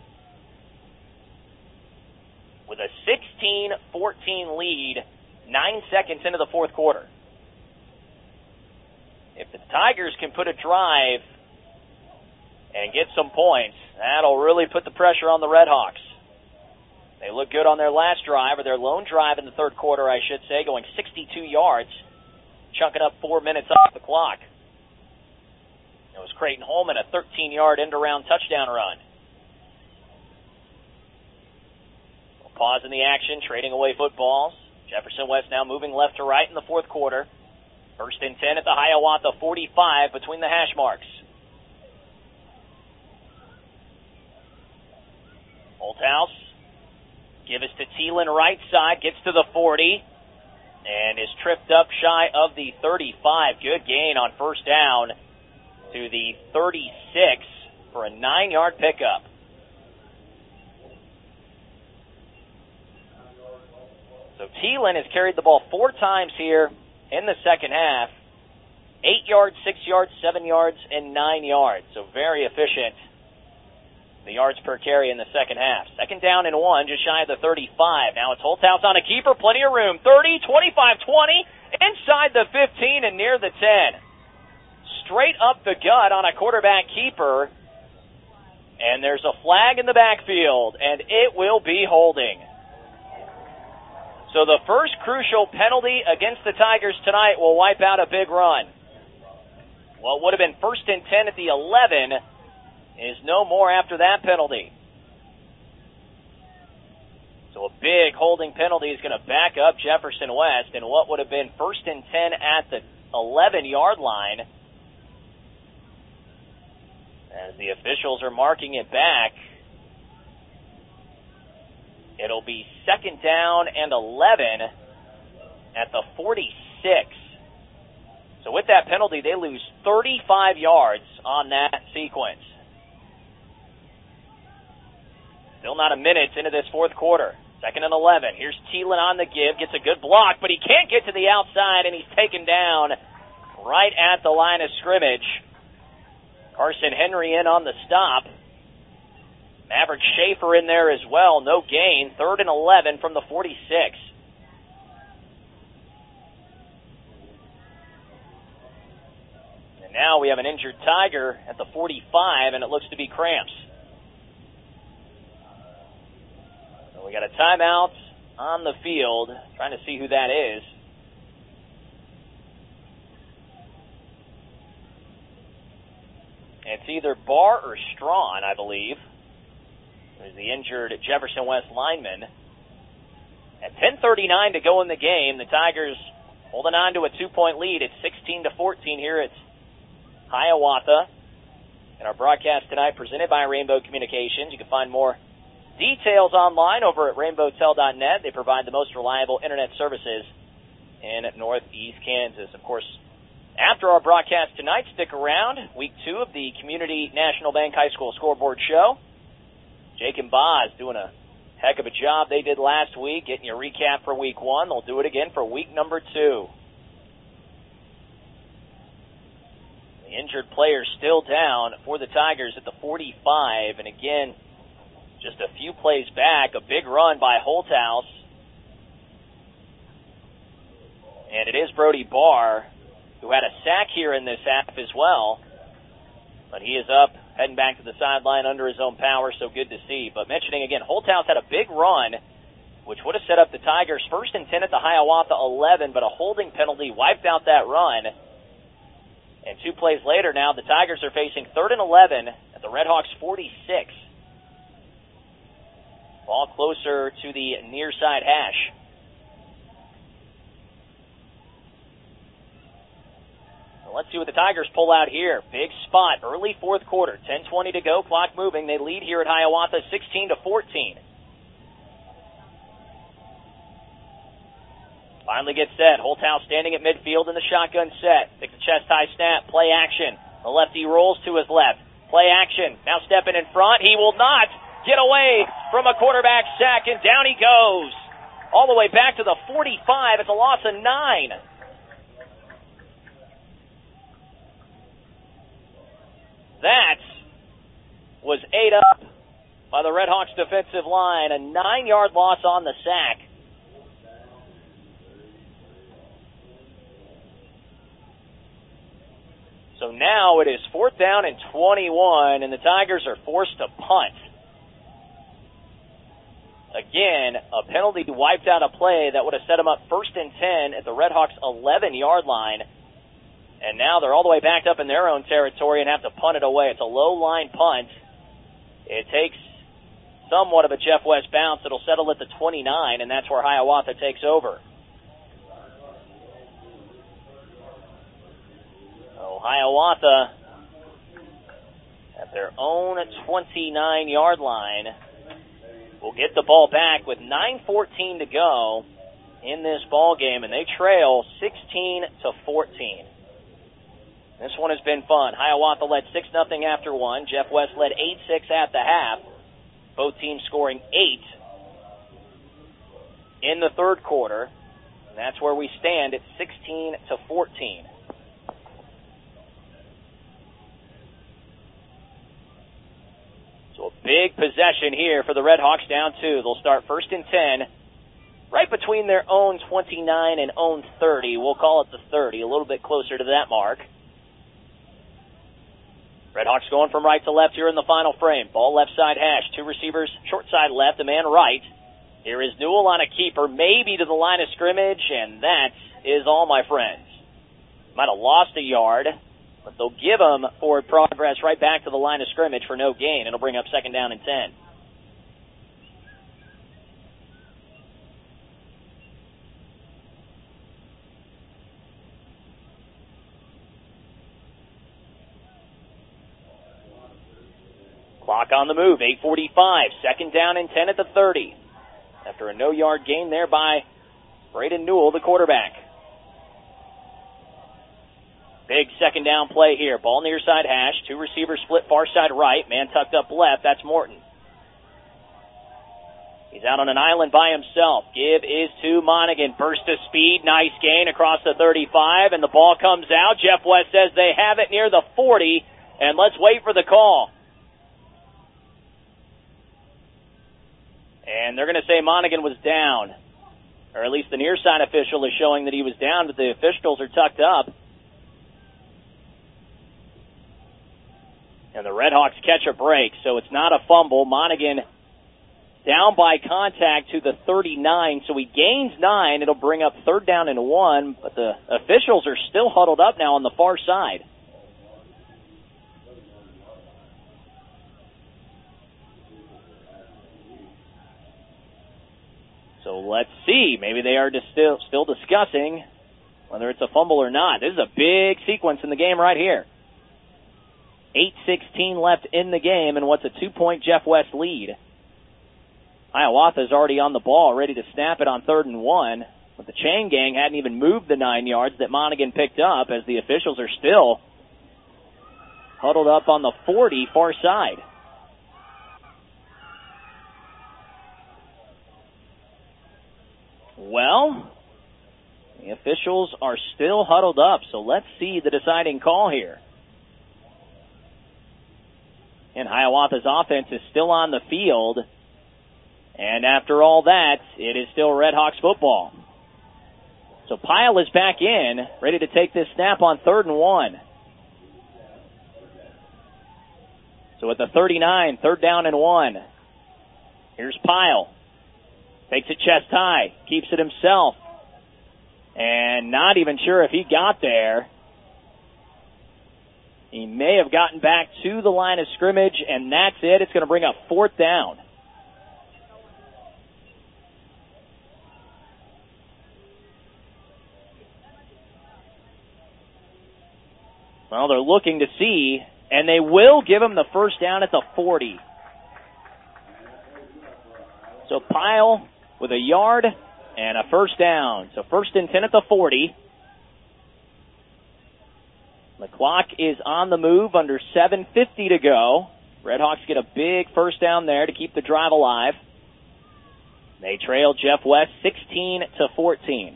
Speaker 4: with a 16-14 lead, 9 seconds into the fourth quarter. If the Tigers can put a drive and get some points, that'll really put the pressure on the Redhawks. They look good on their last drive, or their lone drive in the third quarter, I should say, going 62 yards, chunking up 4 minutes off the clock. It was Creighton Holman, a 13-yard end-around touchdown run. We'll pause in the action, trading away footballs. Jefferson West now moving left to right in the fourth quarter. 1st and 10 at the Hiawatha 45 between the hash marks. Holthouse, give us to Thielen right side, gets to the 40, and is tripped up shy of the 35. Good gain on first down to the 36 for a 9-yard pickup. So Thielen has carried the ball 4 times here in the second half. 8 yards, 6 yards, 7 yards, and 9 yards. So very efficient, the yards per carry in the second half. 2nd down and 1, just shy of the 35. Now it's Holthouse on a keeper, plenty of room. 30, 25, 20, inside the 15 and near the 10. Straight up the gut on a quarterback keeper. And there's a flag in the backfield, and it will be holding. So the first crucial penalty against the Tigers tonight will wipe out a big run. What would have been 1st and 10 at the 11 is no more after that penalty. So a big holding penalty is going to back up Jefferson West, and what would have been 1st and 10 at the 11-yard line, as the officials are marking it back, it'll be 2nd down and 11 at the 46. So with that penalty, they lose 35 yards on that sequence. Still not a minute into this fourth quarter. 2nd and 11. Here's Thielen on the give, gets a good block, but he can't get to the outside, and he's taken down right at the line of scrimmage. Carson Henry in on the stop. Maverick Schaefer in there as well. No gain. 3rd and 11 from the 46. And now we have an injured Tiger at the 45, and it looks to be cramps. So we got a timeout on the field. Trying to see who that is. It's either Barr or Strawn, I believe. There's the injured Jefferson West lineman. At 10:39 to go in the game, the Tigers holding on to a 2-point lead. It's 16-14 here at Hiawatha. And our broadcast tonight presented by Rainbow Communications. You can find more details online over at rainbowtel.net. They provide the most reliable internet services in Northeast Kansas. Of course, after our broadcast tonight, stick around. Week 2 of the Community National Bank High School Scoreboard Show. Jake and Boz doing a heck of a job they did last week, getting you a recap for Week 1. They'll do it again for Week number 2. The injured player still down for the Tigers at the 45. And again, just a few plays back, a big run by Holthouse. And it is Brody Barr, who had a sack here in this half as well. But he is up, heading back to the sideline under his own power, so good to see. But mentioning again, Holthouse had a big run, which would have set up the Tigers 1st and 10 at the Hiawatha 11, but a holding penalty wiped out that run. And 2 plays later now, the Tigers are facing 3rd and 11 at the Redhawks 46. Ball closer to the near side hash. So let's see what the Tigers pull out here. Big spot, early 4th quarter, 10:20 to go, clock moving. They lead here at Hiawatha 16-14. Finally gets set. Holthouse standing at midfield in the shotgun set. Takes a chest-high snap. Play action. The lefty rolls to his left. Play action. Now stepping in front. He will not get away from a quarterback sack, and down he goes. All the way back to the 45. It's a loss of 9. That was ate up by the Redhawks defensive line. A 9-yard loss on the sack. So now it is 4th down and 21, and the Tigers are forced to punt. Again, a penalty wiped out a play that would have set them up 1st and 10 at the Redhawks' 11-yard line. And now they're all the way backed up in their own territory and have to punt it away. It's a low-line punt. It takes somewhat of a Jeff West bounce. It'll settle at the 29, and that's where Hiawatha takes over. Hiawatha at their own 29-yard line will get the ball back with 9:14 to go in this ball game, and they trail 16-14. This one has been fun. Hiawatha led 6-0 after 1. Jeff West led 8-6 at the half. Both teams scoring 8 in the 3rd quarter. And that's where we stand at 16-14. So a big possession here for the Redhawks, down 2. They'll start 1st and 10, right between their own 29 and own 30. We'll call it the 30, a little bit closer to that mark. Redhawks going from right to left here in the final frame. Ball left side hash. 2 receivers, short side left, a man right. Here is Newell on a keeper, maybe to the line of scrimmage, and that is all, my friends. Might have lost a yard, but they'll give him forward progress right back to the line of scrimmage for no gain. It'll bring up 2nd down and 10. Clock on the move, 8:45. 2nd down and 10 at the 30. After a no-yard gain there by Braden Newell, the quarterback. Big 2nd down play here. Ball near side hash. 2 receivers split far side right. Man tucked up left. That's Morton. He's out on an island by himself. Give is to Monaghan. Burst of speed. Nice gain across the 35. And the ball comes out. Jeff West says they have it near the 40. And let's wait for the call. And they're going to say Monaghan was down. Or at least the near side official is showing that he was down, but the officials are tucked up. And the Redhawks catch a break, so it's not a fumble. Monaghan down by contact to the 39, so he gains 9. It'll bring up 3rd down and 1, but the officials are still huddled up now on the far side. So let's see. Maybe they are still discussing whether it's a fumble or not. This is a big sequence in the game right here. 8:16 left in the game, and what's a 2-point Jeff West lead. Hiawatha's already on the ball, ready to snap it on 3rd and 1. But the chain gang hadn't even moved the 9 yards that Monaghan picked up, as the officials are still huddled up on the 40 far side. Well, the officials are still huddled up, so let's see the deciding call here. And Hiawatha's offense is still on the field. And after all that, it is still Red Hawks football. So Pyle is back in, ready to take this snap on 3rd and 1. So at the 39, 3rd down and 1. Here's Pyle. Takes it chest high, keeps it himself. And not even sure if he got there. He may have gotten back to the line of scrimmage, and that's it. It's going to bring up 4th down. Well, they're looking to see, and they will give him the first down at the 40. So Pyle with a yard and a first down. So 1st and 10 at the 40. The clock is on the move, under 7:50 to go. Redhawks get a big first down there to keep the drive alive. They trail Jeff West 16-14.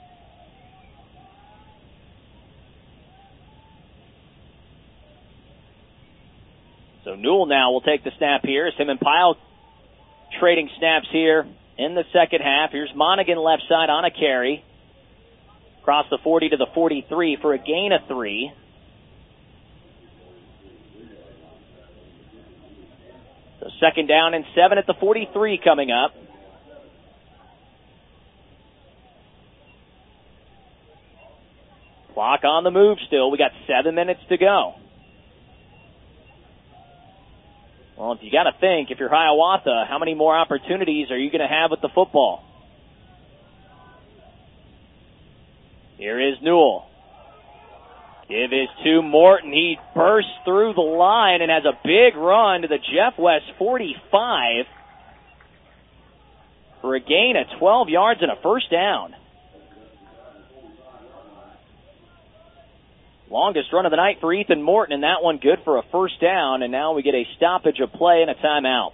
Speaker 4: So Newell now will take the snap here. It's him and Pyle trading snaps here in the second half. Here's Monaghan left side on a carry. Across the 40 to the 43 for a gain of 3. So 2nd down and 7 at the 43 coming up. Clock on the move still. We got 7 minutes to go. Well, you got to think, if you're Hiawatha, how many more opportunities are you going to have with the football? Here is Newell. Give is to Morton. He bursts through the line and has a big run to the Jeff West 45 for a gain of 12 yards and a first down. Longest run of the night for Ethan Morton, and that one good for a first down, and now we get a stoppage of play and a timeout.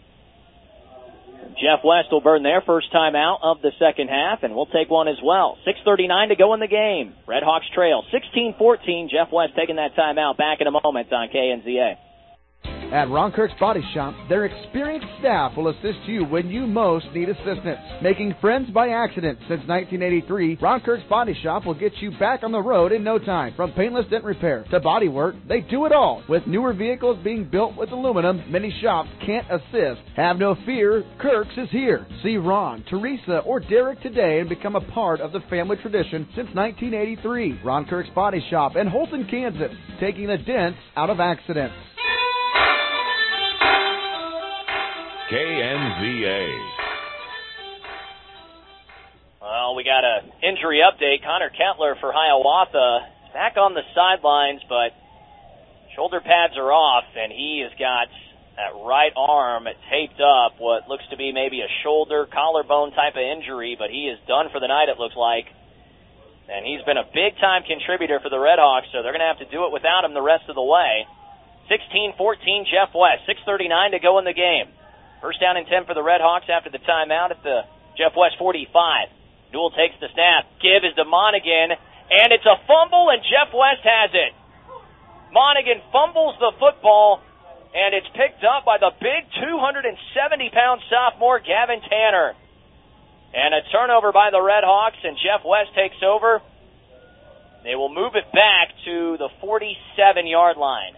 Speaker 4: Jeff West will burn their first timeout of the second half, and we'll take one as well. 6:39 to go in the game. Red Hawks trail 16-14. Jeff West taking that timeout. Back in a moment on KNZA.
Speaker 9: At Ron Kirk's Body Shop, their experienced staff will assist you when you most need assistance. Making friends by accident since 1983, Ron Kirk's Body Shop will get you back on the road in no time. From paintless dent repair to body work, they do it all. With newer vehicles being built with aluminum, many shops can't assist. Have no fear, Kirk's is here. See Ron, Teresa, or Derek today and become a part of the family tradition since 1983. Ron Kirk's Body Shop in Holton, Kansas, taking the dents out of accidents.
Speaker 13: KNZA.
Speaker 4: Well, we got an injury update. Connor Kettler for Hiawatha back on the sidelines, but shoulder pads are off, and he has got that right arm taped up, what looks to be maybe a shoulder, collarbone type of injury, but he is done for the night, it looks like. And he's been a big-time contributor for the Redhawks, so they're going to have to do it without him the rest of the way. 16-14 Jeff West, 6:39 to go in the game. First down and 10 for the Redhawks after the timeout at the Jeff West 45. Newell takes the snap. Give is to Monaghan, and it's a fumble, and Jeff West has it. Monaghan fumbles the football, and it's picked up by the big 270-pound sophomore Gavin Tanner. And a turnover by the Redhawks, and Jeff West takes over. They will move it back to the 47-yard line.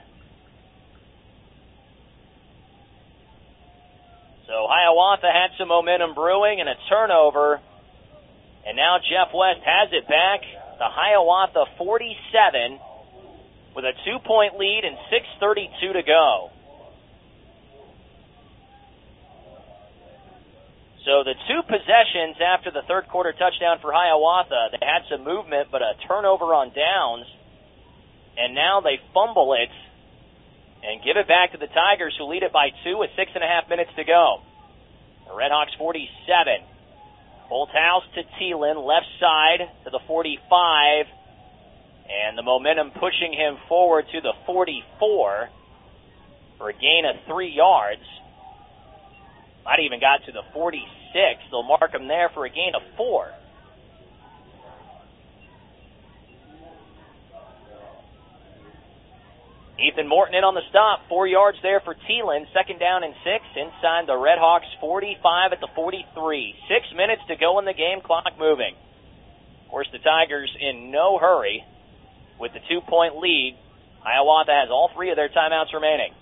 Speaker 4: So Hiawatha had some momentum brewing and a turnover, and now Jeff West has it back. The Hiawatha 47 with a 2-point lead and 6:32 to go. So So the two possessions after the third quarter touchdown for Hiawatha, they had some movement, but a turnover on downs, and now they fumble it and give it back to the Tigers, who lead it by 2 with 6.5 minutes to go. The Redhawks 47. Holthouse to Thielen, left side to the 45, and the momentum pushing him forward to the 44 for a gain of 3 yards. Might even got to the 46. They'll mark him there for a gain of 4. Ethan Morton in on the stop. 4 yards there for Thielen. 2nd down and 6 inside the Redhawks 45 at the 43. 6 minutes to go in the game, clock moving. Of course, the Tigers in no hurry with the 2-point lead. Hiawatha has all 3 of their timeouts remaining.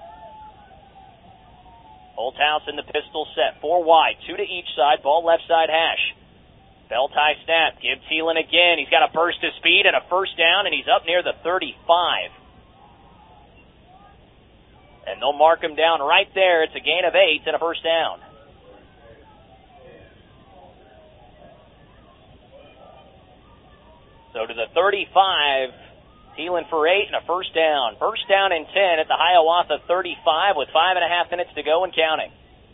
Speaker 4: Holthouse in the pistol set. 4 wide, 2 to each side. Ball left side hash. Bell tie snap. Give Thielen again. He's got a burst of speed and a first down, and he's up near the 35. And they'll mark him down right there. It's a gain of 8 and a first down. So to the 35, Thielen for 8 and a first down. First down and 10 at the Hiawatha 35 with 5.5 minutes to go and counting.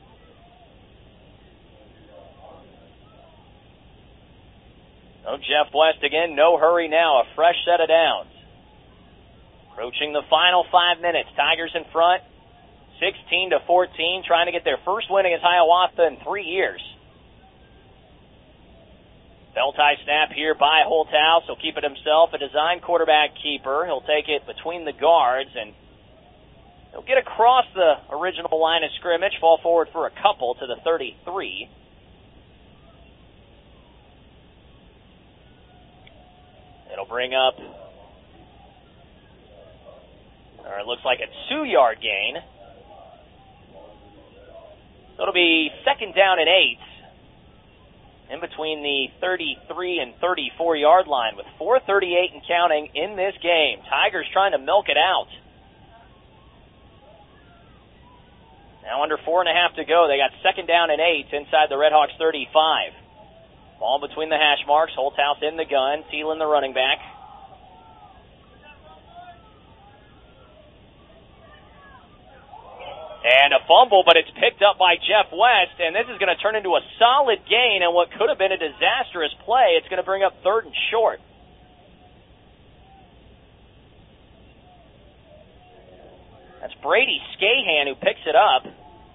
Speaker 4: So Jeff West again, no hurry now, a fresh set of downs. Approaching the final 5 minutes. Tigers in front, 16-14, trying to get their first win against Hiawatha in 3 years. Bell tie snap here by Holthouse. He'll keep it himself, a design quarterback keeper. He'll take it between the guards, and he'll get across the original line of scrimmage, fall forward for a couple to the 33. It'll bring up, or it looks like a 2-yard gain. So it'll be 2nd down and 8 in between the 33 and 34-yard line with 4:38 and counting in this game. Tigers trying to milk it out. Now under 4.5 to go. They got 2nd down and 8 inside the Redhawks 35. Ball between the hash marks. Holthouse in the gun. Thielen the running back. And a fumble, but it's picked up by Jeff West, and this is going to turn into a solid gain and what could have been a disastrous play. It's going to bring up 3rd and short. That's Brady Scahan who picks it up.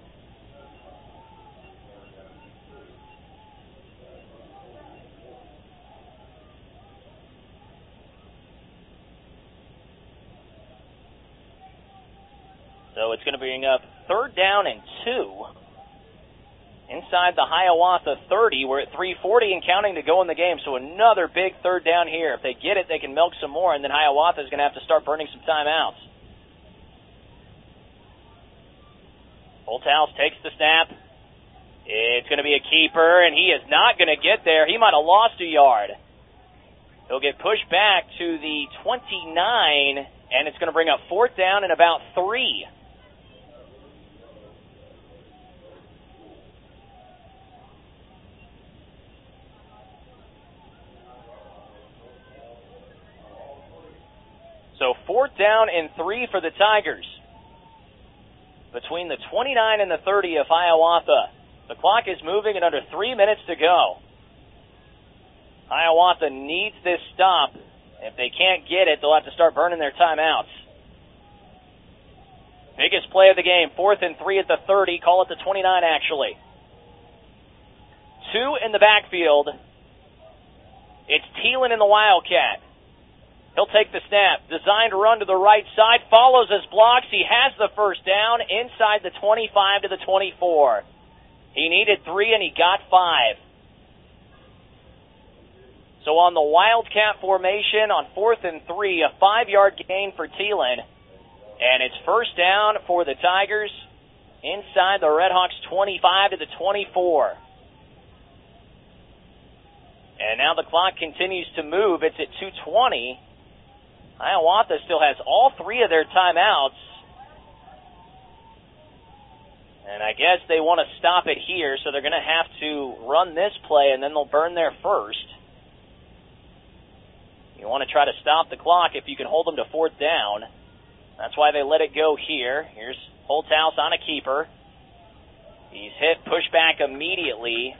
Speaker 4: So it's going to bring up 3rd down and 2 inside the Hiawatha 30. We're at 3:40 and counting to go in the game, so another big 3rd down here. If they get it, they can milk some more, and then Hiawatha is going to have to start burning some timeouts. Holthouse takes the snap. It's going to be a keeper, and he is not going to get there. He might have lost a yard. He'll get pushed back to the 29, and it's going to bring up 4th down and about 3. So 4th down and 3 for the Tigers. Between the 29 and the 30 of Hiawatha. The clock is moving and under 3 minutes to go. Hiawatha needs this stop. If they can't get it, they'll have to start burning their timeouts. Biggest play of the game, 4th and 3 at the 30. Call it the 29 actually. 2 in the backfield. It's Thielen in the Wildcat. He'll take the snap. Designed to run to the right side. Follows his blocks. He has the first down inside the 25 to the 24. He needed 3 and he got 5. So on the Wildcat formation on 4th and 3, a 5-yard gain for Thielen. And it's first down for the Tigers inside the Redhawks 25 to the 24. And now the clock continues to move. It's at 2:20. Hiawatha still has all 3 of their timeouts. And I guess they want to stop it here, so they're going to have to run this play, and then they'll burn their first. You want to try to stop the clock if you can hold them to fourth down. That's why they let it go here. Here's Holthouse on a keeper. He's hit, pushed back immediately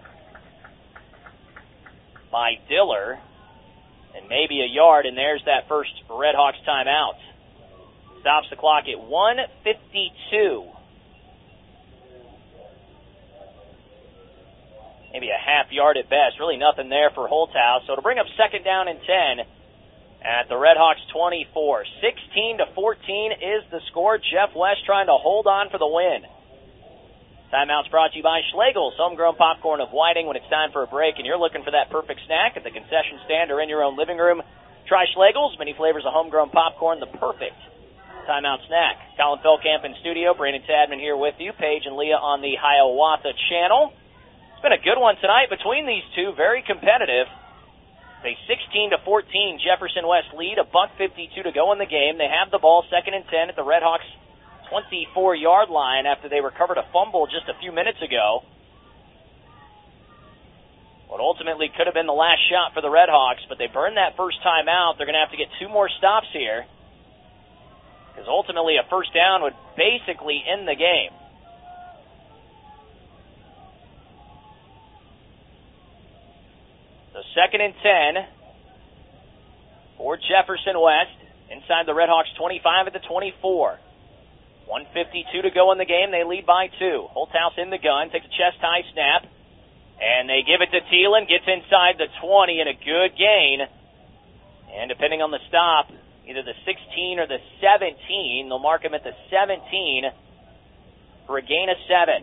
Speaker 4: by Diller. And maybe a yard, and there's that first Red Hawks timeout. Stops the clock at 1:52. Maybe a half yard at best. Really nothing there for Holthouse. So to bring up second down and 10 at the Red Hawks 24. 16-14 is the score. Jeff West trying to hold on for the win. Timeout's brought to you by Schlegel's, homegrown popcorn of Whiting. When it's time for a break and you're looking for that perfect snack at the concession stand or in your own living room, try Schlegel's. Many flavors of homegrown popcorn, the perfect timeout snack. Colin Feldkamp in studio. Brandon Tadman here with you. Paige and Leah on the Hiawatha channel. It's been a good one tonight between these two. Very competitive. A 16-14 Jefferson West lead. $1:52 to go in the game. They have the ball, 2nd and 10 at the Red Hawks 24-yard line after they recovered a fumble just a few minutes ago. What ultimately could have been the last shot for the Red Hawks, but they burned that first time out. They're going to have to get 2 more stops here, because ultimately a first down would basically end the game. So 2nd and 10 for Jefferson West inside the Red Hawks 25 at the 24. 1:52 to go in the game. They lead by 2. Holthouse in the gun, takes a chest-high snap, and they give it to Thielen, gets inside the 20, and a good gain. And depending on the stop, either the 16 or the 17, they'll mark him at the 17 for a gain of 7.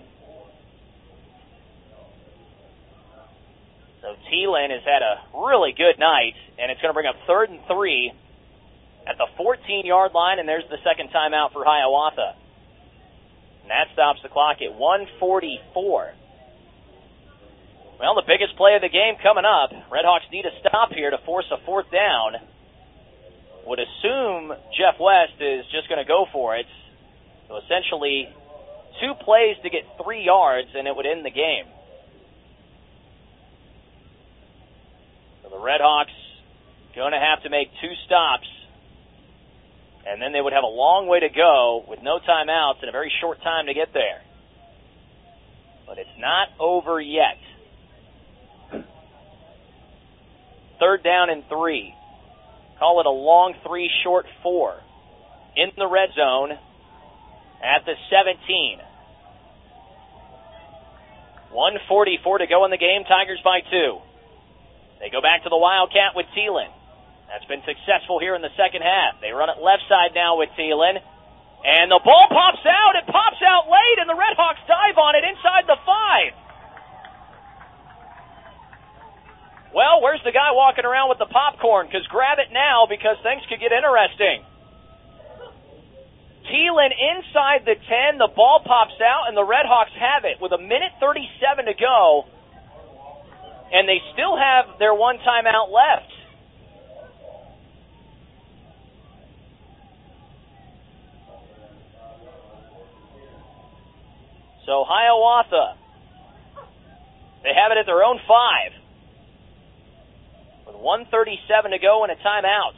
Speaker 4: So Thielen has had a really good night, and it's going to bring up 3rd and 3 at the 14-yard line, and there's the second timeout for Hiawatha. And that stops the clock at 1:44. Well, the biggest play of the game coming up. Red Hawks need a stop here to force a 4th down. Would assume Jeff West is just going to go for it. So essentially 2 plays to get 3 yards, and it would end the game. So the Red Hawks going to have to make 2 stops, and then they would have a long way to go with no timeouts and a very short time to get there. But it's not over yet. 3rd down and 3. Call it a long 3, short 4. In the red zone at the 17. 1:44 to go in the game. Tigers by 2. They go back to the Wildcat with Thielen. That's been successful here in the second half. They run it left side now with Thielen. And the ball pops out. It pops out late, and the Red Hawks dive on it inside the 5. Well, where's the guy walking around with the popcorn? Because grab it now, because things could get interesting. Thielen inside the 10. The ball pops out, and the Red Hawks have it with 1:37 to go. And they still have their 1 timeout left. So Hiawatha, they have it at their own 5. With 1:37 to go and a timeout.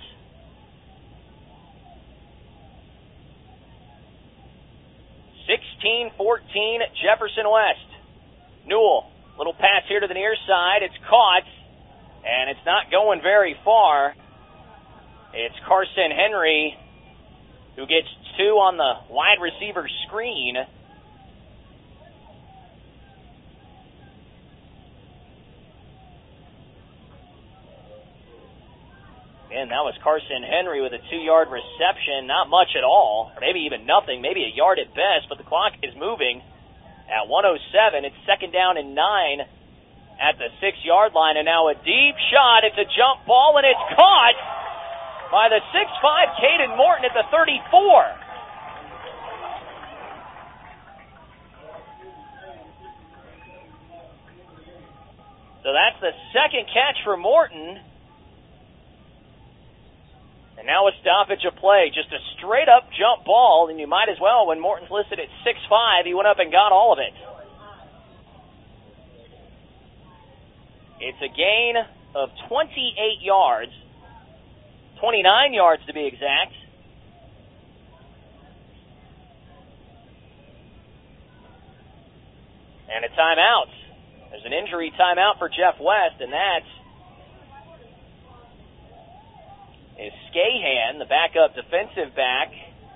Speaker 4: (16-14) Jefferson West. Newell, little pass here to the near side. It's caught, and it's not going very far. It's Carson Henry who gets 2 on the wide receiver screen. And that was Carson Henry with a 2-yard reception. Not much at all, or maybe even nothing, maybe a yard at best, but the clock is moving at 1:07. It's 2nd down and 9 at the 6-yard line, and now a deep shot. It's a jump ball, and it's caught by the 6'5" Caden Morton at the 34. So that's the second catch for Morton. And now a stoppage of play, just a straight-up jump ball, and you might as well, when Morton's listed at 6'5", he went up and got all of it. It's a gain of 28 yards, 29 yards to be exact. And a timeout. There's an injury timeout for Jeff West, and that is Skahan, the backup defensive back.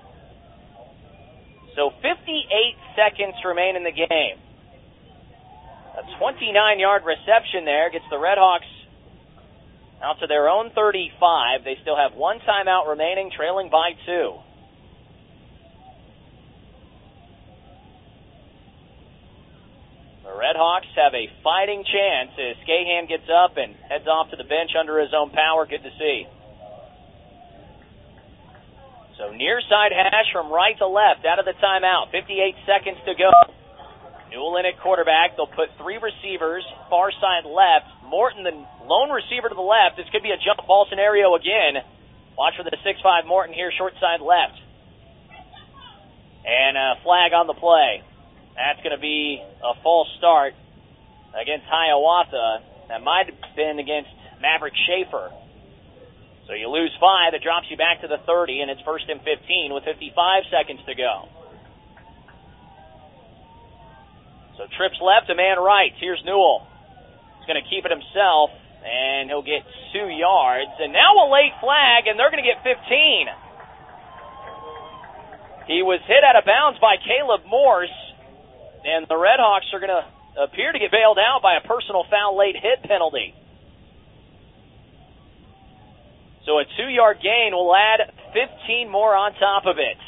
Speaker 4: So 58 seconds remain in the game. A 29-yard reception there gets the Redhawks out to their own 35. They still have one timeout remaining, trailing by 2. The Redhawks have a fighting chance as Skahan gets up and heads off to the bench under his own power. Good to see. So near side hash from right to left out of the timeout. 58 seconds to go. Newell in at quarterback. They'll put 3 receivers far side left. Morton, the lone receiver to the left. This could be a jump ball scenario again. Watch for the 6'5" Morton here, short side left. And a flag on the play. That's going to be a false start against Hiawatha. That might have been against Maverick Schaefer. So you lose 5. It drops you back to the 30, and it's 1st and 15 with 55 seconds to go. So trips left, a man right. Here's Newell. He's going to keep it himself, and he'll get 2 yards. And now a late flag, and they're going to get 15. He was hit out of bounds by Caleb Morse, and the Redhawks are going to appear to get bailed out by a personal foul late hit penalty. So a 2-yard gain will add 15 more on top of it.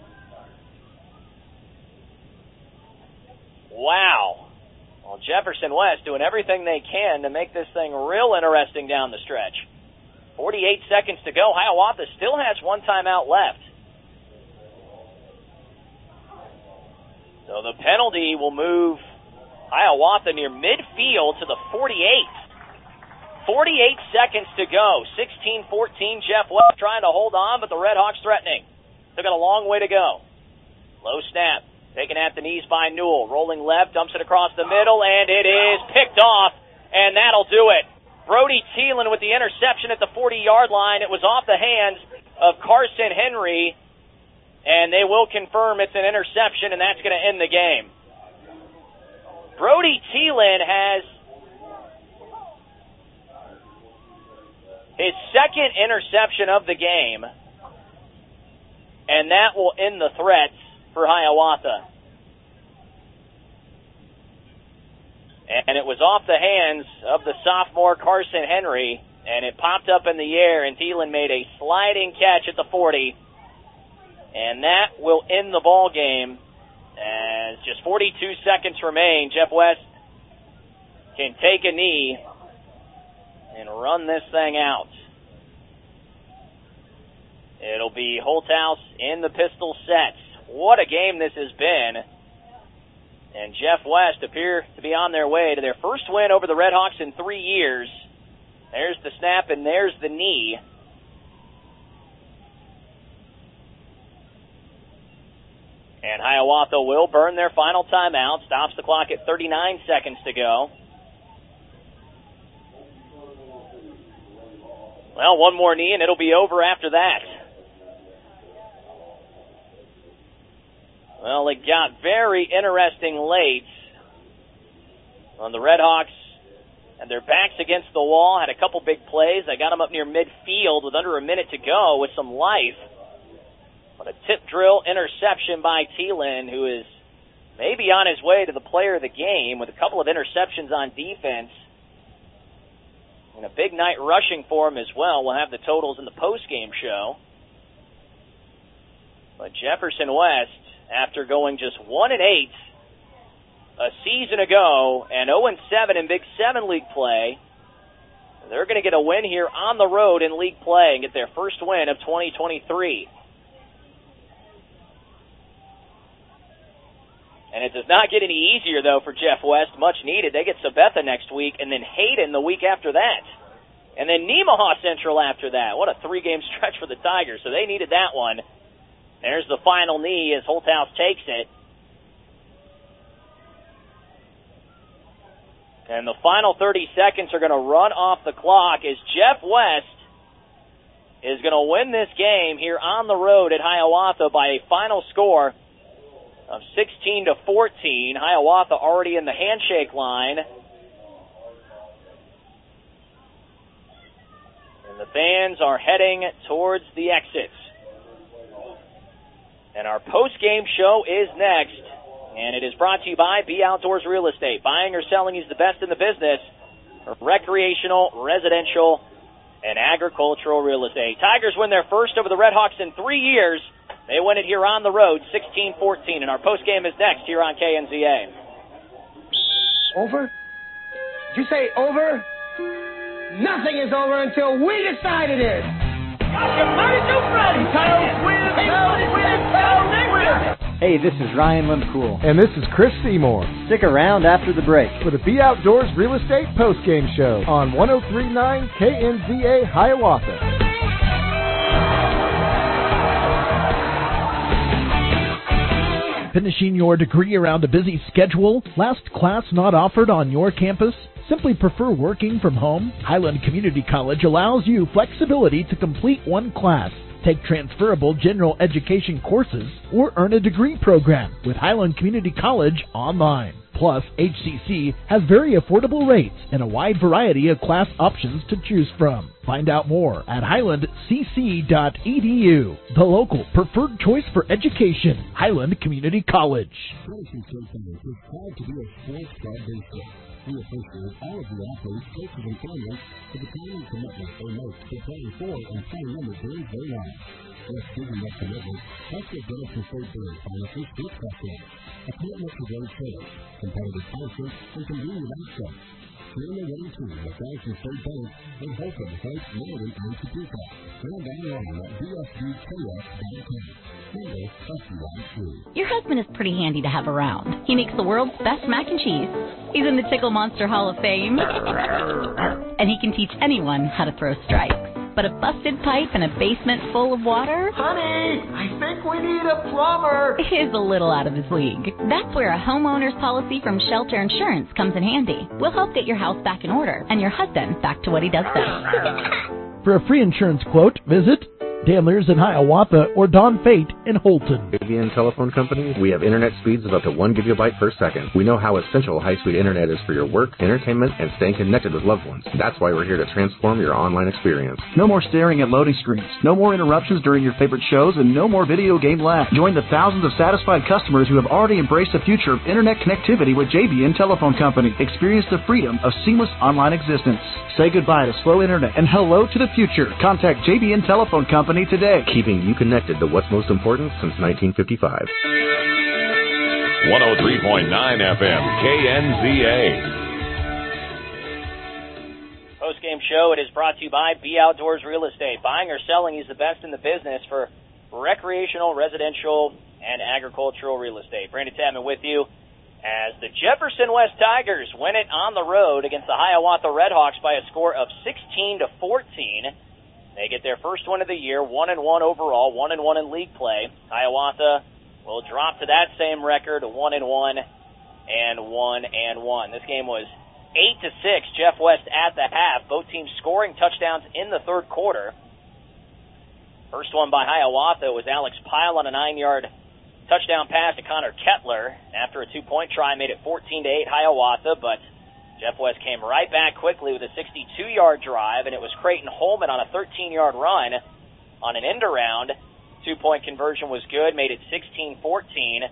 Speaker 4: Wow. Well, Jefferson West doing everything they can to make this thing real interesting down the stretch. 48 seconds to go. Hiawatha still has one timeout left. So the penalty will move Hiawatha near midfield to the 48. 48 seconds to go. 16-14, Jeff West trying to hold on, but the Redhawks threatening. Still got a long way to go. Low snap. Taken at the knees by Newell. Rolling left, dumps it across the middle, and it is picked off, and that'll do it. Brody Thielen with the interception at the 40-yard line. It was off the hands of Carson Henry, and they will confirm it's an interception, and that's going to end the game. Brody Thielen has his second interception of the game, and that will end the threats for Hiawatha. And it was off the hands of the sophomore Carson Henry, and it popped up in the air, and Thielen made a sliding catch at the 40, and that will end the ball game. As just 42 seconds remain, Jeff West can take a knee and run this thing out. It'll be Holthouse in the pistol sets. What a game this has been. And Jeff West appear to be on their way to their first win over the Redhawks in 3 years. There's the snap and there's the knee. And Hiawatha will burn their final timeout. Stops the clock at 39 seconds to go. Well, one more knee and it'll be over after that. Well, it got very interesting late. On the Redhawks and their backs against the wall, had a couple big plays. They got them up near midfield with under a minute to go with some life. But a tip drill interception by Thielen, who is maybe on his way to the player of the game with a couple of interceptions on defense. And a big night rushing for him as well. We'll have the totals in the post-game show. But Jefferson West, after going just 1-8 a season ago and 0-7 in Big 7 league play, they're going to get a win here on the road in league play and get their first win of 2023. And it does not get any easier, though, for Jeff West. Much needed. They get Sabetha next week and then Hayden the week after that. And then Nemaha Central after that. What a 3-game stretch for the Tigers. So they needed that one. There's the final knee as Holthouse takes it. And the final 30 seconds are going to run off the clock as Jeff West is going to win this game here on the road at Hiawatha by a final score of 16-14. Hiawatha already in the handshake line. And the fans are heading towards the exits. And our post-game show is next. And it is brought to you by B Outdoors Real Estate. Buying or selling is the best in the business for recreational, residential, and agricultural real estate. Tigers win their first over the Redhawks in 3 years. They win it here on the road, 16-14. And our postgame is next here on KNZA.
Speaker 7: Over? Did you say over? Nothing is over until we decide it is.
Speaker 8: Hey, this is Ryan Lemcool.
Speaker 14: And this is Chris Seymour.
Speaker 8: Stick around after the break
Speaker 14: for the B Outdoors Real Estate Postgame Show on 103.9 KNZA Hiawatha.
Speaker 11: Finishing your degree around a busy schedule? Last class not offered on your campus? Simply prefer working from home? Highland Community College allows you flexibility to complete one class, take transferable general education courses, or earn a degree program with Highland Community College online. Plus, HCC has very affordable rates and a wide variety of class options to choose from. Find out more at highlandcc.edu. The local preferred choice for education, Highland Community College.
Speaker 18: We appreciate all of the athletes, coaches, and families for the time and commitment they make to playing for and playing in the games they love. Let's give them that commitment. That's what Donaldson State Bank Financial Street Trust is. A commitment to great sales, competitive pricing, and convenient access. Join the winning team at Donaldson State Bank and Holcomb, Heights, Northern, and Topeka. And online at bsbks.com.
Speaker 12: Your husband is pretty handy to have around. He makes the world's best mac and cheese. He's in the Tickle Monster Hall of Fame. And he can teach anyone how to throw strikes. But a busted pipe in a basement full of water?
Speaker 7: Honey, I think we need a plumber.
Speaker 12: Is a little out of his league. That's where a homeowner's policy from Shelter Insurance comes in handy. We'll help get your house back in order and your husband back to what he does best.
Speaker 11: For a free insurance quote, visit Dandlers in Hiawatha or Don Fate in Holton.
Speaker 19: JBN Telephone Company, we have internet speeds of up to 1 gigabyte per second. We know how essential high-speed internet is for your work, entertainment, and staying connected with loved ones. That's why we're here to transform your online experience.
Speaker 1: No more staring at loading screens, no more interruptions during your favorite shows, and no more video game lag. Join the thousands of satisfied customers who have already embraced the future of internet connectivity with JBN Telephone Company. Experience the freedom of seamless online existence. Say goodbye to slow internet and hello to the future. Contact JBN Telephone Company today.
Speaker 19: Keeping you connected to what's most important since 1955.
Speaker 13: 103.9 FM, KNZA.
Speaker 4: Post-game show, it is brought to you by B Outdoors Real Estate. Buying or selling is the best in the business for recreational, residential, and agricultural real estate. Brandon Tapman with you as the Jefferson West Tigers win it on the road against the Hiawatha Redhawks by a score of 16-14. They get their first win of the year, 1-1 overall, 1-1 in league play. Hiawatha will drop to that same record, 1-1 and 1-1. This game was 8-6, Jeff West at the half. Both teams scoring touchdowns in the third quarter. First one by Hiawatha was Alex Pyle on a 9-yard touchdown pass to Connor Kettler. After a 2-point try, made it 14-8 Hiawatha, but Jeff West came right back quickly with a 62-yard drive, and it was Creighton Holman on a 13-yard run on an end-around. 2-point conversion was good, made it 16-14.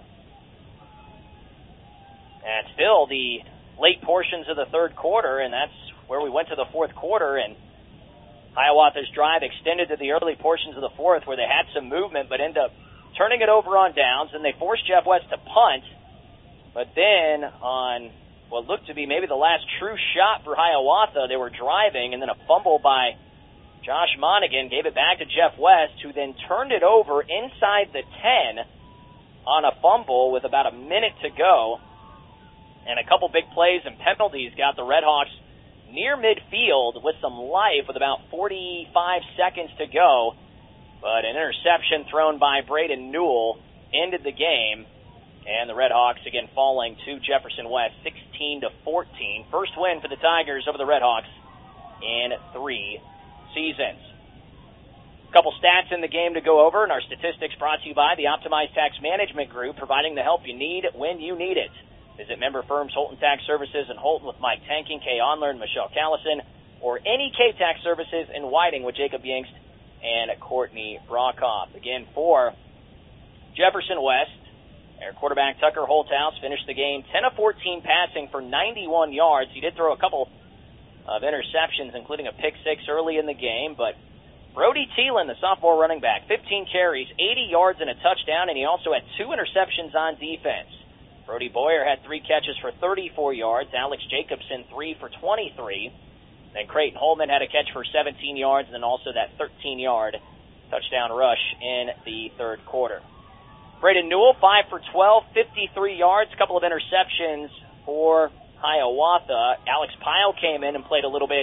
Speaker 4: And still the late portions of the third quarter, and that's where we went to the fourth quarter, and Hiawatha's drive extended to the early portions of the fourth where they had some movement but ended up turning it over on downs, and they forced Jeff West to punt. But then on what looked to be maybe the last true shot for Hiawatha, they were driving, and then a fumble by Josh Monaghan gave it back to Jeff West, who then turned it over inside the 10 on a fumble with about a minute to go. And a couple big plays and penalties got the Redhawks near midfield with some life with about 45 seconds to go. But an interception thrown by Braden Newell ended the game. And the Red Hawks again falling to Jefferson West 16-14. First win for the Tigers over the Red Hawks in 3 seasons. A couple stats in the game to go over, and our statistics brought to you by the Optimized Tax Management Group, providing the help you need when you need it. Visit member firms Holton Tax Services in Holton with Mike Tanking, Kay Onler, and Michelle Callison, or any K-Tax Services in Whiting with Jacob Yingst and Courtney Brockhoff. Again, for Jefferson West, their quarterback Tucker Holthouse finished the game 10 of 14 passing for 91 yards. He did throw a couple of interceptions, including a pick six early in the game, but Brody Thielen, the sophomore running back, 15 carries, 80 yards and a touchdown, and he also had 2 interceptions on defense. Brody Boyer had 3 catches for 34 yards, Alex Jacobson 3 for 23, then Creighton Holman had a catch for 17 yards, and then also that 13-yard touchdown rush in the third quarter. Braden Newell, 5 for 12, 53 yards, a couple of interceptions for Hiawatha. Alex Pyle came in and played a little bit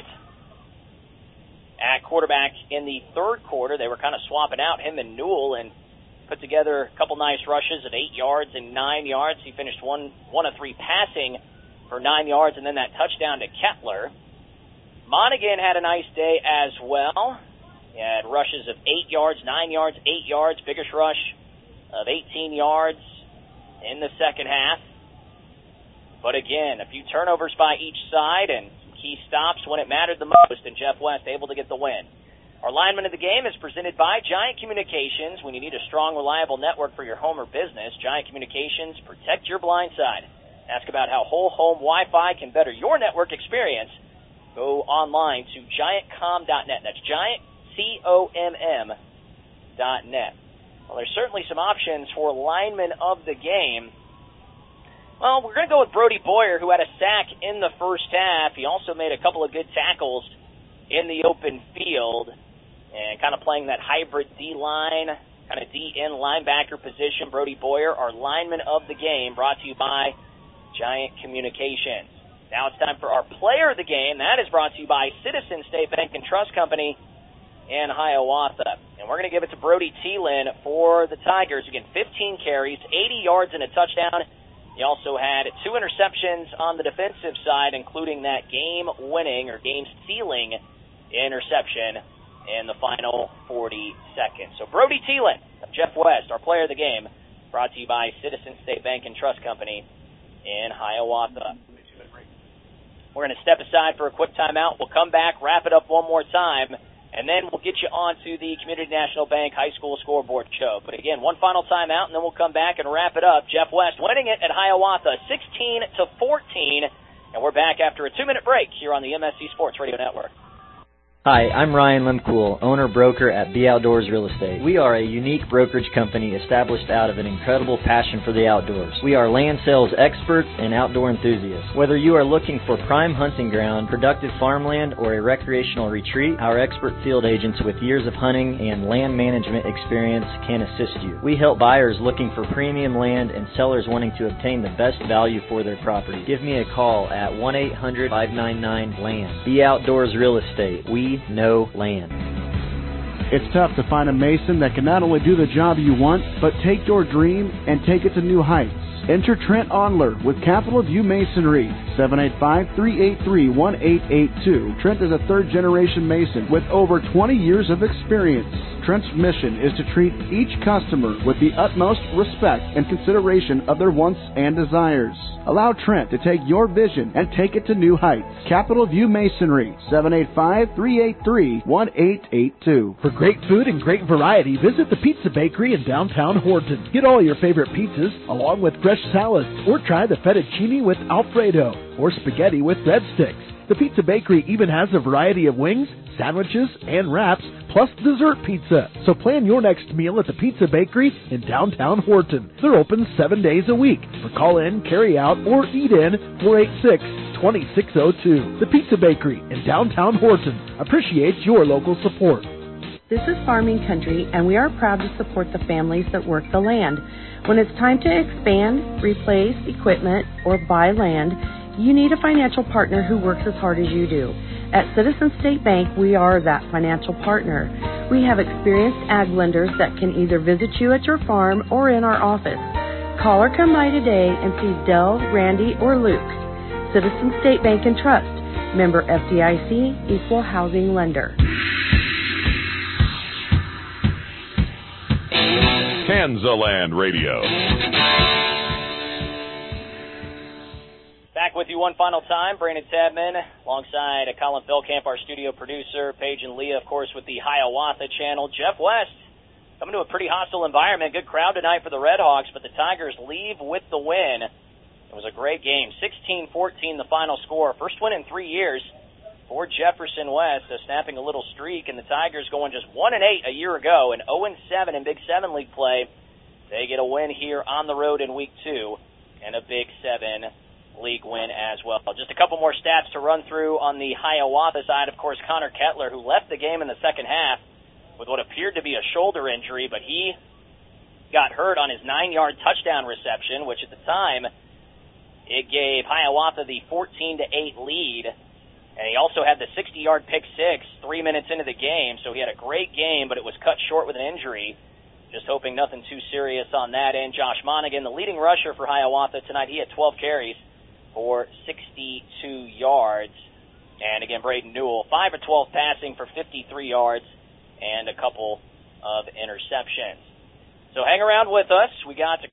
Speaker 4: at quarterback in the third quarter. They were kind of swapping out him and Newell and put together a couple nice rushes of 8 yards and 9 yards. He finished one of 3 passing for 9 yards, and then that touchdown to Kettler. Monaghan had a nice day as well. He had rushes of 8 yards, 9 yards, 8 yards, biggest rush of 18 yards in the second half. But again, a few turnovers by each side and key stops when it mattered the most, and Jeff West able to get the win. Our lineman of the game is presented by Giant Communications. When you need a strong, reliable network for your home or business, Giant Communications, protect your blind side. Ask about how whole home Wi-Fi can better your network experience. Go online to giantcom.net. That's giantcomm.net. Well, there's certainly some options for lineman of the game. Well, we're going to go with Brody Boyer, who had a sack in the first half. He also made a couple of good tackles in the open field and kind of playing that hybrid D-line, kind of D-in linebacker position. Brody Boyer, our lineman of the game, brought to you by Giant Communications. Now it's time for our player of the game. That is brought to you by Citizen State Bank and Trust Company in Hiawatha. And we're going to give it to Brody Thielen for the Tigers. Again, 15 carries, 80 yards and a touchdown. He also had 2 interceptions on the defensive side, including that game-winning or game-sealing interception in the final 40 seconds. So Brody Thielen of Jeff West, our player of the game, brought to you by Citizen State Bank and Trust Company in Hiawatha. We're going to step aside for a quick timeout. We'll come back, wrap it up one more time, and then we'll get you on to the Community National Bank High School Scoreboard Show. But again, one final timeout, and then we'll come back and wrap it up. Jeff West winning it at Hiawatha 16-14, and we're back after a 2-minute break here on the MSC Sports Radio Network.
Speaker 8: Hi, I'm Ryan Lemcool, owner-broker at B Outdoors Real Estate. We are a unique brokerage company established out of an incredible passion for the outdoors. We are land sales experts and outdoor enthusiasts. Whether you are looking for prime hunting ground, productive farmland, or a recreational retreat, our expert field agents with years of hunting and land management experience can assist you. We help buyers looking for premium land and sellers wanting to obtain the best value for their property. Give me a call at 1-800-599-LAND. B Outdoors Real Estate. We know land.
Speaker 1: It's tough to find a mason that can not only do the job you want, but take your dream and take it to new heights. Enter Trent Onler with Capital View Masonry, 785-383-1882. Trent is a third-generation mason with over 20 years of experience. Trent's mission is to treat each customer with the utmost respect and consideration of their wants and desires. Allow Trent to take your vision and take it to new heights. Capital View Masonry, 785-383-1882.
Speaker 11: For great food and great variety, visit the Pizza Bakery in downtown Horton. Get all your favorite pizzas along with fresh salads, or try the fettuccine with Alfredo or spaghetti with breadsticks. The Pizza Bakery even has a variety of wings, sandwiches, and wraps, plus dessert pizza. So plan your next meal at the Pizza Bakery in downtown Horton. They're open 7 days a week. For call-in, carry-out, or eat-in, 486-2602. The Pizza Bakery in downtown Horton appreciates your local support.
Speaker 5: This is Farming Country, and we are proud to support the families that work the land. When it's time to expand, replace equipment, or buy land,
Speaker 10: You need a financial partner who works as hard as you do. At Citizens State Bank, we are that financial partner. We have experienced ag lenders that can either visit you at your farm or in our office. Call or come by today and see Dell, Randy, or Luke. Citizens State Bank and Trust. Member FDIC, Equal Housing Lender.
Speaker 13: Kansaland Radio.
Speaker 4: Back with you one final time, Brandon Tabman, alongside Colin Feldkamp, our studio producer, Paige and Leah, of course, with the Hiawatha channel. Jeff West coming to a pretty hostile environment. Good crowd tonight for the Red Hawks, but the Tigers leave with the win. It was a great game. 16-14 the final score. First win in 3 years for Jefferson West, snapping a little streak, and the Tigers going just 1-8 a year ago and 0-7 in Big 7 League play. They get a win here on the road in Week 2 and a Big 7 League win as well. Just a couple more stats to run through on the Hiawatha side. Of course, Connor Kettler, who left the game in the second half with what appeared to be a shoulder injury, but he got hurt on his 9-yard touchdown reception, which at the time it gave Hiawatha the 14-8 lead. And he also had the 60-yard pick six 3 minutes into the game, so he had a great game, but it was cut short with an injury. Just hoping nothing too serious on that end. Josh Monaghan, the leading rusher for Hiawatha tonight, he had 12 carries for 62 yards. And again, Braden Newell, 5 of 12 passing for 53 yards and a couple of interceptions. So hang around with us. We got to